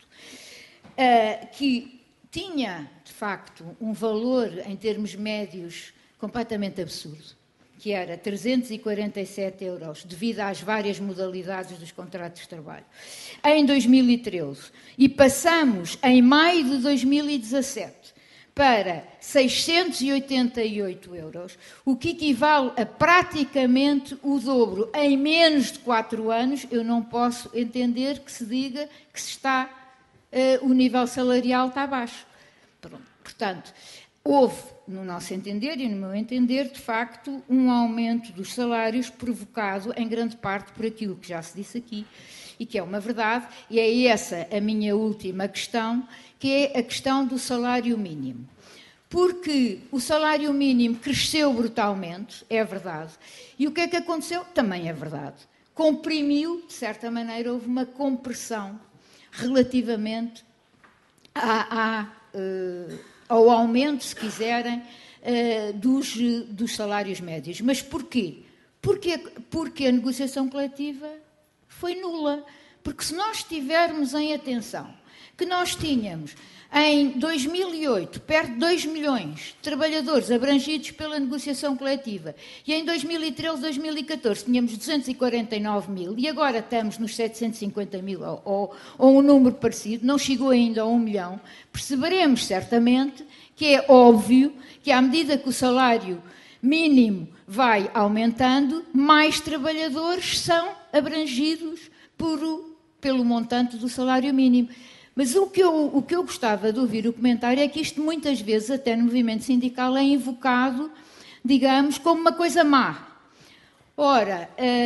que tinha, de facto, um valor em termos médios completamente absurdo, que era trezentos e quarenta e sete euros, devido às várias modalidades dos contratos de trabalho, em dois mil e treze, e passamos, em maio de dois mil e dezassete, para seiscentos e oitenta e oito euros, o que equivale a praticamente o dobro em menos de quatro anos, eu não posso entender que se diga que se está, uh, o nível salarial está baixo. Pronto. Portanto, houve, no nosso entender e no meu entender, de facto, um aumento dos salários provocado em grande parte por aquilo que já se disse aqui e que é uma verdade, e é essa a minha última questão, que é a questão do salário mínimo. Porque o salário mínimo cresceu brutalmente, é verdade, e o que é que aconteceu? Também é verdade. Comprimiu, de certa maneira, houve uma compressão relativamente à, à, uh, ao aumento, se quiserem, uh, dos, dos salários médios. Mas porquê? Porque, porque a negociação coletiva foi nula. Porque se nós tivermos em atenção que nós tínhamos, em dois mil e oito, perto de dois milhões de trabalhadores abrangidos pela negociação coletiva, e em dois mil e treze, dois mil e catorze tínhamos duzentos e quarenta e nove mil, e agora estamos nos setecentos e cinquenta mil, ou, ou, ou um número parecido, não chegou ainda a um milhão, perceberemos certamente que é óbvio que, à medida que o salário mínimo vai aumentando, mais trabalhadores são abrangidos por, pelo montante do salário mínimo. Mas o que, eu, o que eu gostava de ouvir o comentário é que isto muitas vezes, até no movimento sindical, é invocado, digamos, como uma coisa má. Ora,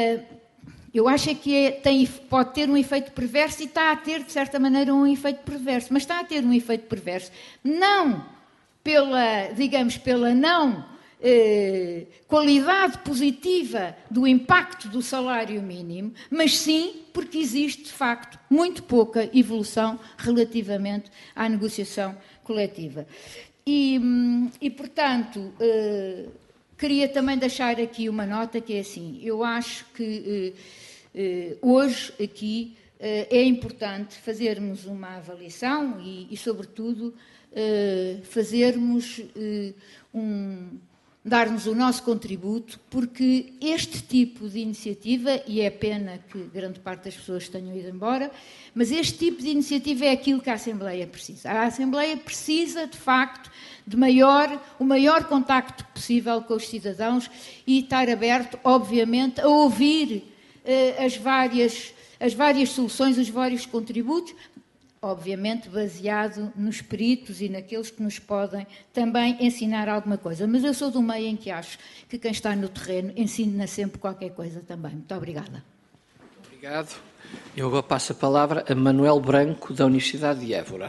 eu acho que é, tem, pode ter um efeito perverso e está a ter, de certa maneira, um efeito perverso. Mas está a ter um efeito perverso não pela, digamos, pela não eh, qualidade positiva do impacto do salário mínimo, mas sim porque existe, de facto, muito pouca evolução relativamente à negociação coletiva. E, e portanto, eh, queria também deixar aqui uma nota que é assim, eu acho que eh, eh, hoje aqui eh, é importante fazermos uma avaliação e, e sobretudo, eh, fazermos eh, um... dar-nos o nosso contributo, porque este tipo de iniciativa, e é pena que grande parte das pessoas tenham ido embora, mas este tipo de iniciativa é aquilo que a Assembleia precisa. A Assembleia precisa, de facto, de maior, o maior contacto possível com os cidadãos e estar aberto, obviamente, a ouvir eh, as, várias, as várias soluções, os vários contributos, obviamente baseado nos peritos e naqueles que nos podem também ensinar alguma coisa. Mas eu sou do meio em que acho que quem está no terreno ensina sempre qualquer coisa também. Muito obrigada. Obrigado. Eu agora passo a palavra a Manuel Branco, da Universidade de Évora.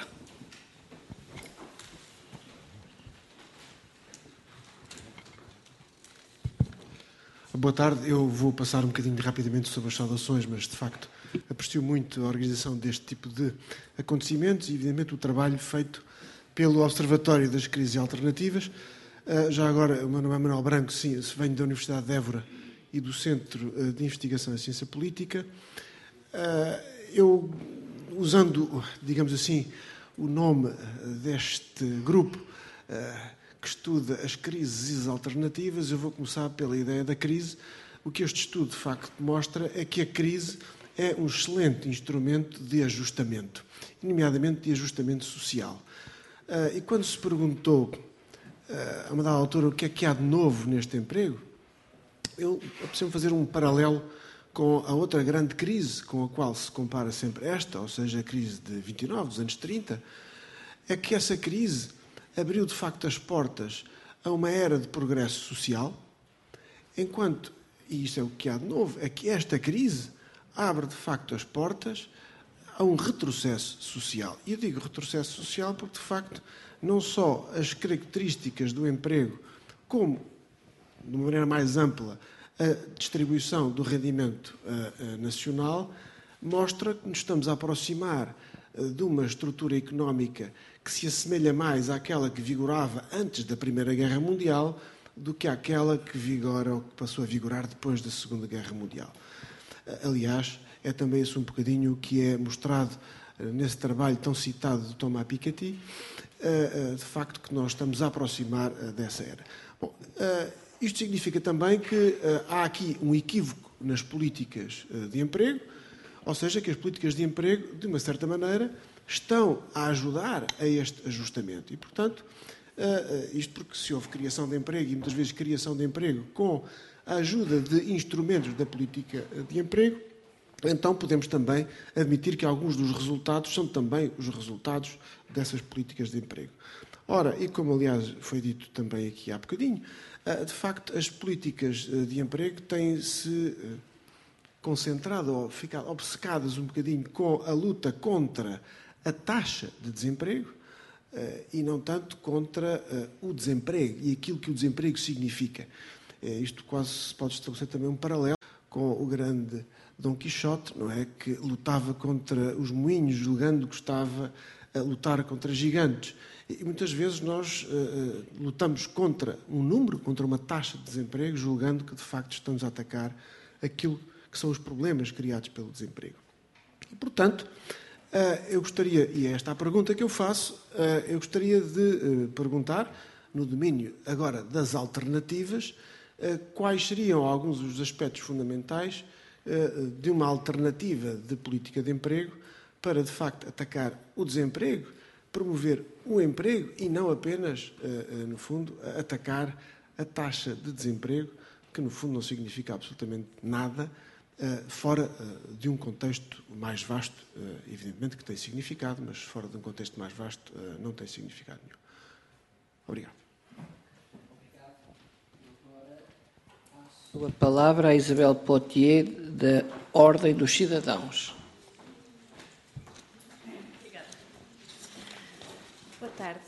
Boa tarde. Eu vou passar um bocadinho rapidamente sobre as saudações, mas, de facto, aprecio muito a organização deste tipo de acontecimentos e, evidentemente, o trabalho feito pelo Observatório das Crises Alternativas. Uh, já agora, o meu nome é Manuel Branco, sim, venho da Universidade de Évora e do Centro de Investigação em Ciência Política. Uh, eu, usando, digamos assim, o nome deste grupo uh, que estuda as crises alternativas, eu vou começar pela ideia da crise. O que este estudo, de facto, mostra é que a crise é um excelente instrumento de ajustamento, nomeadamente de ajustamento social. Uh, e quando se perguntou, uh, a uma dada altura, o que é que há de novo neste emprego, eu preciso fazer um paralelo com a outra grande crise com a qual se compara sempre esta, ou seja, a crise de vinte e nove, dos anos trinta, é que essa crise abriu, de facto, as portas a uma era de progresso social, enquanto, e isto é o que há de novo, é que esta crise abre, de facto, as portas a um retrocesso social. E eu digo retrocesso social porque, de facto, não só as características do emprego, como, de uma maneira mais ampla, a distribuição do rendimento uh, uh, nacional, mostra que nos estamos a aproximar de uma estrutura económica que se assemelha mais àquela que vigorava antes da Primeira Guerra Mundial do que àquela que vigora ou que passou a vigorar depois da Segunda Guerra Mundial. Aliás, é também esse um bocadinho o que é mostrado nesse trabalho tão citado de Thomas Piketty, de facto que nós estamos a aproximar dessa era. Bom, isto significa também que há aqui um equívoco nas políticas de emprego, ou seja, que as políticas de emprego, de uma certa maneira, estão a ajudar a este ajustamento. E, portanto, isto porque se houve criação de emprego, e muitas vezes criação de emprego com a ajuda de instrumentos da política de emprego, então podemos também admitir que alguns dos resultados são também os resultados dessas políticas de emprego. Ora, e como aliás foi dito também aqui há bocadinho, de facto as políticas de emprego têm-se concentrado ou ficado obcecadas um bocadinho com a luta contra a taxa de desemprego e não tanto contra o desemprego e aquilo que o desemprego significa. Isto quase se pode estabelecer também um paralelo com o grande Dom Quixote, não é? Que lutava contra os moinhos, julgando que estava a lutar contra gigantes. E muitas vezes nós uh, lutamos contra um número, contra uma taxa de desemprego, julgando que de facto estamos a atacar aquilo que são os problemas criados pelo desemprego. E, portanto, uh, eu gostaria, e é esta a pergunta que eu faço, uh, eu gostaria de uh, perguntar, no domínio agora das alternativas, uh, quais seriam alguns dos aspectos fundamentais de uma alternativa de política de emprego para, de facto, atacar o desemprego, promover o emprego e não apenas, no fundo, atacar a taxa de desemprego, que, no fundo, não significa absolutamente nada, fora de um contexto mais vasto, evidentemente que tem significado, mas fora de um contexto mais vasto não tem significado nenhum. Obrigado. A palavra a Isabel Potier, da Ordem dos Cidadãos. Obrigada. Boa tarde.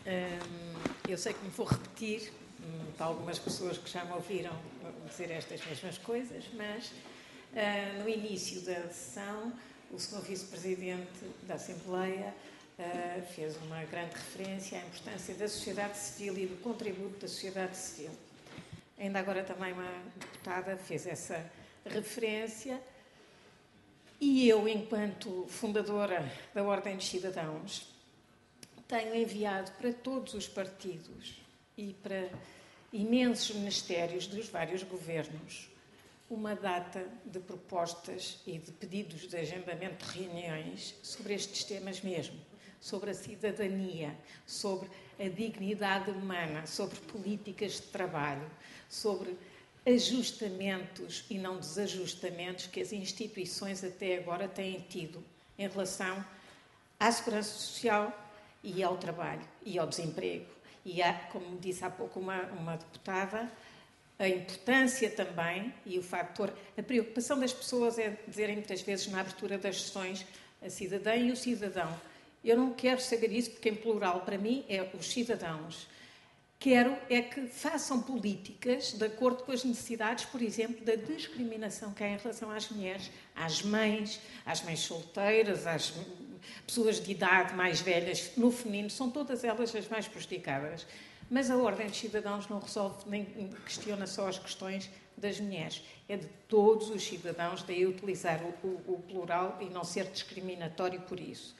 Eu sei que me vou repetir para algumas pessoas que já me ouviram dizer estas mesmas coisas, mas no início da sessão o senhor Vice-Presidente da Assembleia fez uma grande referência à importância da sociedade civil e do contributo da sociedade civil. Ainda agora também uma deputada fez essa referência e eu, enquanto fundadora da Ordem dos Cidadãos, tenho enviado para todos os partidos e para imensos ministérios dos vários governos uma data de propostas e de pedidos de agendamento de reuniões sobre estes temas mesmo, sobre a cidadania, sobre a dignidade humana, sobre políticas de trabalho, sobre ajustamentos e não desajustamentos que as instituições até agora têm tido em relação à segurança social e ao trabalho e ao desemprego. E há, como disse há pouco uma, uma deputada, a importância também e o fator, a preocupação das pessoas é dizerem muitas vezes na abertura das sessões a cidadã e o cidadão. Eu não quero saber isso porque em plural para mim é os cidadãos. Quero é que façam políticas de acordo com as necessidades, por exemplo, da discriminação que há em relação às mulheres, às mães, às mães solteiras, às pessoas de idade mais velhas, no feminino, são todas elas as mais prejudicadas. Mas a Ordem dos Cidadãos não resolve nem questiona só as questões das mulheres. É de todos os cidadãos, daí utilizar o, o, o plural e não ser discriminatório por isso.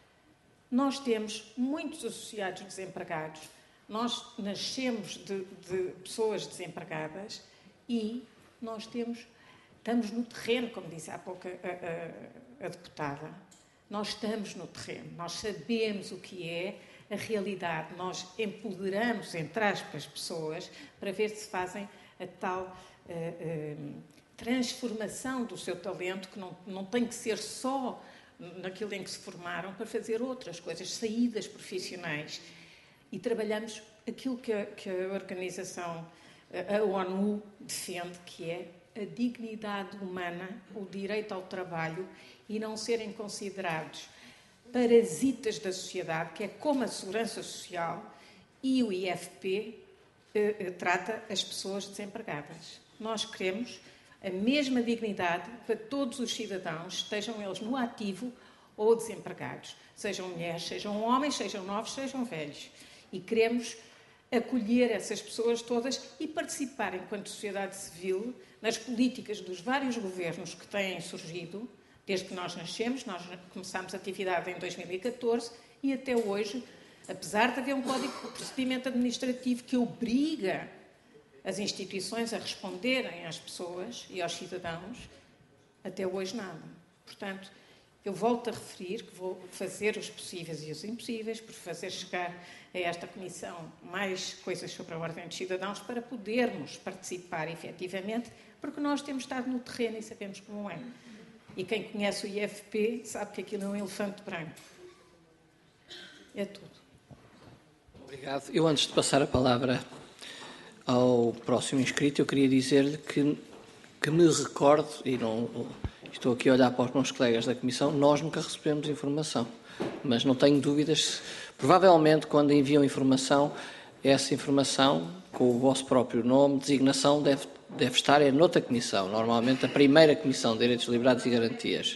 Nós temos muitos associados desempregados. Nós nascemos de, de pessoas desempregadas e nós temos, estamos no terreno, como disse há pouco a, a, a deputada. Nós estamos no terreno, nós sabemos o que é a realidade, nós empoderamos, entre aspas, pessoas para ver se fazem a tal uh, uh, transformação do seu talento, que não, não tem que ser só naquilo em que se formaram, para fazer outras coisas, saídas profissionais. E trabalhamos aquilo que a, que a organização, a ONU, defende, que é a dignidade humana, o direito ao trabalho e não serem considerados parasitas da sociedade, que é como a segurança social e o I F P eh, eh, trata as pessoas desempregadas. Nós queremos a mesma dignidade para todos os cidadãos, estejam eles no ativo ou desempregados, sejam mulheres, sejam homens, sejam novos, sejam velhos. E queremos acolher essas pessoas todas e participar, enquanto sociedade civil, nas políticas dos vários governos que têm surgido, desde que nós nascemos. Nós começámos a atividade em dois mil e catorze e até hoje, apesar de haver um Código de Procedimento Administrativo que obriga as instituições a responderem às pessoas e aos cidadãos, até hoje nada. Portanto, eu volto a referir que vou fazer os possíveis e os impossíveis por fazer chegar a esta Comissão mais coisas sobre a Ordem dos Cidadãos para podermos participar efetivamente, porque nós temos estado no terreno e sabemos como é. E quem conhece o I F P sabe que aquilo é um elefante branco. É tudo. Obrigado. Eu, antes de passar a palavra ao próximo inscrito, eu queria dizer-lhe que, que me recordo, e não estou aqui a olhar para os meus colegas da Comissão, nós nunca recebemos informação, mas não tenho dúvidas, provavelmente quando enviam informação, essa informação, com o vosso próprio nome, designação, deve, deve estar é noutra comissão, normalmente a primeira Comissão de Direitos, Liberdades e Garantias.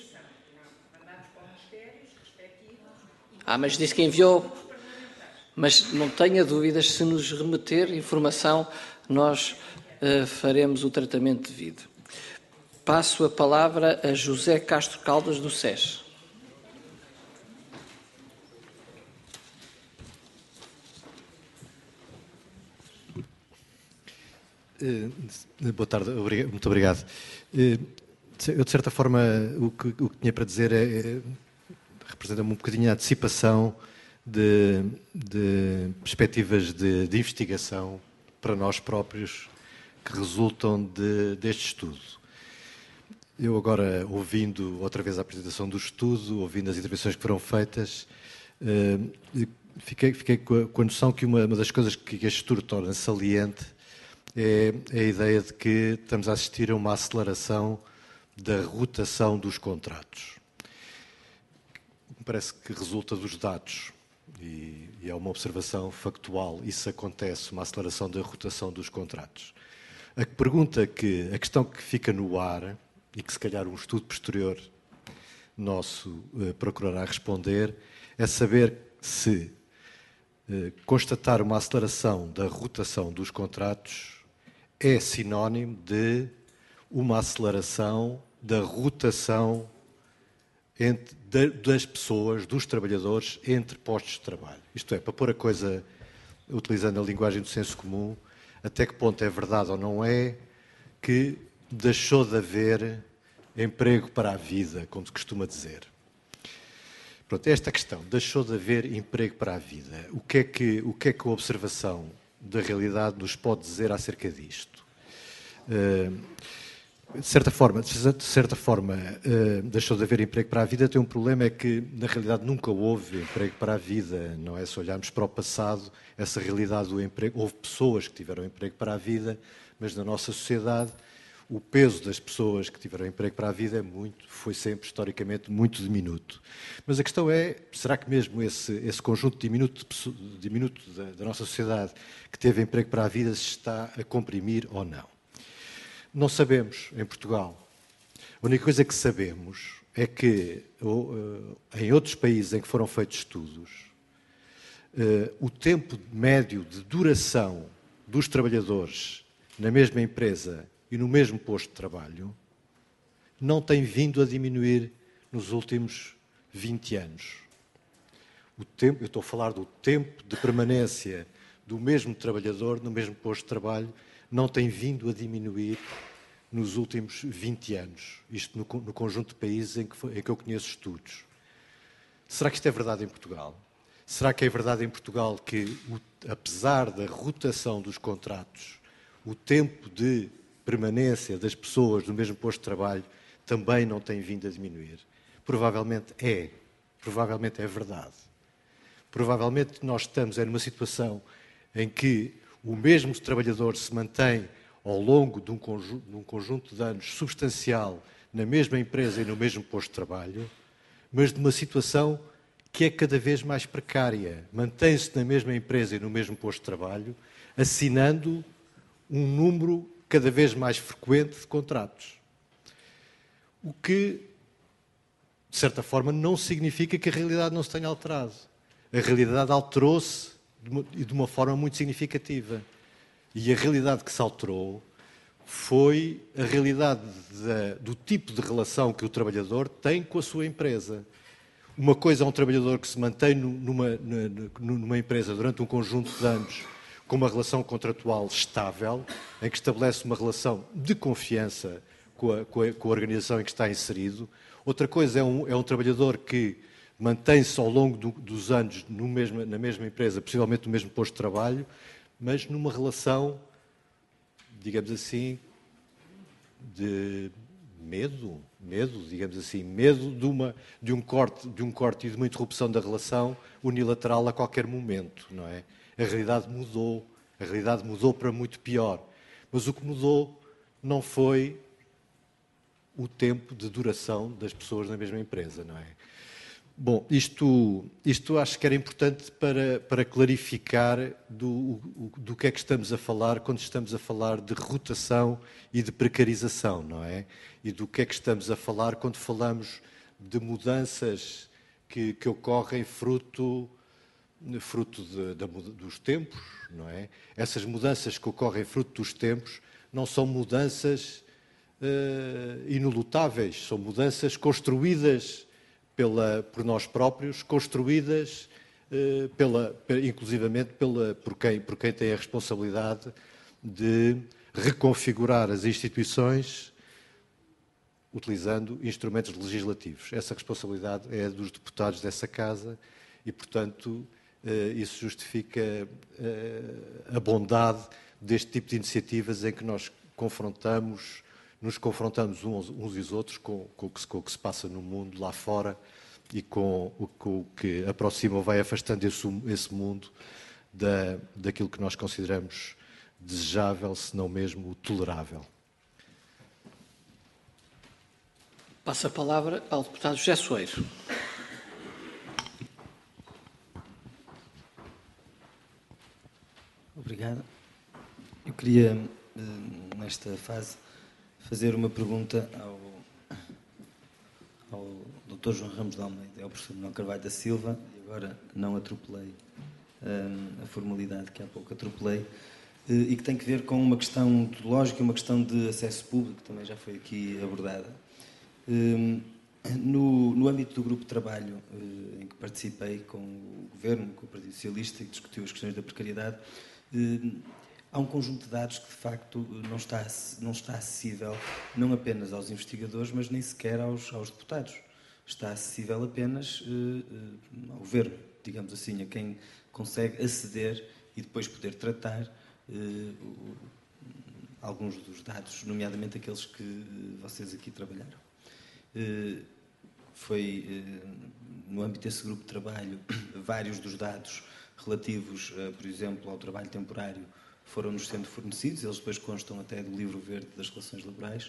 Ah, mas disse que enviou, mas não tenha dúvidas, se nos remeter informação, nós uh, faremos o tratamento devido. Passo a palavra a José Castro Caldas, do S E S. Uh, boa tarde, muito obrigado. Uh, eu, de certa forma, o que, o que tinha para dizer é, é representa-me um bocadinho a antecipação de, de perspectivas de, de investigação para nós próprios que resultam de, deste estudo. Eu agora, ouvindo outra vez a apresentação do estudo, ouvindo as intervenções que foram feitas, uh, fiquei, fiquei com, a, com a noção que uma, uma das coisas que este estudo torna saliente é a ideia de que estamos a assistir a uma aceleração da rotação dos contratos. Parece que resulta dos dados, e, e é uma observação factual, isso acontece, uma aceleração da rotação dos contratos. A pergunta que, a questão que fica no ar, e que se calhar um estudo posterior nosso eh, procurará responder, é saber se eh, constatar uma aceleração da rotação dos contratos é sinónimo de uma aceleração da rotação entre, de, das pessoas, dos trabalhadores, entre postos de trabalho. Isto é, para pôr a coisa, utilizando a linguagem do senso comum, até que ponto é verdade ou não é que deixou de haver emprego para a vida, como se costuma dizer. Pronto, esta questão, deixou de haver emprego para a vida. O que é que, o que é que a observação da realidade nos pode dizer acerca disto? Uh, de certa forma, de certa forma uh, deixou de haver emprego para a vida, tem um problema, é que na realidade nunca houve emprego para a vida, não é? Se olharmos para o passado, essa realidade do emprego, houve pessoas que tiveram emprego para a vida, mas na nossa sociedade o peso das pessoas que tiveram emprego para a vida é muito, foi sempre historicamente muito diminuto. Mas a questão é, será que mesmo esse, esse conjunto diminuto, diminuto da, da nossa sociedade que teve emprego para a vida se está a comprimir ou não? Não sabemos em Portugal. A única coisa que sabemos é que em outros países em que foram feitos estudos, o tempo médio de duração dos trabalhadores na mesma empresa e no mesmo posto de trabalho não tem vindo a diminuir nos últimos vinte anos. O tempo, eu estou a falar do tempo de permanência do mesmo trabalhador no mesmo posto de trabalho, não tem vindo a diminuir nos últimos vinte anos. Isto no, no conjunto de países em que, em que eu conheço estudos. Será que isto é verdade em Portugal? Será que é verdade em Portugal que, o, apesar da rotação dos contratos, o tempo de permanência das pessoas no mesmo posto de trabalho também não tem vindo a diminuir? Provavelmente é. Provavelmente é verdade. Provavelmente nós estamos é, numa situação em que o mesmo trabalhador se mantém ao longo de um conjunto, de um conjunto de anos substancial na mesma empresa e no mesmo posto de trabalho, mas numa situação que é cada vez mais precária. Mantém-se na mesma empresa e no mesmo posto de trabalho, assinando um número cada vez mais frequente de contratos. O que de certa forma, não significa que a realidade não se tenha alterado. A realidade alterou-se de uma forma muito significativa. E a realidade que se alterou foi a realidade da, do tipo de relação que o trabalhador tem com a sua empresa. Uma coisa é um trabalhador que se mantém numa, numa empresa durante um conjunto de anos com uma relação contratual estável, em que estabelece uma relação de confiança com a, com a, com a organização em que está inserido. Outra coisa é um, é um trabalhador que mantém-se ao longo do, dos anos no mesmo, na mesma empresa, possivelmente no mesmo posto de trabalho, mas numa relação, digamos assim, de medo, medo, digamos assim, medo de, uma, de, um corte, de um corte e de uma interrupção da relação unilateral a qualquer momento, não é? A realidade mudou, a realidade mudou para muito pior, mas o que mudou não foi o tempo de duração das pessoas na mesma empresa, não é? Bom, isto, isto acho que era importante para, para clarificar do, do que é que estamos a falar quando estamos a falar de rotação e de precarização, não é? E do que é que estamos a falar quando falamos de mudanças que, que ocorrem fruto, fruto de, de, dos tempos, não é? Essas mudanças que ocorrem fruto dos tempos não são mudanças uh, inelutáveis, são mudanças construídas Pela, por nós próprios, construídas, eh, pela, inclusivamente pela, por, quem, por quem tem a responsabilidade de reconfigurar as instituições utilizando instrumentos legislativos. Essa responsabilidade é dos deputados dessa Casa e, portanto, eh, isso justifica eh, a bondade deste tipo de iniciativas em que nós confrontamos nos confrontamos uns, uns e os outros com, com, o que se, com o que se passa no mundo lá fora e com o, com o que aproxima ou vai afastando esse, esse mundo da, daquilo que nós consideramos desejável, se não mesmo tolerável. Passo a palavra ao deputado José Soeiro. Obrigado. Eu queria, nesta fase, fazer uma pergunta ao, ao doutor João Ramos de Almeida, ao professor Manuel Carvalho da Silva, e agora não atropelei um, a formalidade que há pouco atropelei, e que tem que ver com uma questão metodológica e uma questão de acesso público, que também já foi aqui abordada. Um, no, no âmbito do grupo de trabalho uh, em que participei com o Governo, com o Partido Socialista, e que discutiu as questões da precariedade, uh, há um conjunto de dados que, de facto, não está, não está acessível não apenas aos investigadores, mas nem sequer aos, aos deputados. Está acessível apenas uh, uh, ao Governo, digamos assim, a quem consegue aceder e depois poder tratar uh, uh, alguns dos dados, nomeadamente aqueles que uh, vocês aqui trabalharam. Uh, foi, uh, no âmbito desse grupo de trabalho, vários dos dados relativos, uh, por exemplo, ao trabalho temporário, foram-nos sendo fornecidos, eles depois constam até do livro verde das relações laborais,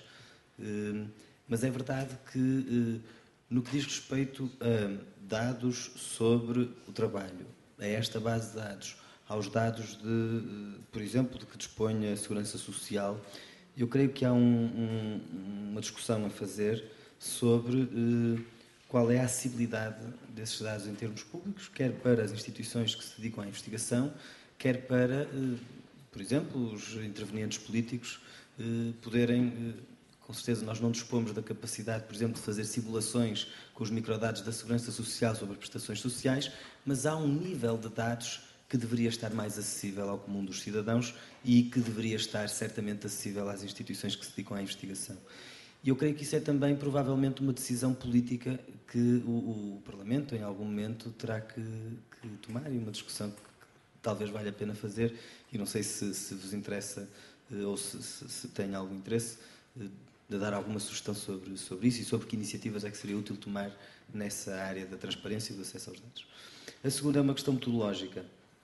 mas é verdade que, no que diz respeito a dados sobre o trabalho, a esta base de dados, aos dados, de, por exemplo, de que dispõe a Segurança Social, eu creio que há um, um, uma discussão a fazer sobre qual é a acessibilidade desses dados em termos públicos, quer para as instituições que se dedicam à investigação, quer para, por exemplo, os intervenientes políticos eh, poderem, eh, com certeza nós não dispomos da capacidade, por exemplo, de fazer simulações com os microdados da Segurança Social sobre prestações sociais, mas há um nível de dados que deveria estar mais acessível ao comum dos cidadãos e que deveria estar certamente acessível às instituições que se dedicam à investigação. E eu creio que isso é também, provavelmente, uma decisão política que o, o Parlamento, em algum momento, terá que, que tomar, e uma discussão que talvez valha a pena fazer, e não sei se, se vos interessa ou se, se, se tem algum interesse de dar alguma sugestão sobre, sobre isso e sobre que iniciativas é que seria útil tomar nessa área da transparência e do acesso aos dados. A segunda é uma questão metodológica.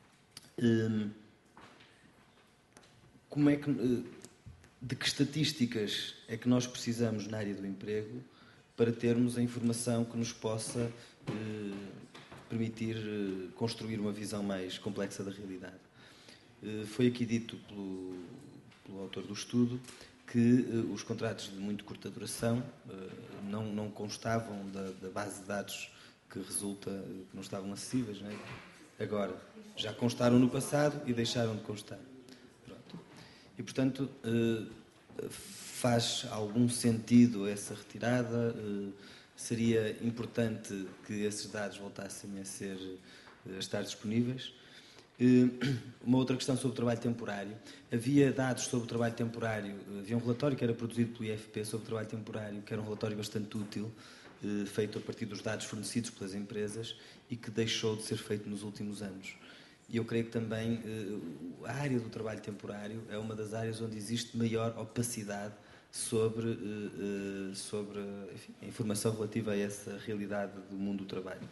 Como é que, de que estatísticas é que nós precisamos na área do emprego para termos a informação que nos possa permitir construir uma visão mais complexa da realidade? Foi aqui dito pelo, pelo autor do estudo que uh, os contratos de muito curta duração uh, não, não constavam da, da base de dados que resulta, uh, que não estavam acessíveis, não é? Agora, já constaram no passado e deixaram de constar. Pronto. E, portanto, uh, faz algum sentido essa retirada? Uh, seria importante que esses dados voltassem a, ser, a estar disponíveis. Uma outra questão sobre o trabalho temporário. Havia dados sobre o trabalho temporário, havia um relatório que era produzido pelo I F P sobre o trabalho temporário, que era um relatório bastante útil, feito a partir dos dados fornecidos pelas empresas e que deixou de ser feito nos últimos anos. E eu creio que também a área do trabalho temporário é uma das áreas onde existe maior opacidade sobre, sobre enfim, a informação relativa a essa realidade do mundo do trabalho.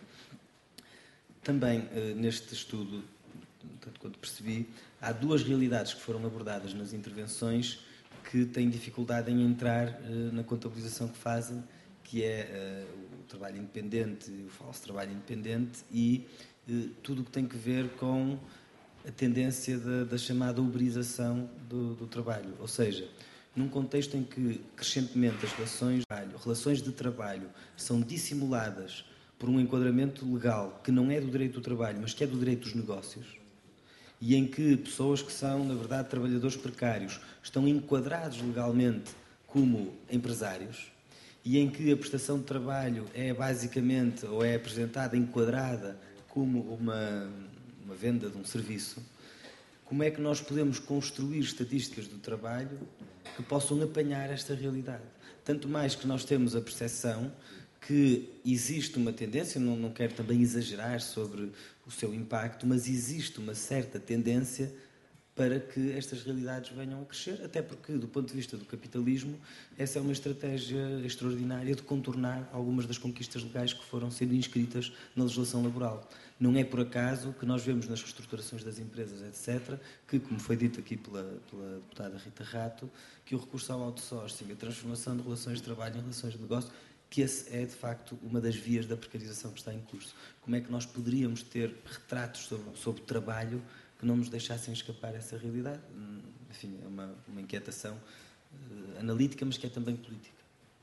Também, neste estudo, tanto quanto percebi, há duas realidades que foram abordadas nas intervenções que têm dificuldade em entrar na contabilização que fazem, que é o trabalho independente, o falso trabalho independente e tudo o que tem que ver com a tendência da, da chamada uberização do, do trabalho. Ou seja, num contexto em que, crescentemente, as relações de trabalho, relações de trabalho são dissimuladas por um enquadramento legal que não é do direito do trabalho, mas que é do direito dos negócios, e em que pessoas que são, na verdade, trabalhadores precários estão enquadrados legalmente como empresários, e em que a prestação de trabalho é basicamente, ou é apresentada, enquadrada como uma, uma venda de um serviço, como é que nós podemos construir estatísticas do trabalho que possam apanhar esta realidade? Tanto mais que nós temos a percepção que existe uma tendência, não, não quero também exagerar sobre o seu impacto, mas existe uma certa tendência para que estas realidades venham a crescer, até porque, do ponto de vista do capitalismo, essa é uma estratégia extraordinária de contornar algumas das conquistas legais que foram sendo inscritas na legislação laboral. Não é por acaso que nós vemos nas reestruturações das empresas, etcétera, que, como foi dito aqui pela, pela deputada Rita Rato, que o recurso ao outsourcing, a transformação de relações de trabalho em relações de negócio, que esse é, de facto, uma das vias da precarização que está em curso. Como é que nós poderíamos ter retratos sobre, sobre trabalho que não nos deixassem escapar essa realidade? Enfim, é uma, uma inquietação uh, analítica, mas que é também política.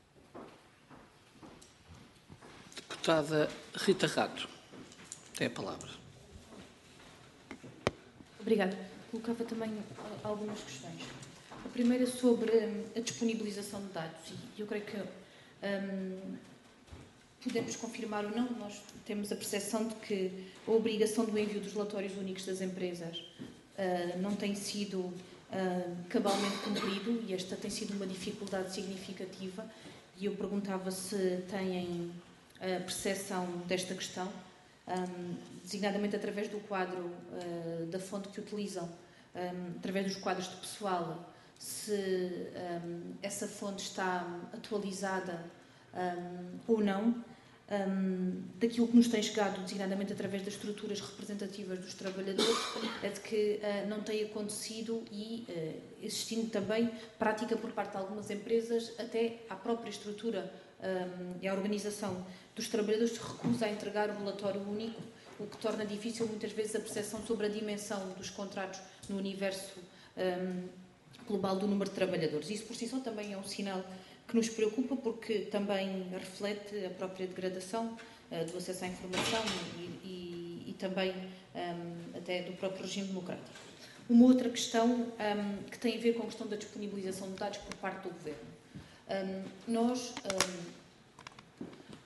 Deputada Rita Rato, tem a palavra. Obrigada. Colocava também algumas questões. A primeira sobre a disponibilização de dados. E eu creio que hum, podemos confirmar ou não, nós temos a percepção de que a obrigação do envio dos relatórios únicos das empresas uh, não tem sido uh, cabalmente cumprido e esta tem sido uma dificuldade significativa e eu perguntava se têm a percepção desta questão, um, designadamente através do quadro uh, da fonte que utilizam, um, através dos quadros de pessoal, se um, essa fonte está atualizada um, ou não. Um, daquilo que nos tem chegado, designadamente através das estruturas representativas dos trabalhadores, é de que uh, não tem acontecido e uh, existindo também prática por parte de algumas empresas, até à própria estrutura um, e à organização dos trabalhadores se recusa a entregar o relatório único, o que torna difícil muitas vezes a percepção sobre a dimensão dos contratos no universo um, global do número de trabalhadores. Isso por si só também é um sinal que nos preocupa porque também reflete a própria degradação uh, do acesso à informação e, e, e também um, até do próprio regime democrático. Uma outra questão um, que tem a ver com a questão da disponibilização de dados por parte do Governo. Um, nós, um,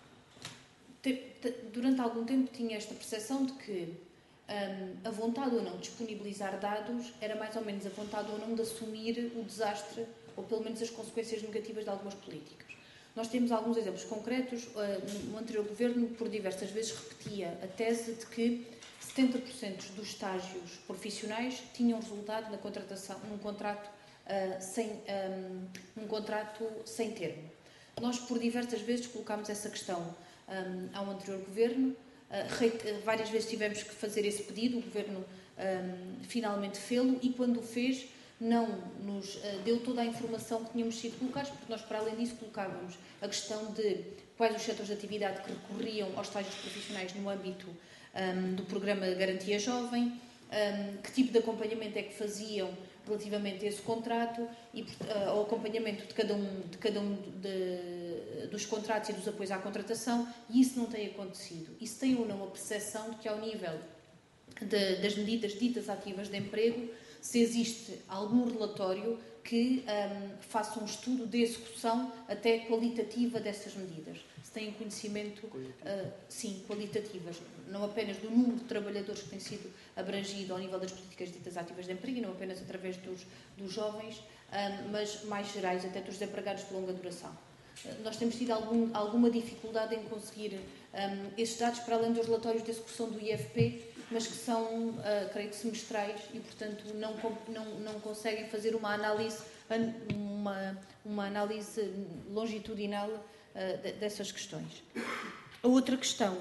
te, te, durante algum tempo, tinha esta percepção de que um, a vontade ou não de disponibilizar dados era mais ou menos a vontade ou não de assumir o desastre ou pelo menos as consequências negativas de algumas políticas. Nós temos alguns exemplos concretos. No anterior governo, por diversas vezes, repetia a tese de que setenta por cento dos estágios profissionais tinham resultado na contratação, num contrato, uh, sem, um, num contrato sem termo. Nós, por diversas vezes, colocámos essa questão um, ao anterior governo. Uh, várias vezes tivemos que fazer esse pedido, o governo um, finalmente fê-lo e, quando o fez, não nos uh, deu toda a informação que tínhamos sido colocados, porque nós, para além disso, colocávamos a questão de quais os setores de atividade que recorriam aos estágios profissionais no âmbito um, do programa Garantia Jovem, um, que tipo de acompanhamento é que faziam relativamente a esse contrato e ao acompanhamento de cada um, de cada um de, dos contratos e dos apoios à contratação, e isso não tem acontecido. Isso tem ou não a percepção de que, ao nível de, das medidas ditas ativas de emprego, se existe algum relatório que um, faça um estudo de execução até qualitativa dessas medidas. Se têm conhecimento, uh, sim, qualitativas, não apenas do número de trabalhadores que tem sido abrangido ao nível das políticas ditas ativas de emprego, e não apenas através dos, dos jovens, um, mas mais gerais, até dos desempregados de longa duração. Uh, nós temos tido algum, alguma dificuldade em conseguir um, estes dados, para além dos relatórios de execução do I F P, mas que são, uh, creio que, semestrais e, portanto, não, não, não conseguem fazer uma análise, uma, uma análise longitudinal uh, dessas questões. A outra questão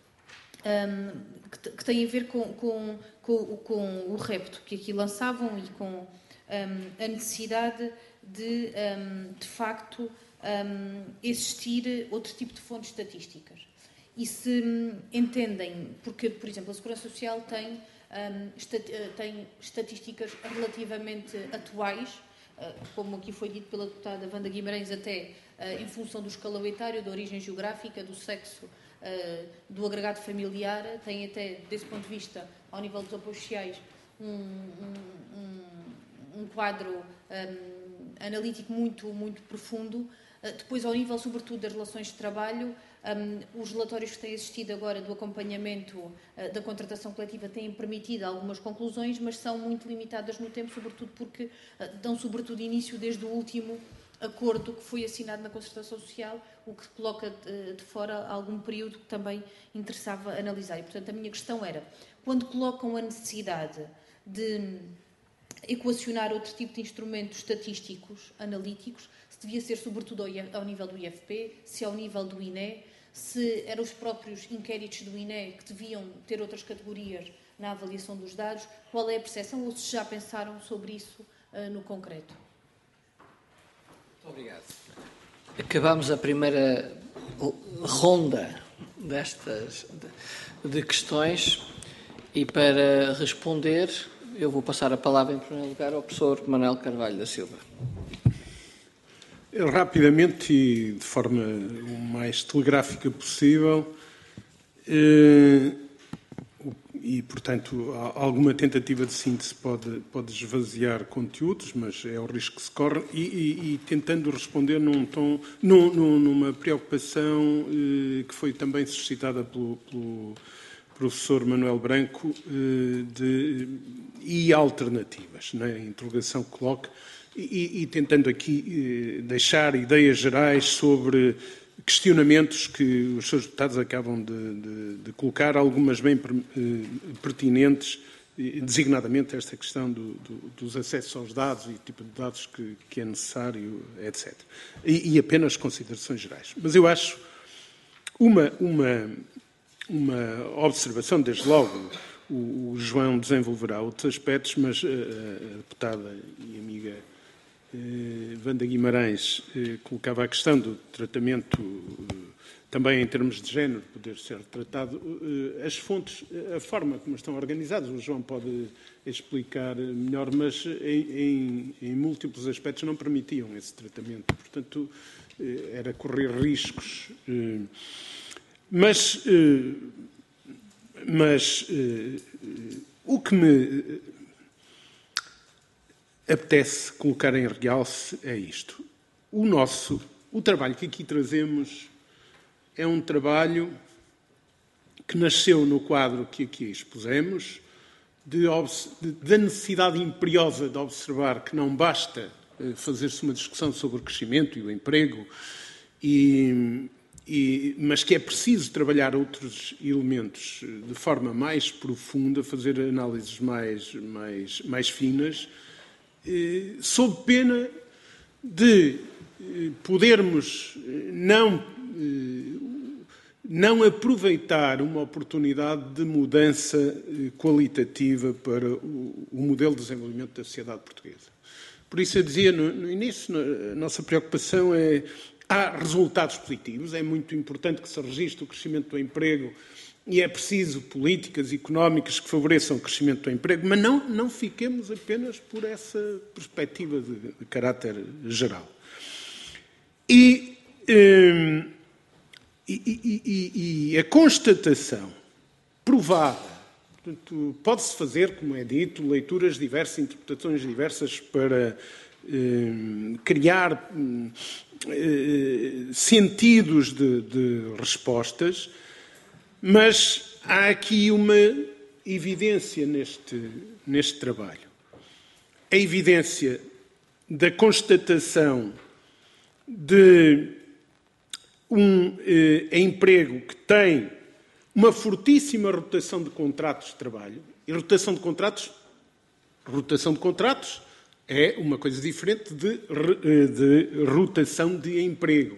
um, que, que tem a ver com, com, com, com o repto que aqui lançavam e com um, a necessidade de, um, de facto, um, existir outro tipo de fontes estatísticas. E se entendem, porque, por exemplo, a Segurança Social tem, um, estat, tem estatísticas relativamente atuais, uh, como aqui foi dito pela deputada Wanda Guimarães, até uh, em função do escalão etário, da origem geográfica, do sexo, uh, do agregado familiar, tem até, desse ponto de vista, ao nível dos apoios sociais, um, um, um, um quadro um, analítico muito, muito profundo. Uh, depois, ao nível, sobretudo, das relações de trabalho, Um, os relatórios que têm existido agora do acompanhamento uh, da contratação coletiva têm permitido algumas conclusões, mas são muito limitadas no tempo, sobretudo porque uh, dão sobretudo início desde o último acordo que foi assinado na concertação social, o que coloca de, de fora algum período que também interessava analisar. E, portanto, a minha questão era, quando colocam a necessidade de equacionar outro tipo de instrumentos estatísticos, analíticos, se devia ser sobretudo ao nível do I F P, se ao nível do I N E, se eram os próprios inquéritos do I N E que deviam ter outras categorias na avaliação dos dados, qual é a percepção, ou se já pensaram sobre isso uh, no concreto? Muito obrigado. Acabamos a primeira ronda destas de, de questões e, para responder, eu vou passar a palavra em primeiro lugar ao professor Manuel Carvalho da Silva. Eu, rapidamente e de forma o mais telegráfica possível, eh, e, portanto, alguma tentativa de síntese pode, pode esvaziar conteúdos, mas é o risco que se corre, e, e, e tentando responder num tom, num, numa preocupação eh, que foi também suscitada pelo, pelo professor Manuel Branco, eh, de, e alternativas, né? A interrogação que coloca, e, e tentando aqui eh, deixar ideias gerais sobre questionamentos que os seus deputados acabam de, de, de colocar, algumas bem eh, pertinentes, designadamente esta questão do, do, dos acessos aos dados e tipo de dados que, que é necessário, etcétera. E, e apenas considerações gerais. Mas eu acho uma, uma, uma observação, desde logo, o, o João desenvolverá outros aspectos, mas a, a deputada e amiga eh, Wanda Guimarães eh, colocava a questão do tratamento, eh, também em termos de género, poder ser tratado, eh, as fontes, a forma como estão organizadas, o João pode explicar melhor, mas em, em, em múltiplos aspectos não permitiam esse tratamento. Portanto, eh, era correr riscos. Eh, mas, eh, mas eh, o que me apetece colocar em realce é isto. O nosso, o trabalho que aqui trazemos é um trabalho que nasceu no quadro que aqui expusemos, de, de, da necessidade imperiosa de observar que não basta fazer-se uma discussão sobre o crescimento e o emprego, e, e, mas que é preciso trabalhar outros elementos de forma mais profunda, fazer análises mais, mais, mais finas, eh, sob pena de eh, podermos não... Eh, não aproveitar uma oportunidade de mudança qualitativa para o, o modelo de desenvolvimento da sociedade portuguesa. Por isso eu dizia no, no início, a nossa preocupação é, há resultados positivos, é muito importante que se registre o crescimento do emprego e é preciso políticas económicas que favoreçam o crescimento do emprego, mas não, não fiquemos apenas por essa perspectiva de, de caráter geral. E, hum, e, e, e, e a constatação provada, portanto, pode-se fazer, como é dito, leituras diversas, interpretações diversas para hum, criar hum, sentidos de, de respostas, mas há aqui uma evidência neste, neste trabalho. A evidência da constatação de um eh, emprego que tem uma fortíssima rotação de contratos de trabalho. E rotação de contratos, rotação de contratos é uma coisa diferente de, de rotação de emprego.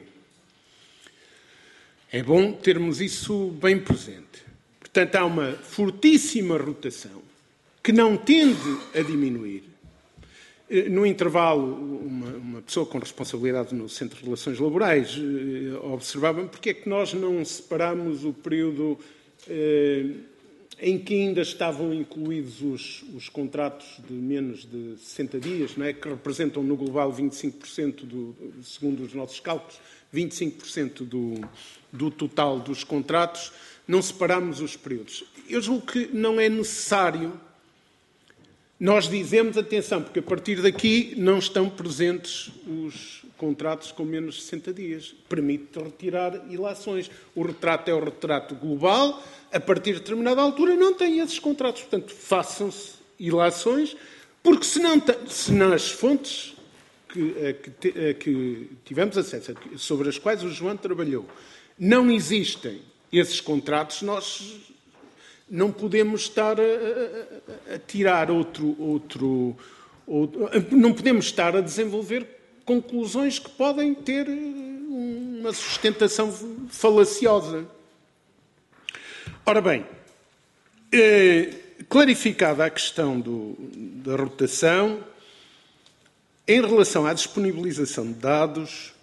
É bom termos isso bem presente. Portanto, há uma fortíssima rotação que não tende a diminuir. No intervalo, uma, uma pessoa com responsabilidade no Centro de Relações Laborais eh, observava porque é que nós não separamos o período eh, em que ainda estavam incluídos os, os contratos de menos de sessenta dias, não é? Que representam no global vinte e cinco por cento, do, segundo os nossos cálculos, vinte e cinco por cento do, do total dos contratos, não separamos os períodos. Eu julgo que não é necessário. Nós dizemos, atenção, porque a partir daqui não estão presentes os contratos com menos de sessenta dias. Permite retirar ilações. O retrato é o retrato global. A partir de determinada altura não tem esses contratos. Portanto, façam-se ilações, porque se, não, se nas fontes que, a, que, a, que tivemos acesso, a, sobre as quais o João trabalhou, não existem esses contratos, nós não podemos estar a, a, a tirar outro, outro, outro... Não podemos estar a desenvolver conclusões que podem ter uma sustentação falaciosa. Ora bem, eh, clarificada a questão do, da rotação, em relação à disponibilização de dados,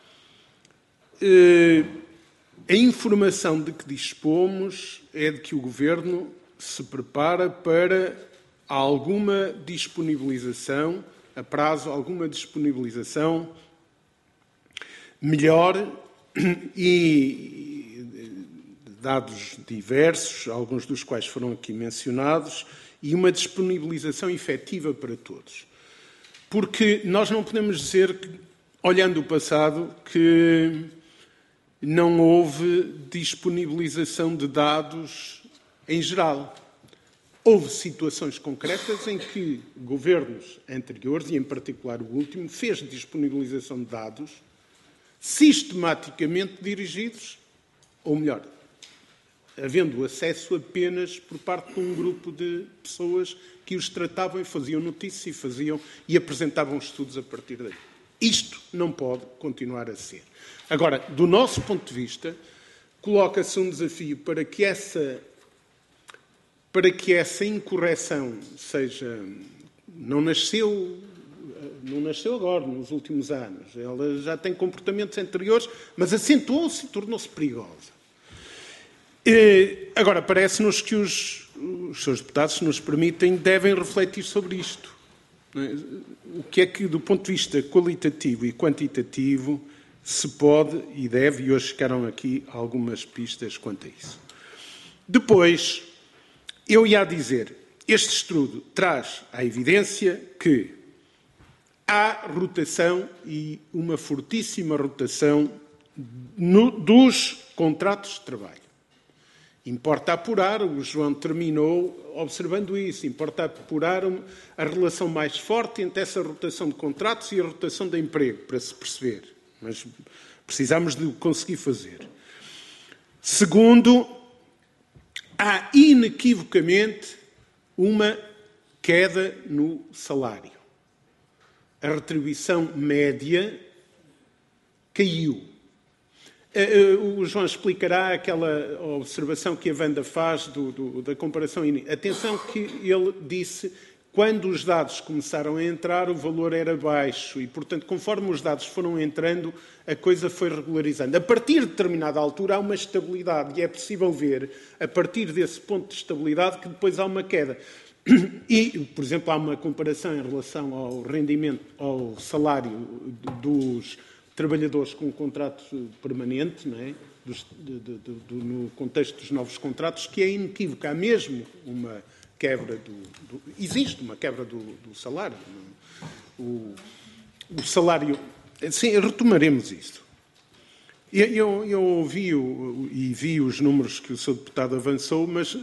eh, a informação de que dispomos é de que o Governo se prepara para alguma disponibilização, a prazo, alguma disponibilização melhor e dados diversos, alguns dos quais foram aqui mencionados, e uma disponibilização efetiva para todos. Porque nós não podemos dizer, olhando o passado, que não houve disponibilização de dados em geral. Houve situações concretas em que governos anteriores, e em particular o último, fez disponibilização de dados sistematicamente dirigidos, ou melhor, havendo acesso apenas por parte de um grupo de pessoas que os tratavam e faziam notícias e, faziam, e apresentavam estudos a partir daí. Isto não pode continuar a ser. Agora, do nosso ponto de vista, coloca-se um desafio para que essa, para que essa incorreção seja... Não nasceu, não nasceu agora, nos últimos anos. Ela já tem comportamentos anteriores, mas acentuou-se e tornou-se perigosa. E, agora, parece-nos que os, os seus deputados, se nos permitem, devem refletir sobre isto. O que é que, do ponto de vista qualitativo e quantitativo, se pode e deve, e hoje ficaram aqui algumas pistas quanto a isso. Depois, eu ia dizer, este estudo traz a evidência que há rotação e uma fortíssima rotação no, dos contratos de trabalho. Importa apurar, o João terminou observando isso, importa apurar a relação mais forte entre essa rotação de contratos e a rotação de emprego, para se perceber. Mas precisamos de conseguir fazer. Segundo, há inequivocamente uma queda no salário. A retribuição média caiu. O João explicará aquela observação que a Wanda faz do, do, da comparação. Atenção que ele disse quando os dados começaram a entrar, o valor era baixo e, portanto, conforme os dados foram entrando, a coisa foi regularizando. A partir de determinada altura há uma estabilidade e é possível ver, a partir desse ponto de estabilidade, que depois há uma queda. E, por exemplo, há uma comparação em relação ao rendimento, ao salário dos trabalhadores com um contrato permanente, não é? Dos, de, de, de, de, no contexto dos novos contratos, que é inequívoca. Há mesmo uma quebra do, do... Existe uma quebra do, do salário. O, o salário... Sim, retomaremos isso. Eu, eu, eu ouvi o, e vi os números que o senhor deputado avançou, mas...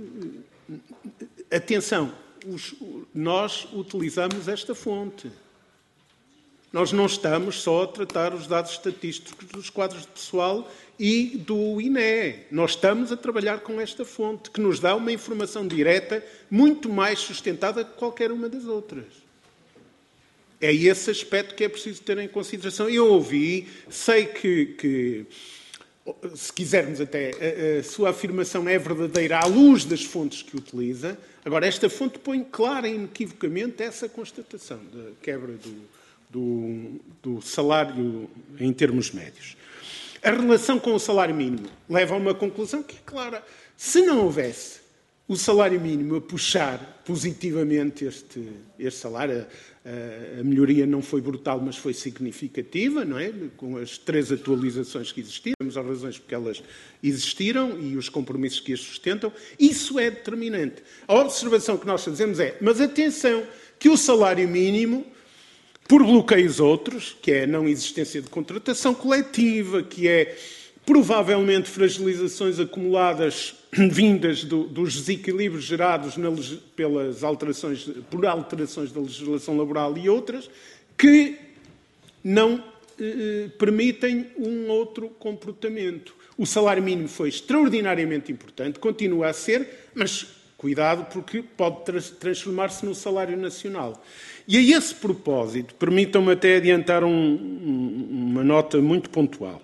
Atenção, os, nós utilizamos esta fonte. Nós não estamos só a tratar os dados estatísticos dos quadros de pessoal e do I N E. Nós estamos a trabalhar com esta fonte, que nos dá uma informação direta muito mais sustentada que qualquer uma das outras. É esse aspecto que é preciso ter em consideração. Eu ouvi, sei que, que se quisermos até, a, a sua afirmação é verdadeira à luz das fontes que utiliza. Agora, esta fonte põe clara e inequivocamente essa constatação da quebra do... Do, do salário em termos médios. A relação com o salário mínimo leva a uma conclusão que é clara. Se não houvesse o salário mínimo a puxar positivamente este, este salário, a, a melhoria não foi brutal, mas foi significativa, não é? Com as três atualizações que existiram, temos as razões porque elas existiram e os compromissos que as sustentam, isso é determinante. A observação que nós fazemos é, mas atenção, que o salário mínimo, por bloqueios outros, que é a não existência de contratação coletiva, que é provavelmente fragilizações acumuladas vindas do, dos desequilíbrios gerados na, pelas alterações, por alterações da legislação laboral e outras, que não eh, permitem um outro comportamento. O salário mínimo foi extraordinariamente importante, continua a ser, mas cuidado porque pode tra- transformar-se no salário nacional. E a esse propósito, permitam-me até adiantar um, um, uma nota muito pontual.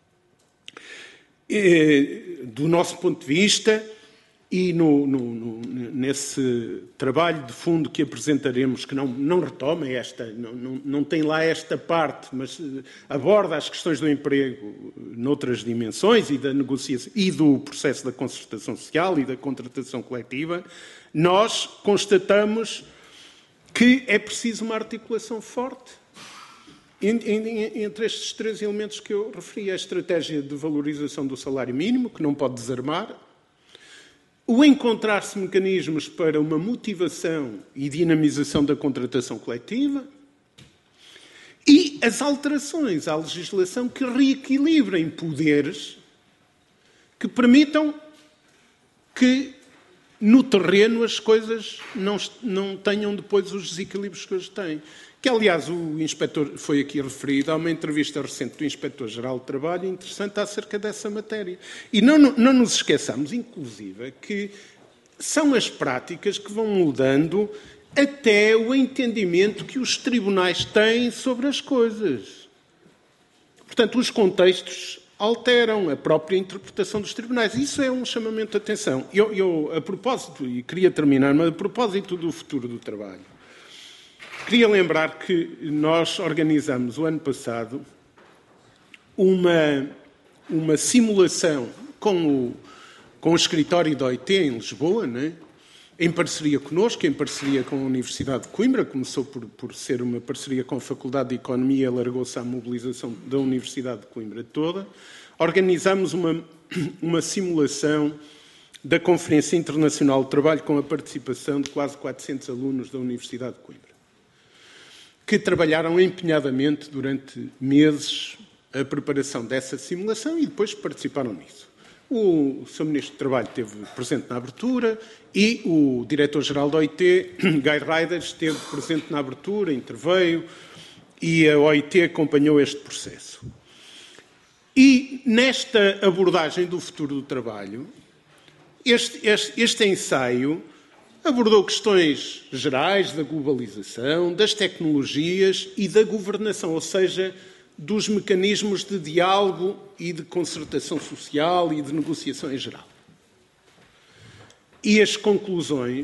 E, do nosso ponto de vista, e no, no, no, nesse trabalho de fundo que apresentaremos, que não, não retoma esta, não, não, não tem lá esta parte, mas aborda as questões do emprego noutras dimensões e da negociação e do processo da concertação social e da contratação coletiva, nós constatamos que é preciso uma articulação forte entre estes três elementos que eu referi. A estratégia de valorização do salário mínimo, que não pode desarmar, o encontrar-se mecanismos para uma motivação e dinamização da contratação coletiva e as alterações à legislação que reequilibrem poderes que permitam que no terreno as coisas não, não tenham depois os desequilíbrios que hoje têm. Que, aliás, o inspetor foi aqui referido, há uma entrevista recente do Inspetor-Geral de Trabalho interessante acerca dessa matéria. E não, não nos esqueçamos, inclusive, que são as práticas que vão mudando até o entendimento que os tribunais têm sobre as coisas. Portanto, os contextos alteram a própria interpretação dos tribunais. Isso é um chamamento de atenção. Eu, eu, a propósito, e queria terminar, mas a propósito do futuro do trabalho, queria lembrar que nós organizamos o ano passado uma, uma simulação com o, com o escritório da O I T em Lisboa, né? Em parceria connosco, em parceria com a Universidade de Coimbra, começou por, por ser uma parceria com a Faculdade de Economia e alargou-se à mobilização da Universidade de Coimbra toda. Organizamos uma, uma simulação da Conferência Internacional de Trabalho com a participação de quase quatrocentos alunos da Universidade de Coimbra, que trabalharam empenhadamente durante meses a preparação dessa simulação e depois participaram nisso. O senhor Ministro do Trabalho esteve presente na abertura e o Diretor-Geral da O I T, Guy Ryder, esteve presente na abertura, interveio e a O I T acompanhou este processo. E nesta abordagem do futuro do trabalho, este, este, este ensaio abordou questões gerais da globalização, das tecnologias e da governação, ou seja, dos mecanismos de diálogo e de concertação social e de negociação em geral. E as conclusões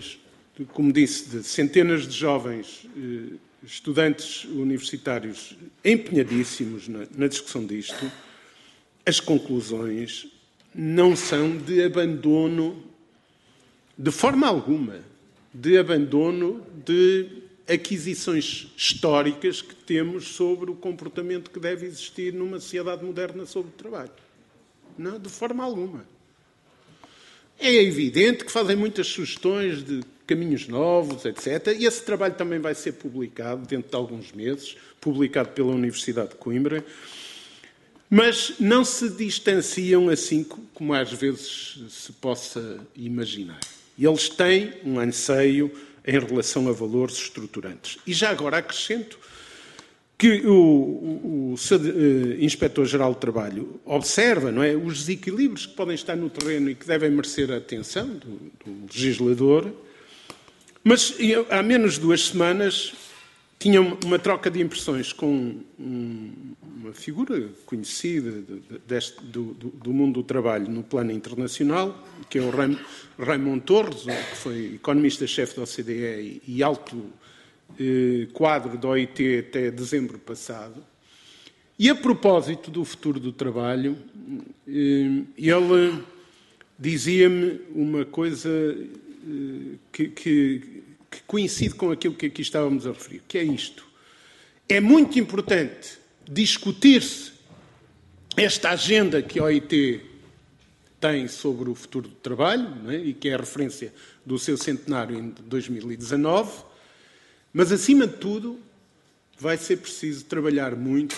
de, como disse, de centenas de jovens eh, estudantes universitários empenhadíssimos na, na discussão disto, as conclusões não são de abandono, de forma alguma, de abandono de aquisições históricas que temos sobre o comportamento que deve existir numa sociedade moderna sobre o trabalho. Não, de forma alguma. É evidente que fazem muitas sugestões de caminhos novos, etcétera. E esse trabalho também vai ser publicado dentro de alguns meses, publicado pela Universidade de Coimbra, mas não se distanciam assim como às vezes se possa imaginar. Eles têm um anseio em relação a valores estruturantes. E já agora acrescento que o, o, o, o Inspetor-Geral de Trabalho observa, não é, os desequilíbrios que podem estar no terreno e que devem merecer a atenção do, do legislador, mas há menos de duas semanas tinha uma troca de impressões com um, uma figura conhecida de, de, deste, do, do, do mundo do trabalho no plano internacional, que é o Raymond Torres, que foi economista-chefe da O C D E e alto eh, quadro da O I T até dezembro passado. E a propósito do futuro do trabalho, eh, ele dizia-me uma coisa eh, que, que que coincide com aquilo que aqui estávamos a referir, que é isto. É muito importante discutir-se esta agenda que a O I T tem sobre o futuro do trabalho, não é? E que é a referência do seu centenário em dois mil e dezanove, mas, acima de tudo, vai ser preciso trabalhar muito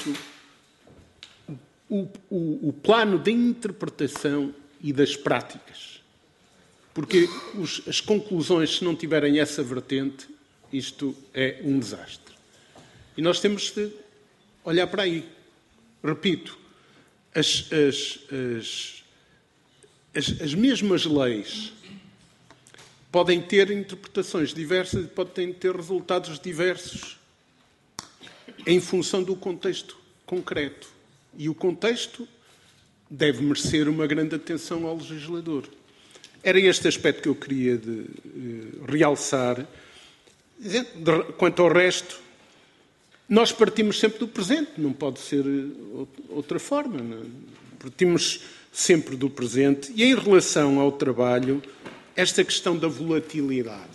o, o, o plano de interpretação e das práticas. Porque os, as conclusões, se não tiverem essa vertente, isto é um desastre. E nós temos de olhar para aí. Repito, as, as, as, as, as mesmas leis podem ter interpretações diversas e podem ter resultados diversos em função do contexto concreto. E o contexto deve merecer uma grande atenção ao legislador. Era este aspecto que eu queria de, uh, realçar. De, quanto ao resto, nós partimos sempre do presente, não pode ser uh, outra forma. Não? Partimos sempre do presente. E em relação ao trabalho, esta questão da volatilidade.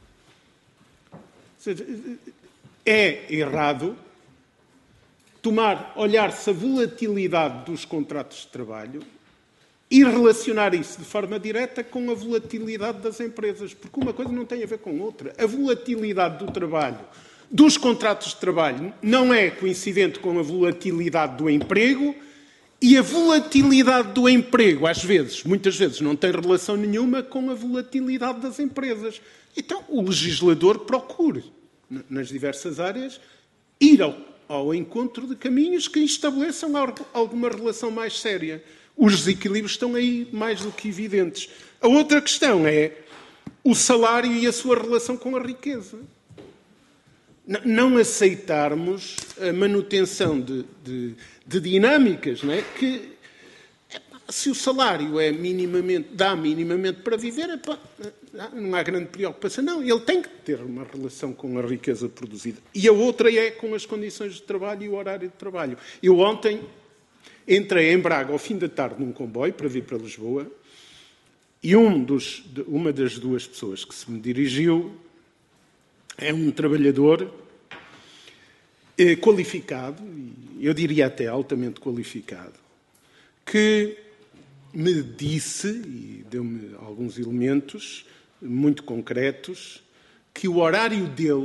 É errado tomar, olhar-se a volatilidade dos contratos de trabalho e relacionar isso de forma direta com a volatilidade das empresas, porque uma coisa não tem a ver com outra. A volatilidade do trabalho, dos contratos de trabalho, não é coincidente com a volatilidade do emprego, e a volatilidade do emprego, às vezes, muitas vezes, não tem relação nenhuma com a volatilidade das empresas. Então, o legislador procure, nas diversas áreas, ir ao, ao encontro de caminhos que estabeleçam alguma relação mais séria. Os desequilíbrios estão aí mais do que evidentes. A outra questão é o salário e a sua relação com a riqueza. Não aceitarmos a manutenção de, de, de dinâmicas, não é? Que, se o salário é minimamente, dá minimamente para viver, não há grande preocupação. Não, ele tem que ter uma relação com a riqueza produzida. E a outra é com as condições de trabalho e o horário de trabalho. Eu ontem entrei em Braga ao fim da tarde num comboio para vir para Lisboa e um dos, uma das duas pessoas que se me dirigiu é um trabalhador eh, qualificado, eu diria até altamente qualificado, que me disse, e deu-me alguns elementos muito concretos, que o horário dele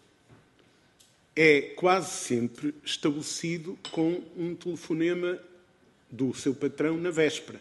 é quase sempre estabelecido com um telefonema do seu patrão na véspera.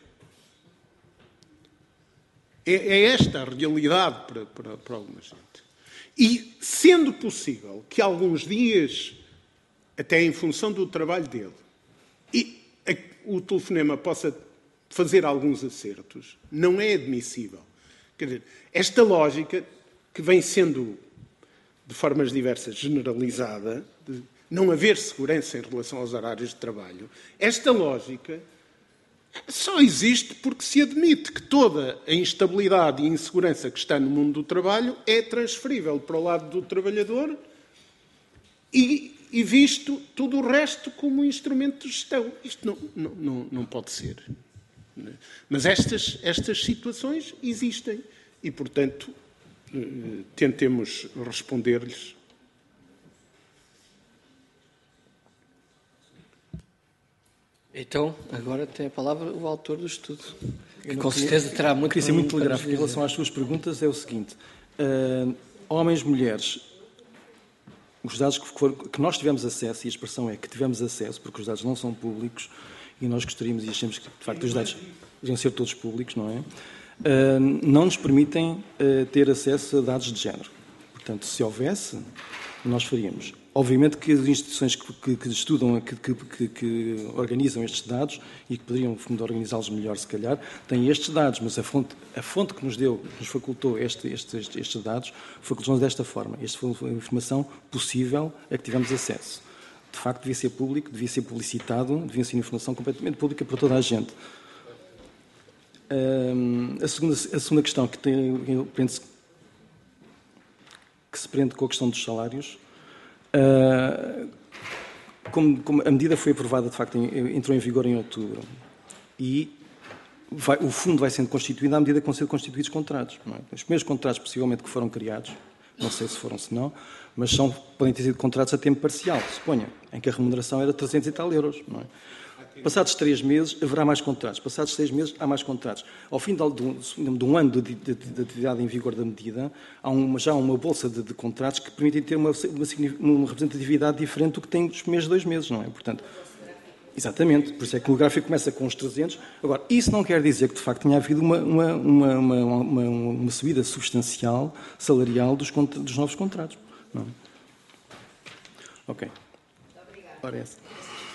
É, é esta a realidade para, para, para alguma gente. E, sendo possível que alguns dias, até em função do trabalho dele, e a, o telefonema possa fazer alguns acertos, não é admissível. Quer dizer, esta lógica que vem sendo de formas diversas, generalizada, de não haver segurança em relação aos horários de trabalho, esta lógica Só existe porque se admite que toda a instabilidade e insegurança que está no mundo do trabalho é transferível para o lado do trabalhador e, e visto tudo o resto como um instrumento de gestão. Isto não, não, não, não pode ser. Mas estas, estas situações existem e, portanto, tentemos responder-lhes. Então, agora tem a palavra o autor do estudo, que com queria, certeza terá muito... Queria ser muito telegráfico em relação às suas perguntas, é o seguinte. Uh, homens, mulheres, os dados que, for, que nós tivemos acesso, e a expressão é que tivemos acesso, porque os dados não são públicos, e nós gostaríamos e achamos que, de facto, os dados deviam ser todos públicos, não é? Uh, não nos permitem uh, ter acesso a dados de género. Portanto, se houvesse, nós faríamos. Obviamente que as instituições que, que, que estudam, que, que, que organizam estes dados e que poderiam, no fundo, organizá-los melhor, se calhar, têm estes dados, mas a fonte, a fonte que nos deu, que nos facultou este, este, este, estes dados, facultou-nos desta forma. Esta foi a informação possível a que tivemos acesso. De facto, devia ser público, devia ser publicitado, devia ser informação completamente pública para toda a gente. Um, a, segunda, a segunda questão, que, tem, que se prende com a questão dos salários, Uh, como, como a medida foi aprovada, de facto, em, entrou em vigor em outubro e vai, o fundo vai sendo constituído à medida que vão sendo constituídos contratos. Não é? Os primeiros contratos, possivelmente, que foram criados, não sei se foram, se não, mas são, podem ter sido contratos a tempo parcial, suponha, em que a remuneração era trezentos e tal euros. Não é? Passados três meses, haverá mais contratos. Passados seis meses, há mais contratos. Ao fim de um, de um ano de, de, de atividade em vigor da medida, há uma, já uma bolsa de, de contratos que permitem ter uma, uma, uma representatividade diferente do que tem nos primeiros dois meses, não é? Portanto, exatamente. Por isso é que o gráfico começa com os trezentos. Agora, isso não quer dizer que, de facto, tenha havido uma, uma, uma, uma, uma, uma subida substancial salarial dos, dos novos contratos. Não é? Ok. Muito obrigada. Ora, essa.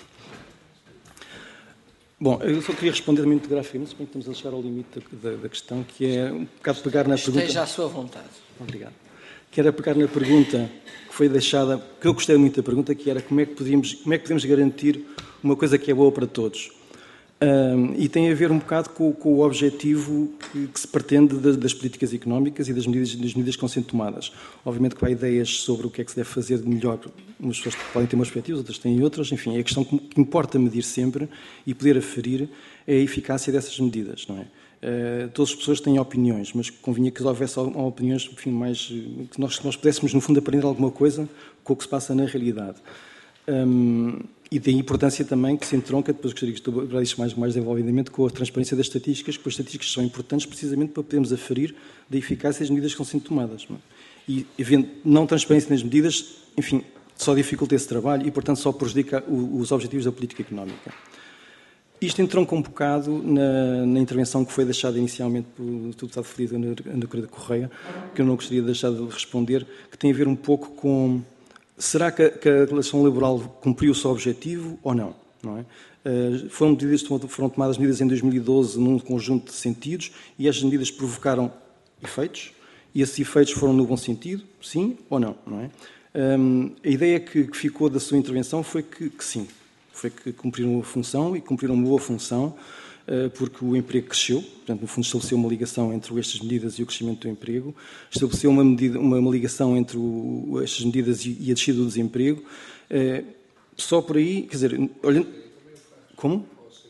Bom, eu só queria responder muito graficamente, suponho que estamos a chegar ao limite da, da questão, que é um bocado pegar na pergunta... Esteja à sua vontade. Obrigado. Que era pegar na pergunta que foi deixada, que eu gostei muito da pergunta, que era como é que podíamos, como é que podemos garantir uma coisa que é boa para todos. Um, e tem a ver um bocado com, com o objetivo que, que se pretende das, das políticas económicas e das medidas, das medidas que vão sendo tomadas. Obviamente que há ideias sobre o que é que se deve fazer de melhor. Umas pessoas podem ter uma perspectiva, outras têm outras. Enfim, a questão que importa medir sempre e poder aferir é a eficácia dessas medidas, não é? Uh, todas as pessoas têm opiniões, mas convinha que houvesse opiniões, enfim, mais... que nós, que nós pudéssemos, no fundo, aprender alguma coisa com o que se passa na realidade. Um, E da importância também que se entronca, depois gostaria de explorar isto mais, mais desenvolvidamente, com a transparência das estatísticas, porque as estatísticas são importantes precisamente para podermos aferir da eficácia das medidas que vão sendo tomadas. Não é? E, havendo não transparência nas medidas, enfim, só dificulta esse trabalho e, portanto, só prejudica o, os objetivos da política económica. Isto entronca um bocado na, na intervenção que foi deixada inicialmente pelo deputado Felipe Ana Correia Correia, que eu não gostaria de deixar de responder, que tem a ver um pouco com... Será que a, que a relação laboral cumpriu o seu objetivo ou não? Não é? Uh, foram, medidas, foram tomadas medidas em dois mil e doze num conjunto de sentidos e as medidas provocaram efeitos e esses efeitos foram no bom sentido, sim ou não? Não é? Um, a ideia que, que ficou da sua intervenção foi que, que sim, foi que cumpriram a função e cumpriram uma boa função, uh, porque o emprego cresceu, portanto, no fundo estabeleceu uma ligação entre estas medidas e o crescimento do emprego, estabeleceu uma, medida, uma, uma ligação entre o, estas medidas e, e a descida do desemprego. Uh, só por aí, quer dizer, olhando... Como?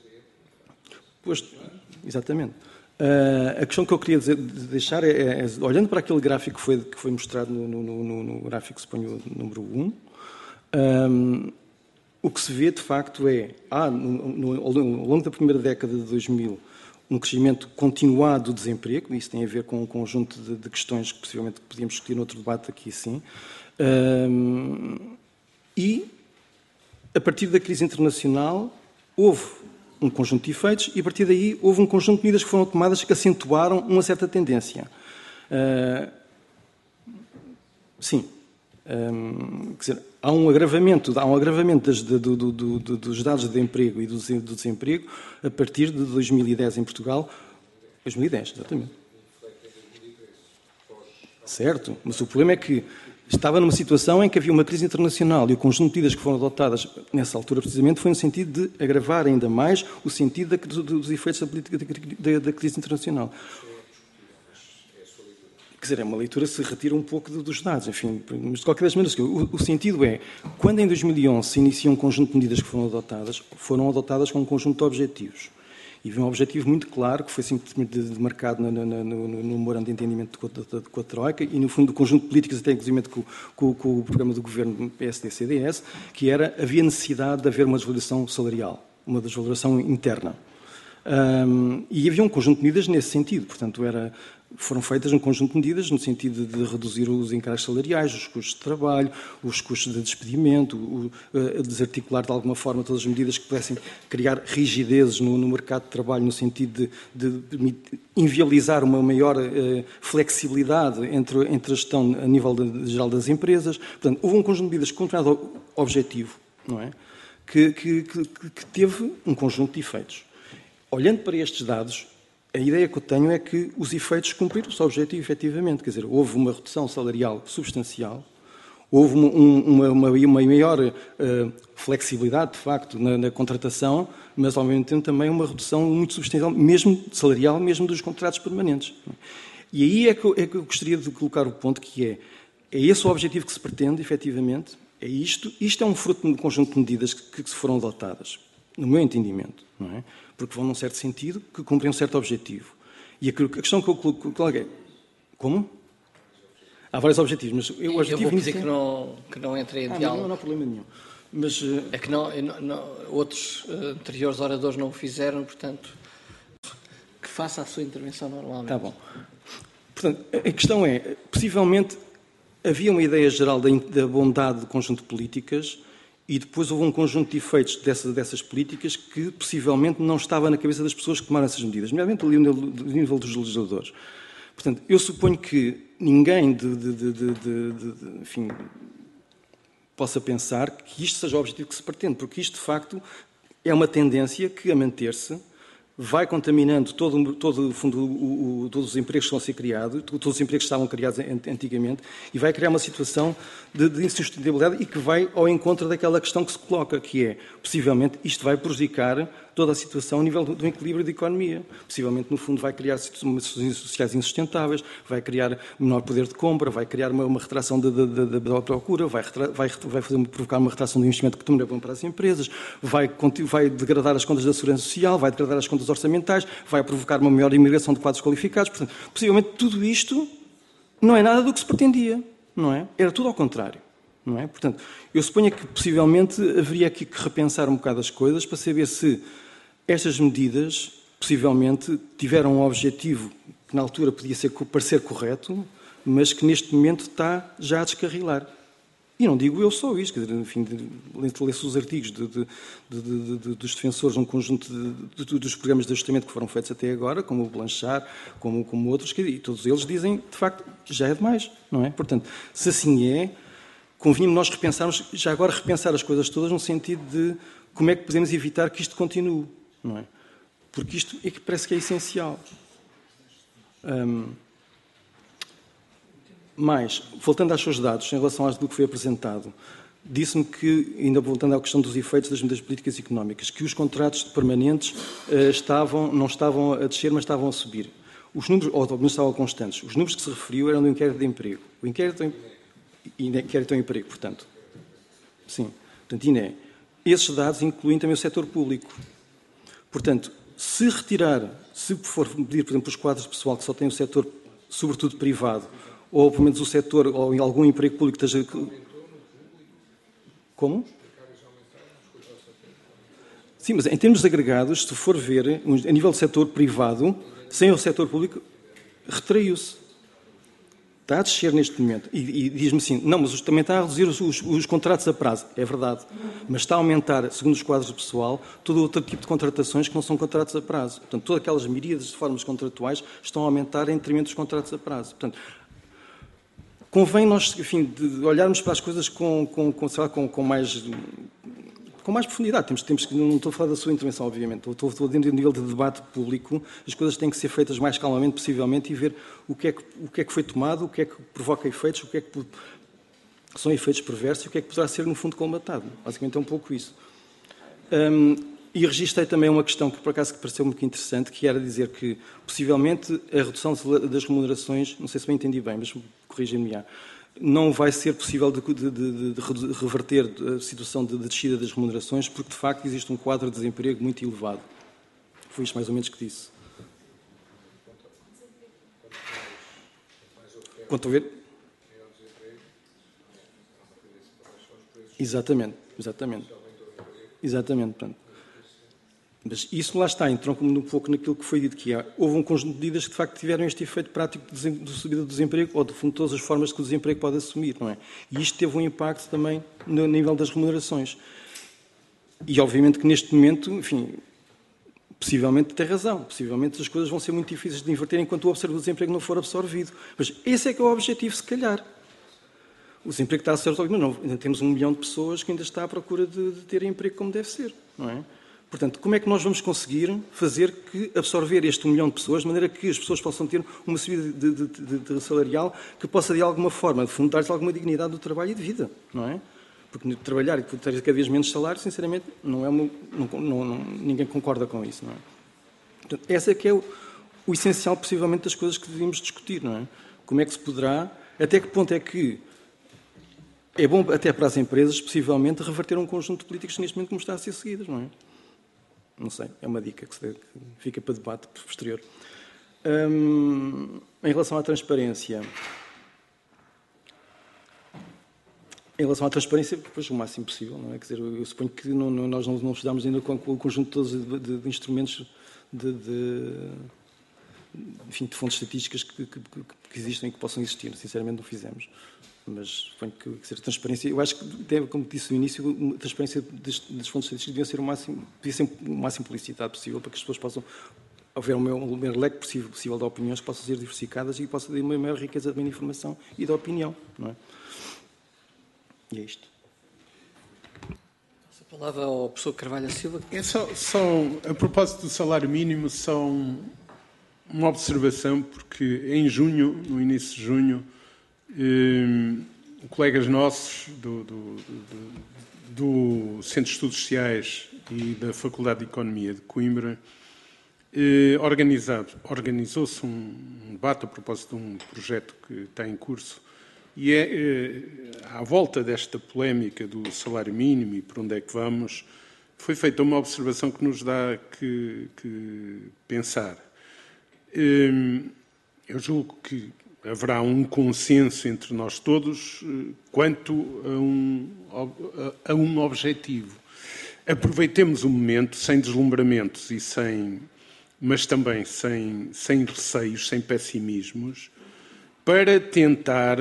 Pois, exatamente. Uh, a questão que eu queria dizer, deixar é, é, é, olhando para aquele gráfico que foi, que foi mostrado no, no, no, no gráfico, suponho, número um, um, o que se vê, de facto, é, há, no, no, ao longo da primeira década de dois mil, um crescimento continuado do desemprego, isso tem a ver com um conjunto de, de questões que possivelmente podíamos discutir noutro debate aqui, sim, um, e, a partir da crise internacional, houve um conjunto de efeitos e, a partir daí, houve um conjunto de medidas que foram tomadas que acentuaram uma certa tendência. Uh, sim. Um, quer dizer, há um agravamento, há um agravamento das, do, do, do, dos dados de emprego e do, do desemprego a partir de dois mil e dez em Portugal. dois mil e dez, exatamente. Certo, mas o problema é que estava numa situação em que havia uma crise internacional e o conjunto de medidas que foram adotadas nessa altura, precisamente, foi no sentido de agravar ainda mais o sentido da, dos efeitos da política da, da crise internacional. Quer dizer, é uma leitura que se retira um pouco dos dados, enfim, mas de qualquer das maneiras, o, o sentido é, quando em dois mil e onze se inicia um conjunto de medidas que foram adotadas, foram adotadas com um conjunto de objetivos. E havia um objetivo muito claro, que foi simplesmente demarcado no, no, no, no memorando de entendimento com a Troika e, no fundo, do conjunto de políticas, até inclusive com, com, com o programa do governo P S D C D S, que era, havia necessidade de haver uma desvalorização salarial, uma desvalorização interna. Um, e havia um conjunto de medidas nesse sentido, portanto, era, foram feitas um conjunto de medidas no sentido de reduzir os encargos salariais, os custos de trabalho, os custos de despedimento, o, uh, desarticular de alguma forma todas as medidas que pudessem criar rigidezes no, no mercado de trabalho, no sentido de, de, de inviabilizar uma maior uh, flexibilidade entre, entre a gestão a nível de, de geral das empresas. Portanto, houve um conjunto de medidas com um determinado objetivo, não é? que, que, que, que teve um conjunto de efeitos. Olhando para estes dados, a ideia que eu tenho é que os efeitos cumpriram o seu objetivo, efetivamente. Quer dizer, houve uma redução salarial substancial, houve uma, uma, uma, uma maior uh, flexibilidade, de facto, na, na contratação, mas, ao mesmo tempo, também uma redução muito substancial, mesmo salarial, mesmo dos contratos permanentes. E aí é que, eu, é que eu gostaria de colocar o ponto que é, é esse o objetivo que se pretende, efetivamente, é isto. Isto é um fruto de um conjunto de medidas que, que se foram adotadas, no meu entendimento, não é? Porque vão num certo sentido, que cumprem um certo objetivo. E a questão que eu coloquei... Como? Há vários objetivos, mas eu, o objetivo... Eu vou pedir que não, que não entre em ah, diálogo. Não, não há problema nenhum. Mas, uh... É que não, não, não, outros uh, anteriores oradores não o fizeram, portanto, que faça a sua intervenção normalmente. Está bom. Portanto, a questão é, possivelmente, havia uma ideia geral da, da bondade do conjunto de políticas e depois houve um conjunto de efeitos dessas, dessas políticas que possivelmente não estava na cabeça das pessoas que tomaram essas medidas, nomeadamente ali no nível dos legisladores. Portanto, eu suponho que ninguém de, de, de, de, de, de, enfim, possa pensar que isto seja o objetivo que se pretende, porque isto, de facto, é uma tendência que, a manter-se, vai contaminando todo, todo, fundo, o, o, todos os empregos que estão a ser criados, todos os empregos que estavam criados antigamente, e vai criar uma situação de, de insustentabilidade e que vai ao encontro daquela questão que se coloca, que é, possivelmente, isto vai prejudicar toda a situação a nível do, do equilíbrio da economia. Possivelmente, no fundo, vai criar situações sociais insustentáveis, vai criar menor poder de compra, vai criar uma, uma retração da, da, da, da procura, vai, vai, vai fazer, provocar uma retração do investimento que também é bom para as empresas, vai, vai degradar as contas da segurança social, vai degradar as contas orçamentais, vai provocar uma maior imigração de quadros qualificados. Portanto, possivelmente, tudo isto não é nada do que se pretendia, não é? Era tudo ao contrário. Não é? Portanto, eu suponho que possivelmente haveria aqui que repensar um bocado as coisas para saber se estas medidas possivelmente tiveram um objetivo que na altura podia ser, parecer correto, mas que neste momento está já a descarrilar. E não digo eu só isto, quer dizer, enfim, lê-se os artigos de, de, de, de, dos defensores, um conjunto de, de, dos programas de ajustamento que foram feitos até agora, como o Blanchard, como, como outros, e todos eles dizem, de facto, já é demais, não é? Portanto, se assim é, convinha-me nós repensarmos, já agora repensar as coisas todas no sentido de como é que podemos evitar que isto continue, não é? Porque isto é que parece que é essencial. Hum, mas, voltando aos seus dados, em relação àquilo que foi apresentado, disse-me que, ainda voltando à questão dos efeitos das medidas políticas e económicas, que os contratos permanentes uh, estavam, não estavam a descer, mas estavam a subir. Os números, ou pelo menos estavam constantes. Os números que se referiu eram do inquérito de emprego. O inquérito de e inquérito ao emprego, portanto. Sim. Portanto, I N E. Esses dados incluem também o setor público. Portanto, se retirar, se for pedir, por exemplo, os quadros de pessoal que só têm o setor, sobretudo privado, ou pelo menos o setor, ou em algum emprego público que esteja... Como? Sim, mas em termos agregados, se for ver, a nível do setor privado, sem o setor público, retraiu-se. Está a descer neste momento. E, e diz-me assim, não, mas também está a reduzir os, os, os contratos a prazo. É verdade. Mas está a aumentar, segundo os quadros de pessoal, todo outro tipo de contratações que não são contratos a prazo. Portanto, todas aquelas miríades de formas contratuais estão a aumentar em detrimento dos contratos a prazo. Portanto, convém nós, enfim, de olharmos para as coisas com, com, com, sei lá, com, com mais... com mais profundidade. Temos, temos que, não estou a falar da sua intervenção, obviamente. Estou, estou dentro do nível de debate público. As coisas têm que ser feitas mais calmamente, possivelmente, e ver o que é que, o que, é que foi tomado, o que é que provoca efeitos, o que é que são efeitos perversos e o que é que poderá ser, no fundo, combatado. Basicamente é um pouco isso. Um, e registrei também uma questão que, por acaso, que pareceu muito interessante, que era dizer que, possivelmente, a redução das remunerações, não sei se bem entendi bem, mas corrigem-me já, não vai ser possível de, de, de, de reverter a situação de, de descida das remunerações, porque, de facto, existe um quadro de desemprego muito elevado. Foi isto mais ou menos que disse. Quanto a ver... Exatamente, exatamente. Exatamente, portanto. Mas isso lá está, entronca-me um pouco naquilo que foi dito, que há. Houve um conjunto de medidas que de facto tiveram este efeito prático de, de subida do desemprego, ou de fundo todas as formas que o desemprego pode assumir, não é? E isto teve um impacto também no nível das remunerações. E obviamente que neste momento, enfim, possivelmente tem razão, possivelmente as coisas vão ser muito difíceis de inverter enquanto o desemprego não for absorvido. Mas esse é que é o objetivo, se calhar. O desemprego está a ser absorvido, mas não, ainda temos um milhão de pessoas que ainda está à procura de, de ter emprego como deve ser, não é? Portanto, como é que nós vamos conseguir fazer que absorver este um milhão de pessoas, de maneira que as pessoas possam ter uma subida de, de, de, de salarial que possa, de alguma forma, fundar-lhes alguma dignidade do trabalho e de vida, não é? Porque trabalhar e ter cada vez menos salário, sinceramente, não é uma, não, não, não, ninguém concorda com isso, não é? Portanto, esse é que é o, o essencial, possivelmente, das coisas que devíamos discutir, não é? Como é que se poderá, até que ponto é que é bom, até para as empresas, possivelmente, reverter um conjunto de políticas neste momento como está a ser seguidas, não é? Não sei, é uma dica que, se, que fica para debate posterior. Hum, em relação à transparência, em relação à transparência, depois o máximo possível, não é? Quer dizer, eu suponho que não, não, nós não, não estudámos ainda com, com o conjunto todos de, de, de instrumentos de, de, enfim, de fontes estatísticas que, que, que existem e que possam existir. Sinceramente, não fizemos. Mas suponho que, que ser transparência, eu acho que, deve, como disse no início, a transparência das, das fontes estatísticas devia ser o máximo, devia ser o máximo publicidade possível para que as pessoas possam haver um maior leque possível, possível de opiniões que possam ser diversificadas e que possa ter uma maior riqueza de informação e de opinião, não é? E é isto. Passo a palavra ao professor Carvalho Silva. É só, só, a propósito do salário mínimo, só um, uma observação, porque em junho, no início de junho, Um, colegas nossos do, do, do, do Centro de Estudos Sociais e da Faculdade de Economia de Coimbra eh, organizado, organizou-se um, um debate a propósito de um projeto que está em curso e é eh, à volta desta polémica do salário mínimo e para onde é que vamos, foi feita uma observação que nos dá que, que pensar. Eh, eu julgo que haverá um consenso entre nós todos quanto a um, a um objetivo. Aproveitemos o momento sem deslumbramentos e sem, mas também sem, sem receios, sem pessimismos, para tentar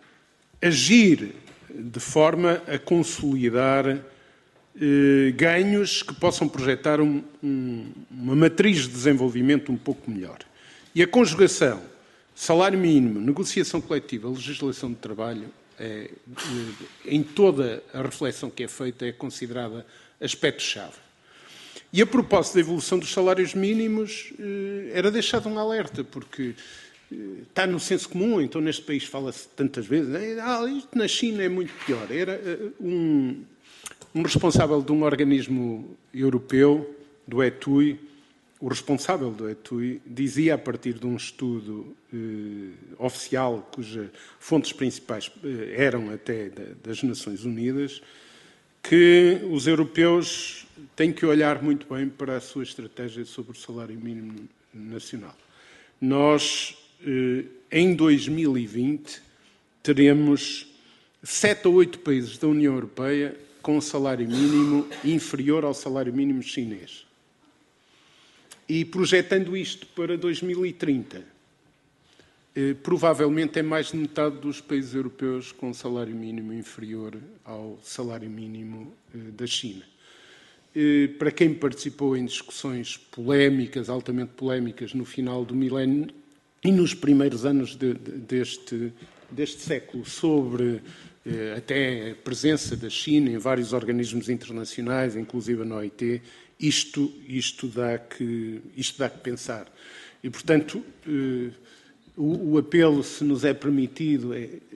agir de forma a consolidar eh, ganhos que possam projetar um, um, uma matriz de desenvolvimento um pouco melhor. E a conjugação salário mínimo, negociação coletiva, legislação de trabalho, é, em toda a reflexão que é feita, é considerada aspecto-chave. E a propósito da evolução dos salários mínimos, era deixado um alerta, porque está no senso comum, então neste país fala-se tantas vezes, ah, isto na China é muito pior. Era um, um responsável de um organismo europeu, do E T U I, o responsável do E T U I dizia, a partir de um estudo eh, oficial, cujas fontes principais eh, eram até da, das Nações Unidas, que os europeus têm que olhar muito bem para a sua estratégia sobre o salário mínimo nacional. Nós, eh, em dois mil e vinte, teremos sete ou oito países da União Europeia com um salário mínimo inferior ao salário mínimo chinês. E projetando isto para dois mil e trinta, eh, provavelmente é mais de metade dos países europeus com salário mínimo inferior ao salário mínimo eh, da China. Eh, para quem participou em discussões polémicas, altamente polémicas, no final do milénio e nos primeiros anos de, de, deste, deste século, sobre eh, até a presença da China em vários organismos internacionais, inclusive na O I T, Isto, isto, dá que, isto dá que pensar. E, portanto, eh, o, o apelo, se nos é permitido, é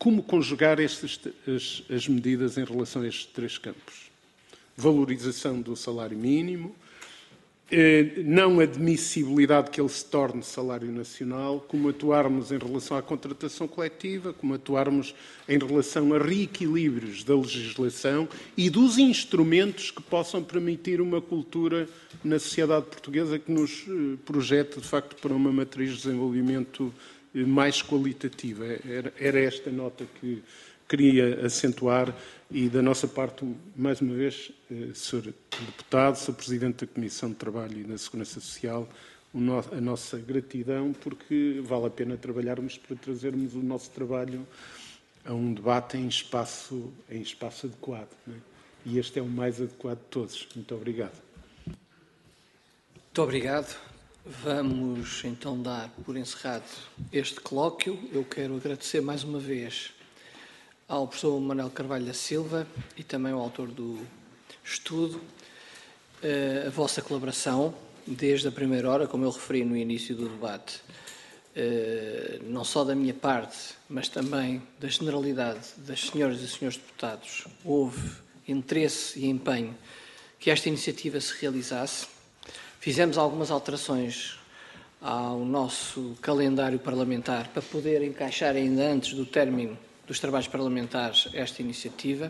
como conjugar estas, as, as medidas em relação a estes três campos. Valorização do salário mínimo, não admissibilidade que ele se torne salário nacional, como atuarmos em relação à contratação coletiva, como atuarmos em relação a reequilíbrios da legislação e dos instrumentos que possam permitir uma cultura na sociedade portuguesa que nos projete, de facto, para uma matriz de desenvolvimento mais qualitativa. Era esta nota que queria acentuar e, da nossa parte, mais uma vez, senhor Deputado, senhor Presidente da Comissão de Trabalho e da Segurança Social, a nossa gratidão, porque vale a pena trabalharmos para trazermos o nosso trabalho a um debate em espaço, em espaço adequado, não é? E este é o mais adequado de todos. Muito obrigado. Muito obrigado. Vamos então dar por encerrado este colóquio. Eu quero agradecer mais uma vez ao professor Manuel Carvalho da Silva e também ao autor do estudo a vossa colaboração desde a primeira hora, como eu referi no início do debate, não só da minha parte, mas também da generalidade das senhoras e senhores deputados. Houve interesse e empenho que esta iniciativa se realizasse. Fizemos algumas alterações ao nosso calendário parlamentar para poder encaixar ainda antes do término dos trabalhos parlamentares esta iniciativa.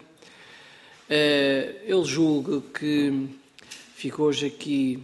Eu julgo que ficou hoje aqui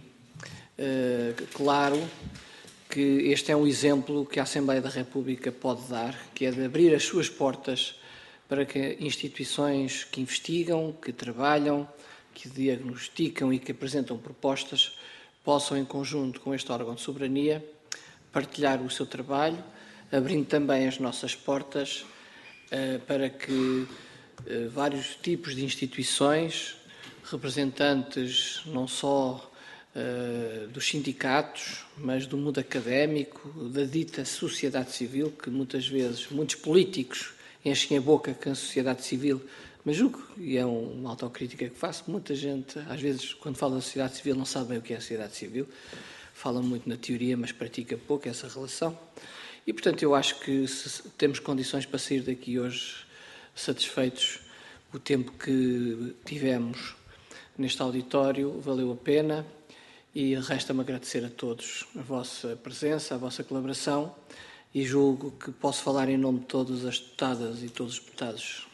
claro que este é um exemplo que a Assembleia da República pode dar, que é de abrir as suas portas para que instituições que investigam, que trabalham, que diagnosticam e que apresentam propostas possam, em conjunto com este órgão de soberania, partilhar o seu trabalho, abrindo também as nossas portas para que vários tipos de instituições, representantes não só dos sindicatos, mas do mundo académico, da dita sociedade civil, que muitas vezes muitos políticos enchem a boca com a sociedade civil, mas julgo, e é uma autocrítica que faço, muita gente, às vezes, quando fala da sociedade civil, não sabe bem o que é a sociedade civil, fala muito na teoria, mas pratica pouco essa relação. E, portanto, eu acho que se temos condições para sair daqui hoje satisfeitos, o tempo que tivemos neste auditório valeu a pena e resta-me agradecer a todos a vossa presença, a vossa colaboração e julgo que posso falar em nome de todas as deputadas e todos os deputados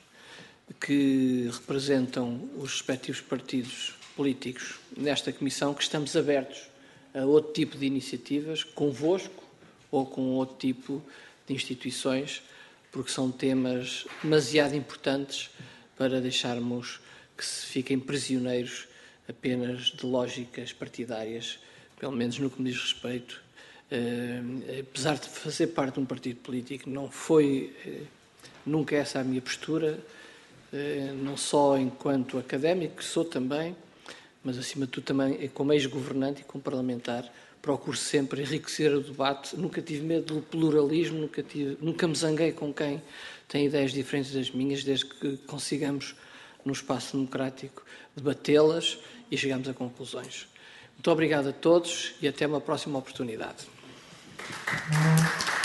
que representam os respectivos partidos políticos nesta Comissão, que estamos abertos a outro tipo de iniciativas, convosco ou com outro tipo de instituições, porque são temas demasiado importantes para deixarmos que se fiquem prisioneiros apenas de lógicas partidárias, pelo menos no que me diz respeito. Uh, apesar de fazer parte de um partido político, não foi uh, nunca essa a minha postura, uh, não só enquanto académico, que sou também, mas acima de tudo também como ex-governante e como parlamentar, procuro sempre enriquecer o debate. Nunca tive medo do pluralismo, nunca, tive, nunca me zanguei com quem tem ideias diferentes das minhas, desde que consigamos, no espaço democrático, debatê-las e chegamos a conclusões. Muito obrigado a todos e até uma próxima oportunidade.